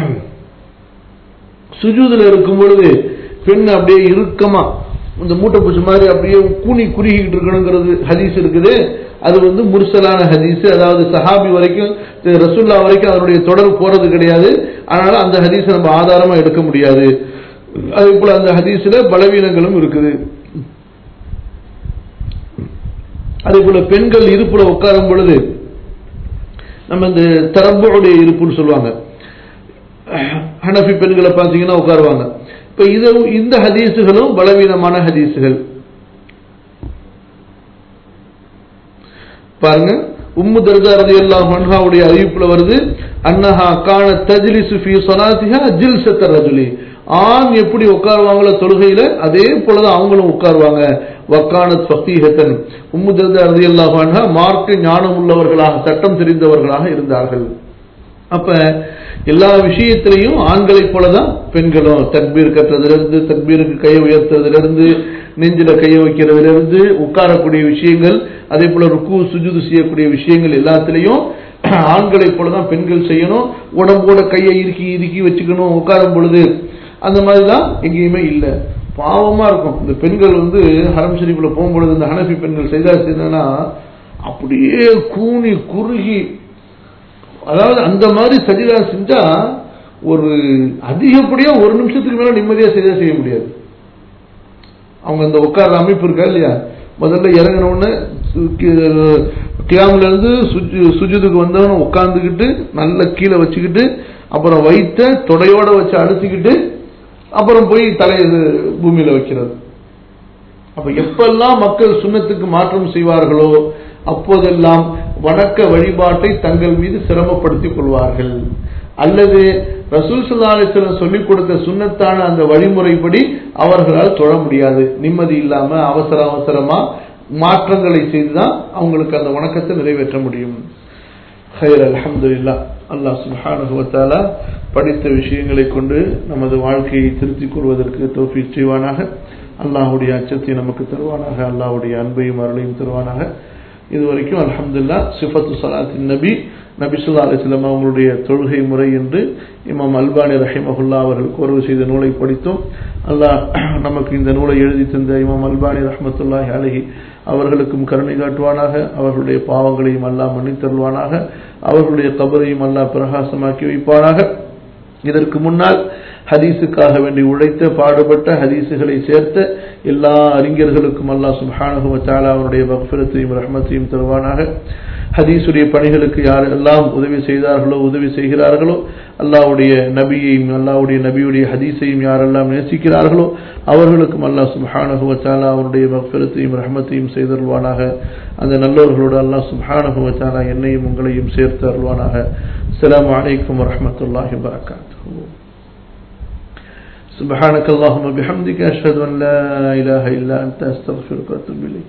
சுஜூதுல இருக்கும் பொழுது பெண் அப்படியே இறுக்கமா இந்த மூட்டை பூச்சி மாதிரி அப்படியே கூனி குறுகிட்டு இருக்கணுங்கிறது ஹதீஸ் இருக்குது. அது முர்சலான ஹதீஸ். அதாவது சஹாபி வரைக்கும், ரசூல்லா வரைக்கும் அதனுடைய தொடர் போறது கிடையாது. அதனால அந்த ஹதீஸை நம்ம ஆதாரமா எடுக்க முடியாது. அதே போல அந்த ஹதீஸ்ல பலவீனங்களும் இருக்குது. அதே போல பெண்கள் இருப்புல உட்காரும் பொழுது நம்ம இந்த தரப்புடைய இருப்புன்னு சொல்லுவாங்க. ஹனஃபி பெண்களை பார்த்தீங்கன்னா உட்காருவாங்க. இப்ப இந்த ஹதீசுகளும் பலவீனமான ஹதீசுகள். பாருங்க, உம்மு தர்தா ரலியல்லாஹு அன்ஹாவுடைய அறிவிப்புல வருது, அன்னஹா கானத் தஜ்லிசு ஃபீ ஸலாத்திஹா ஜில்ஸத்த ரஜுலி. ஆண் எப்படி உட்காருவாங்களோ தொழுகையில அதே போலதான் அவங்களும் உட்காருவாங்க. வக்கானத் ஃபகீஹத்தன். உம்மு தர்தா ரலியல்லாஹு அன்ஹா மார்க்க ஞானம் உள்ளவர்களாக, சட்டம் தெரிந்தவர்களாக இருந்தார்கள். அப்ப எல்லா விஷயத்திலையும் ஆண்களை போலதான் பெண்களும். தக்பீர் கட்டுறதிலிருந்து, தக்பீருக்கு கையை உயர்த்துறதிலிருந்து, நெஞ்சில கையை வைக்கிறதிலிருந்து, உட்காரக்கூடிய விஷயங்கள், அதே போல ருக்கு சுஜூது செய்யக்கூடிய விஷயங்கள் எல்லாத்திலையும் ஆண்களை போலதான் பெண்கள் செய்யணும். உடம்போட கையை இறுக்கி இறுக்கி வச்சுக்கணும் உட்காரும் பொழுது. அந்த மாதிரிதான் எங்கேயுமே இல்லை. பாவமா இருக்கும். இந்த பெண்கள் ஹரம் ஷரீஃப்ல போகும்பொழுது இந்த ஹனஃபி பெண்கள் செய்தா அப்படியே கூனி குறுகி, அதாவது அந்த மாதிரி சஜிதா செஞ்சா ஒரு அதிகப்படியா ஒரு நிமிஷத்துக்கு மேல நிம்மதியா செய்ய முடியாது. அவங்க அந்த உட்கார்ற அமைப்பு இருக்கா இல்லையா, முதல்ல இறங்கினோன்னு கியாம்ல இருந்து சுஜூதுக்கு வந்தவன உட்கார்ந்துக்கிட்டு நல்ல கீழே வச்சுக்கிட்டு, அப்புறம் வைத்த தொடையோட வச்சு அடிச்சுக்கிட்டு, அப்புறம் போய் தலையை பூமியில வைக்கிறது. அப்ப எப்பெல்லாம் மக்கள் சுன்னத்துக்கு மாற்றம் செய்வார்களோ அப்போதெல்லாம் வணக்க வழிபாட்டை தங்கள் மீது சிரமப்படுத்திக் கொள்வார்கள். அல்லது ரசூல் ஸல்லல்லாஹு அலைஹி வஸல்லம் சொல்லிக் கொடுத்த சுன்னத்தான அந்த வழிமுறைப்படி அவர்களால் தொழ முடியாது. நிம்மதி இல்லாம அவசர அவசரமா மாற்றங்களை செய்துதான் அவங்களுக்கு அந்த வணக்கத்தை நிறைவேற்ற முடியும். ஹைர், அல்ஹம்துலில்லாஹ். அல்லாஹ் சுப்ஹானஹு வ தஆலா படித்த விஷயங்களை கொண்டு நமது வாழ்க்கையை திருத்திக் கொள்வதற்கு தௌஃபீக் செய்வானாக. அல்லாஹ்வுடைய அச்சத்தை நமக்கு தருவானாக. அல்லாஹ்வுடைய அன்பையும் அருளையும் தருவானாக. இதுவரைக்கும் அல்ஹம்துலில்லாஹ் சிஃபத்து ஸலாத்தின் நபி ஸல்லல்லாஹு அலைஹி வஸல்லம் அவங்களுடைய தொழுகை முறை என்று இமாம் அல்பானி ரஹிமஹுல்லாஹ் அவர்கள் கோர்வு செய்த நூலை படித்தோம். அல்லாஹ் நமக்கு இந்த நூலை எழுதி தந்த இமாம் அல்பானி ரஹ்மத்துல்லாஹி அலைஹி அவர்களுக்கும் கருணை காட்டுவானாக. அவர்களுடைய பாவங்களையும் அல்லாஹ் மன்னித்தருள்வானாக. அவர்களுடைய கபரையும் அல்லாஹ் பிரகாசமாக்கி வைப்பானாக. இதற்கு முன்னால் ஹதீஸுக்காக வேண்டி உழைத்த, பாடுபட்ட, ஹதீஸுகளை சேர்த்த எல்லா அறிஞர்களுக்கும் அல்லாஹ் சுப்ஹானஹு வ தஆலா அவருடைய மக்ஃபிரத்தையும் ரஹ்மத்தையும் தருவானாக. ஹதீஸுடைய பணிகளுக்கு யாரெல்லாம் உதவி செய்தார்களோ உதவி செய்கிறார்களோ, அல்லாஹ்வுடைய நபியையும் அல்லாஹ்வுடைய நபியுடைய ஹதீஸையும் யாரெல்லாம் நேசிக்கிறார்களோ அவர்களுக்கும் அல்லாஹ் சுப்ஹானஹு வ தஆலா அவருடைய மக்ஃபிரத்தையும் ரஹ்மத்தையும் செய்தருள்வானாக. அந்த நல்லவர்களோடு அல்லாஹ் சுப்ஹானஹு வ தஆலா என்னையும் உங்களையும் சேர்த்து அருள்வானாக. அஸ்ஸலாமு அலைக்கும் வ ரஹ்மத்துல்லாஹி வ பரகாத்துஹு. சுப்ஹானக அல்லாஹும்ம பிஹம்திக அஷ்ஹது அன் லா இலாஹா இல்லா அன்த அஸ்தக்ஃபிருக வ அத்தூபு இலைக்.